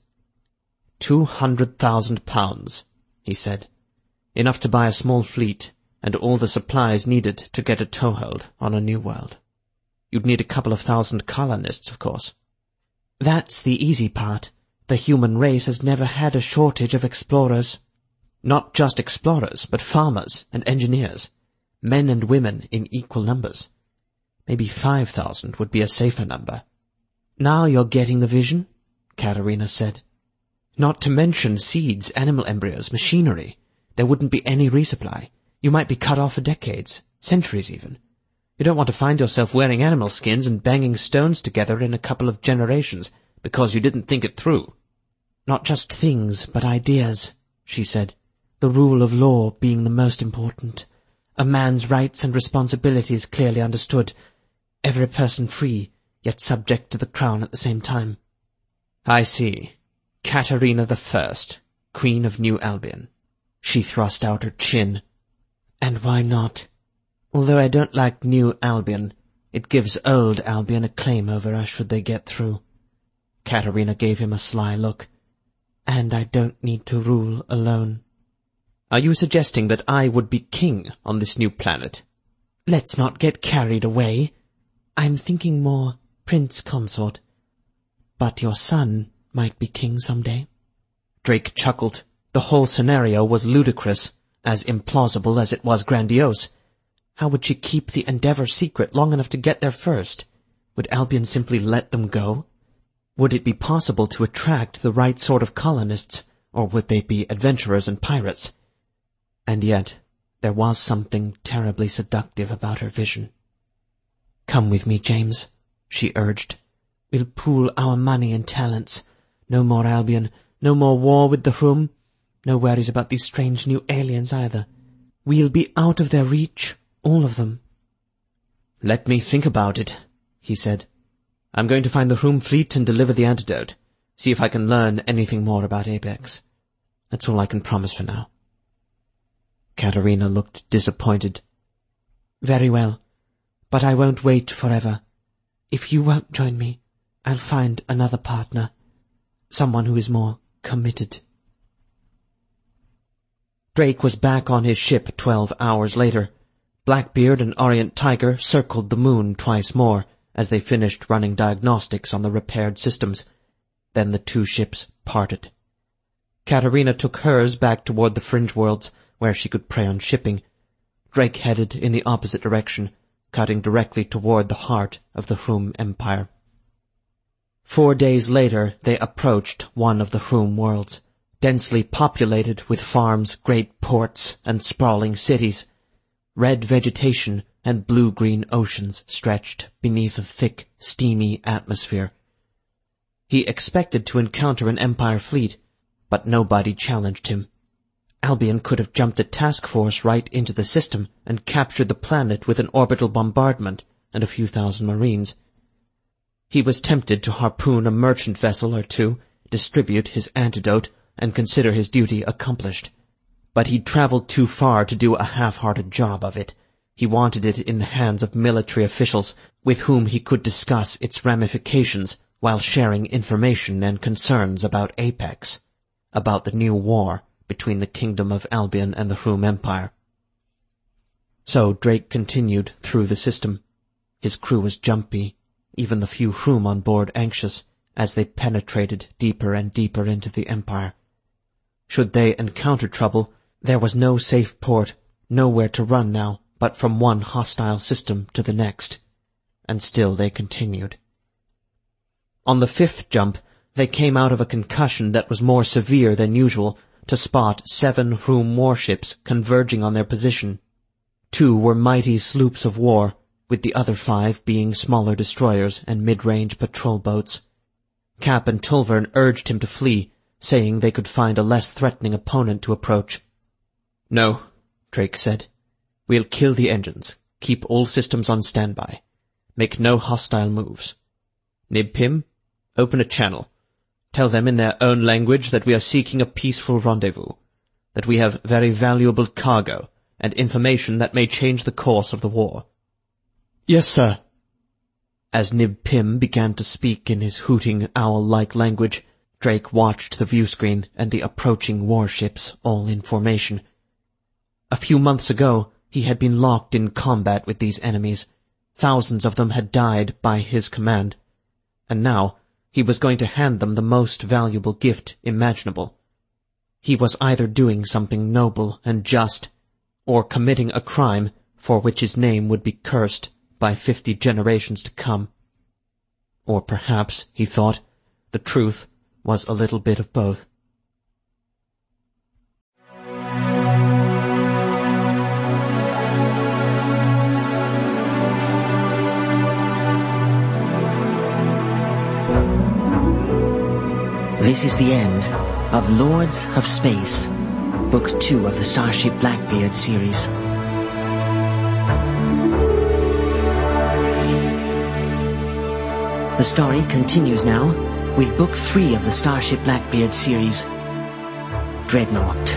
Two hundred thousand pounds, he said. Enough to buy a small fleet, and all the supplies needed to get a toehold on a new world. You'd need a couple of thousand colonists, of course. "That's the easy part. The human race has never had a shortage of explorers." "Not just explorers, but farmers and engineers. Men and women in equal numbers. Maybe five thousand would be a safer number." "Now you're getting the vision," Katerina said. "Not to mention seeds, animal embryos, machinery. There wouldn't be any resupply. You might be cut off for decades, centuries even. You don't want to find yourself wearing animal skins and banging stones together in a couple of generations because you didn't think it through." "Not just things, but ideas," she said. "The rule of law being the most important. A man's rights and responsibilities clearly understood. Every person free, yet subject to the crown at the same time." "I see. Katerina the First, Queen of New Albion." She thrust out her chin. "And why not? Although I don't like New Albion, it gives old Albion a claim over us should they get through." Katerina gave him a sly look. "And I don't need to rule alone." "Are you suggesting that I would be king on this new planet?" "Let's not get carried away. I'm thinking more prince consort. But your son might be king some day." Drake chuckled. The whole scenario was ludicrous, as implausible as it was grandiose. How would she keep the Endeavour secret long enough to get there first? Would Albion simply let them go? Would it be possible to attract the right sort of colonists, or would they be adventurers and pirates? And yet, there was something terribly seductive about her vision. "Come with me, James," she urged. "We'll pool our money and talents. No more Albion, no more war with the Hrum, no worries about these strange new aliens either. We'll be out of their reach, all of them." "Let me think about it," he said. "I'm going to find the Hrum fleet and deliver the antidote. See if I can learn anything more about Apex. That's all I can promise for now." Katerina looked disappointed. "Very well, but I won't wait forever. If you won't join me, I'll find another partner, someone who is more committed." Drake was back on his ship twelve hours later. Blackbeard and Orient Tiger circled the moon twice more as they finished running diagnostics on the repaired systems. Then the two ships parted. Katerina took hers back toward the fringe worlds, where she could prey on shipping. Drake headed in the opposite direction, cutting directly toward the heart of the Hroom Empire. Four days later, they approached one of the Hroom worlds, densely populated with farms, great ports, and sprawling cities. Red vegetation and blue-green oceans stretched beneath a thick, steamy atmosphere. He expected to encounter an Empire fleet, but nobody challenged him. Albion could have jumped a task force right into the system and captured the planet with an orbital bombardment and a few thousand marines. He was tempted to harpoon a merchant vessel or two, distribute his antidote, and consider his duty accomplished. But he'd traveled too far to do a half-hearted job of it. He wanted it in the hands of military officials with whom he could discuss its ramifications while sharing information and concerns about Apex, about the new war between the Kingdom of Albion and the Hroom Empire. So Drake continued through the system. His crew was jumpy, even the few Hroom on board anxious, as they penetrated deeper and deeper into the Empire. Should they encounter trouble, there was no safe port, nowhere to run now, but from one hostile system to the next. And still they continued. On the fifth jump, they came out of a concussion that was more severe than usual to spot seven Hroom warships converging on their position. Two were mighty sloops of war, with the other five being smaller destroyers and mid-range patrol boats. Cap and Tulvern urged him to flee, saying they could find a less threatening opponent to approach. "No," Drake said. "We'll kill the engines, keep all systems on standby, make no hostile moves. Nib Pim, open a channel. Tell them in their own language that we are seeking a peaceful rendezvous, that we have very valuable cargo and information that may change the course of the war." "Yes, sir." As Nib Pim began to speak in his hooting, owl-like language, Drake watched the viewscreen and the approaching warships all in formation. A few months ago, he had been locked in combat with these enemies. Thousands of them had died by his command. And now, he was going to hand them the most valuable gift imaginable. He was either doing something noble and just, or committing a crime for which his name would be cursed by fifty generations to come. Or perhaps, he thought, the truth was a little bit of both. This is the end of Lords of Space, Book two of the Starship Blackbeard series. The story continues now with Book three of the Starship Blackbeard series, Dreadnought.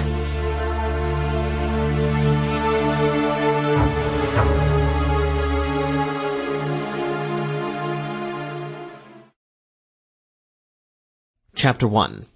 Chapter one.